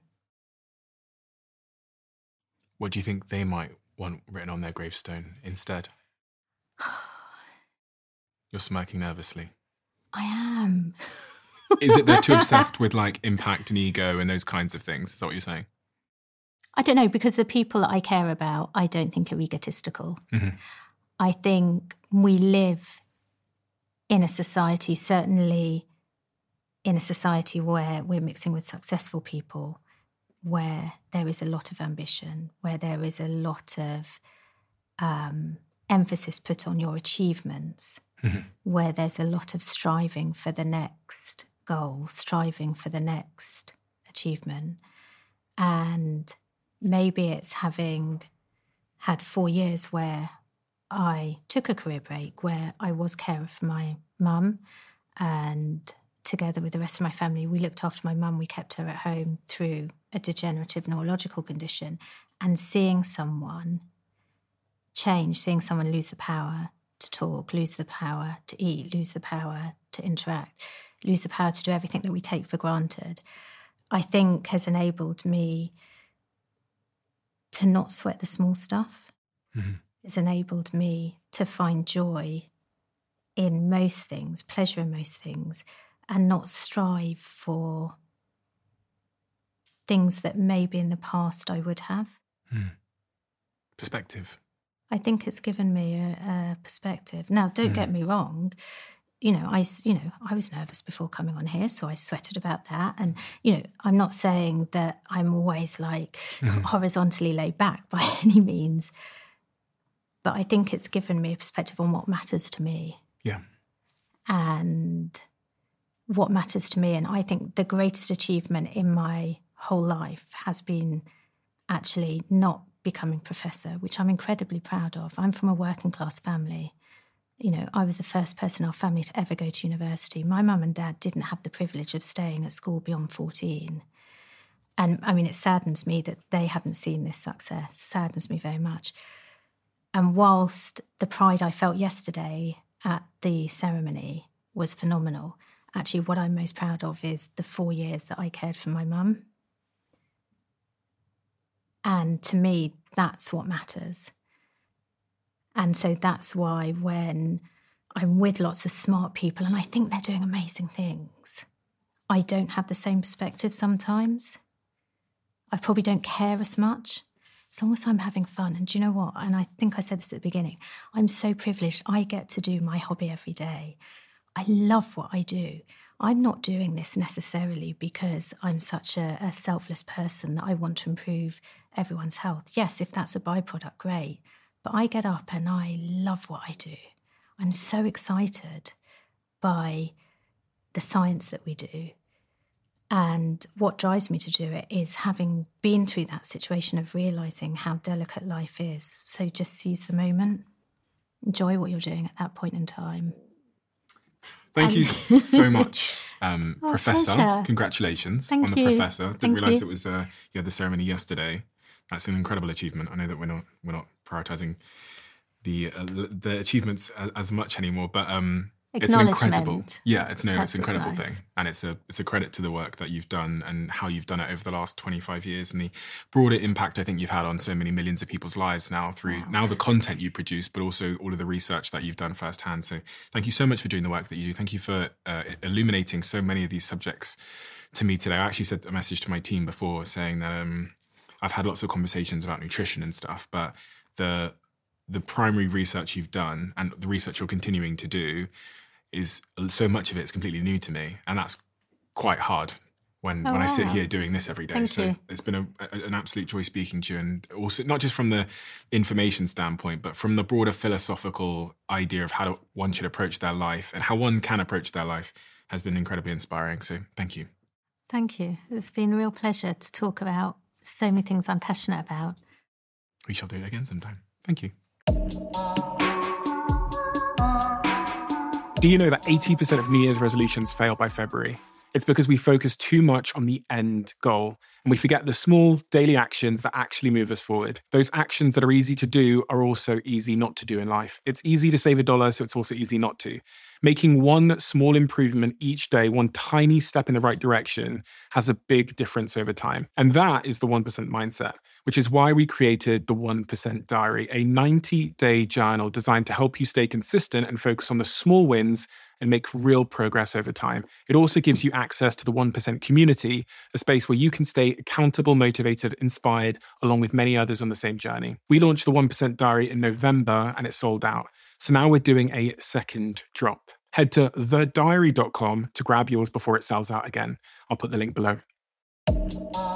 What do you think they might want written on their gravestone instead? You're smirking nervously. I am. Is it they're too obsessed with like impact and ego and those kinds of things? Is that what you're saying? I don't know, because the people I care about, I don't think are egotistical. Mm-hmm. I think we live in a society, certainly in a society where we're mixing with successful people, where there is a lot of ambition, where there is a lot of um, emphasis put on your achievements, mm-hmm. where there's a lot of striving for the next goal, striving for the next achievement. And maybe it's having had four years where I took a career break, where I was carer for my mum, and together with the rest of my family, we looked after my mum. We kept her at home through a degenerative neurological condition. And seeing someone change, seeing someone lose the power to talk, lose the power to eat, lose the power to interact, lose the power to do everything that we take for granted, I think has enabled me to not sweat the small stuff. Mm-hmm. It's enabled me to find joy in most things, pleasure in most things, and not strive for things that maybe in the past I would have. Mm. Perspective. I think it's given me a, a perspective. Now, don't mm. get me wrong. You know, I, you know, I was nervous before coming on here, so I sweated about that. And, you know, I'm not saying that I'm always like mm-hmm. horizontally laid back by any means, but I think it's given me a perspective on what matters to me. Yeah. And what matters to me. And I think the greatest achievement in my whole life has been actually not becoming professor, which I'm incredibly proud of. I'm from a working class family. You know, I was the first person in our family to ever go to university. My mum and dad didn't have the privilege of staying at school beyond fourteen. And I mean, it saddens me that they haven't seen this success. It saddens me very much. And whilst the pride I felt yesterday at the ceremony was phenomenal, actually what I'm most proud of is the four years that I cared for my mum. And to me, that's what matters. And so that's why when I'm with lots of smart people and I think they're doing amazing things, I don't have the same perspective sometimes. I probably don't care as much, as long as I'm having fun. And do you know what? And I think I said this at the beginning. I'm so privileged. I get to do my hobby every day. I love what I do. I'm not doing this necessarily because I'm such a, a selfless person that I want to improve everyone's health. Yes, if that's a byproduct, great. But I get up and I love what I do. I'm so excited by the science that we do. And what drives me to do it is having been through that situation of realising how delicate life is. So just seize the moment. Enjoy what you're doing at that point in time. Thank and- you so much, um, Oh, Professor. pleasure. Congratulations Thank on the you. Professor. Didn't Thank realise you. it was uh, you had the ceremony yesterday. That's an incredible achievement. I know that we're not we're not prioritising the uh, the achievements as, as much anymore, but um, it's an incredible, Acknowledgement. yeah, it's no, That's it's an incredible nice. thing, and it's a it's a credit to the work that you've done and how you've done it over the last twenty-five years, and the broader impact I think you've had on so many millions of people's lives now through now the content you produce, but also all of the research that you've done firsthand. So thank you so much for doing the work that you do. Thank you for uh, illuminating so many of these subjects to me today. I actually sent a message to my team before saying that um, I've had lots of conversations about nutrition and stuff, but the the primary research you've done and the research you're continuing to do is so much of it is completely new to me, and that's quite hard when Oh, when I sit wow. here doing this every day. Thank so you. it's been a, a, an absolute joy speaking to you, and also not just from the information standpoint, but from the broader philosophical idea of how to, one should approach their life and how one can approach their life has been incredibly inspiring. So thank you. Thank you. It's been a real pleasure to talk about so many things I'm passionate about. We shall do it again sometime. Thank you. Do you know that eighty percent of New Year's resolutions fail by February? It's because we focus too much on the end goal and we forget the small daily actions that actually move us forward. Those actions that are easy to do are also easy not to do in life. It's easy to save a dollar, so it's also easy not to. Making one small improvement each day, one tiny step in the right direction, has a big difference over time. And that is the one percent mindset, which is why we created the one percent Diary, a ninety-day journal designed to help you stay consistent and focus on the small wins and make real progress over time. It also gives you access to the one percent community, a space where you can stay accountable, motivated, inspired, along with many others on the same journey. We launched the one percent Diary in November and it sold out. So now we're doing a second drop. Head to the diary dot com to grab yours before it sells out again. I'll put the link below.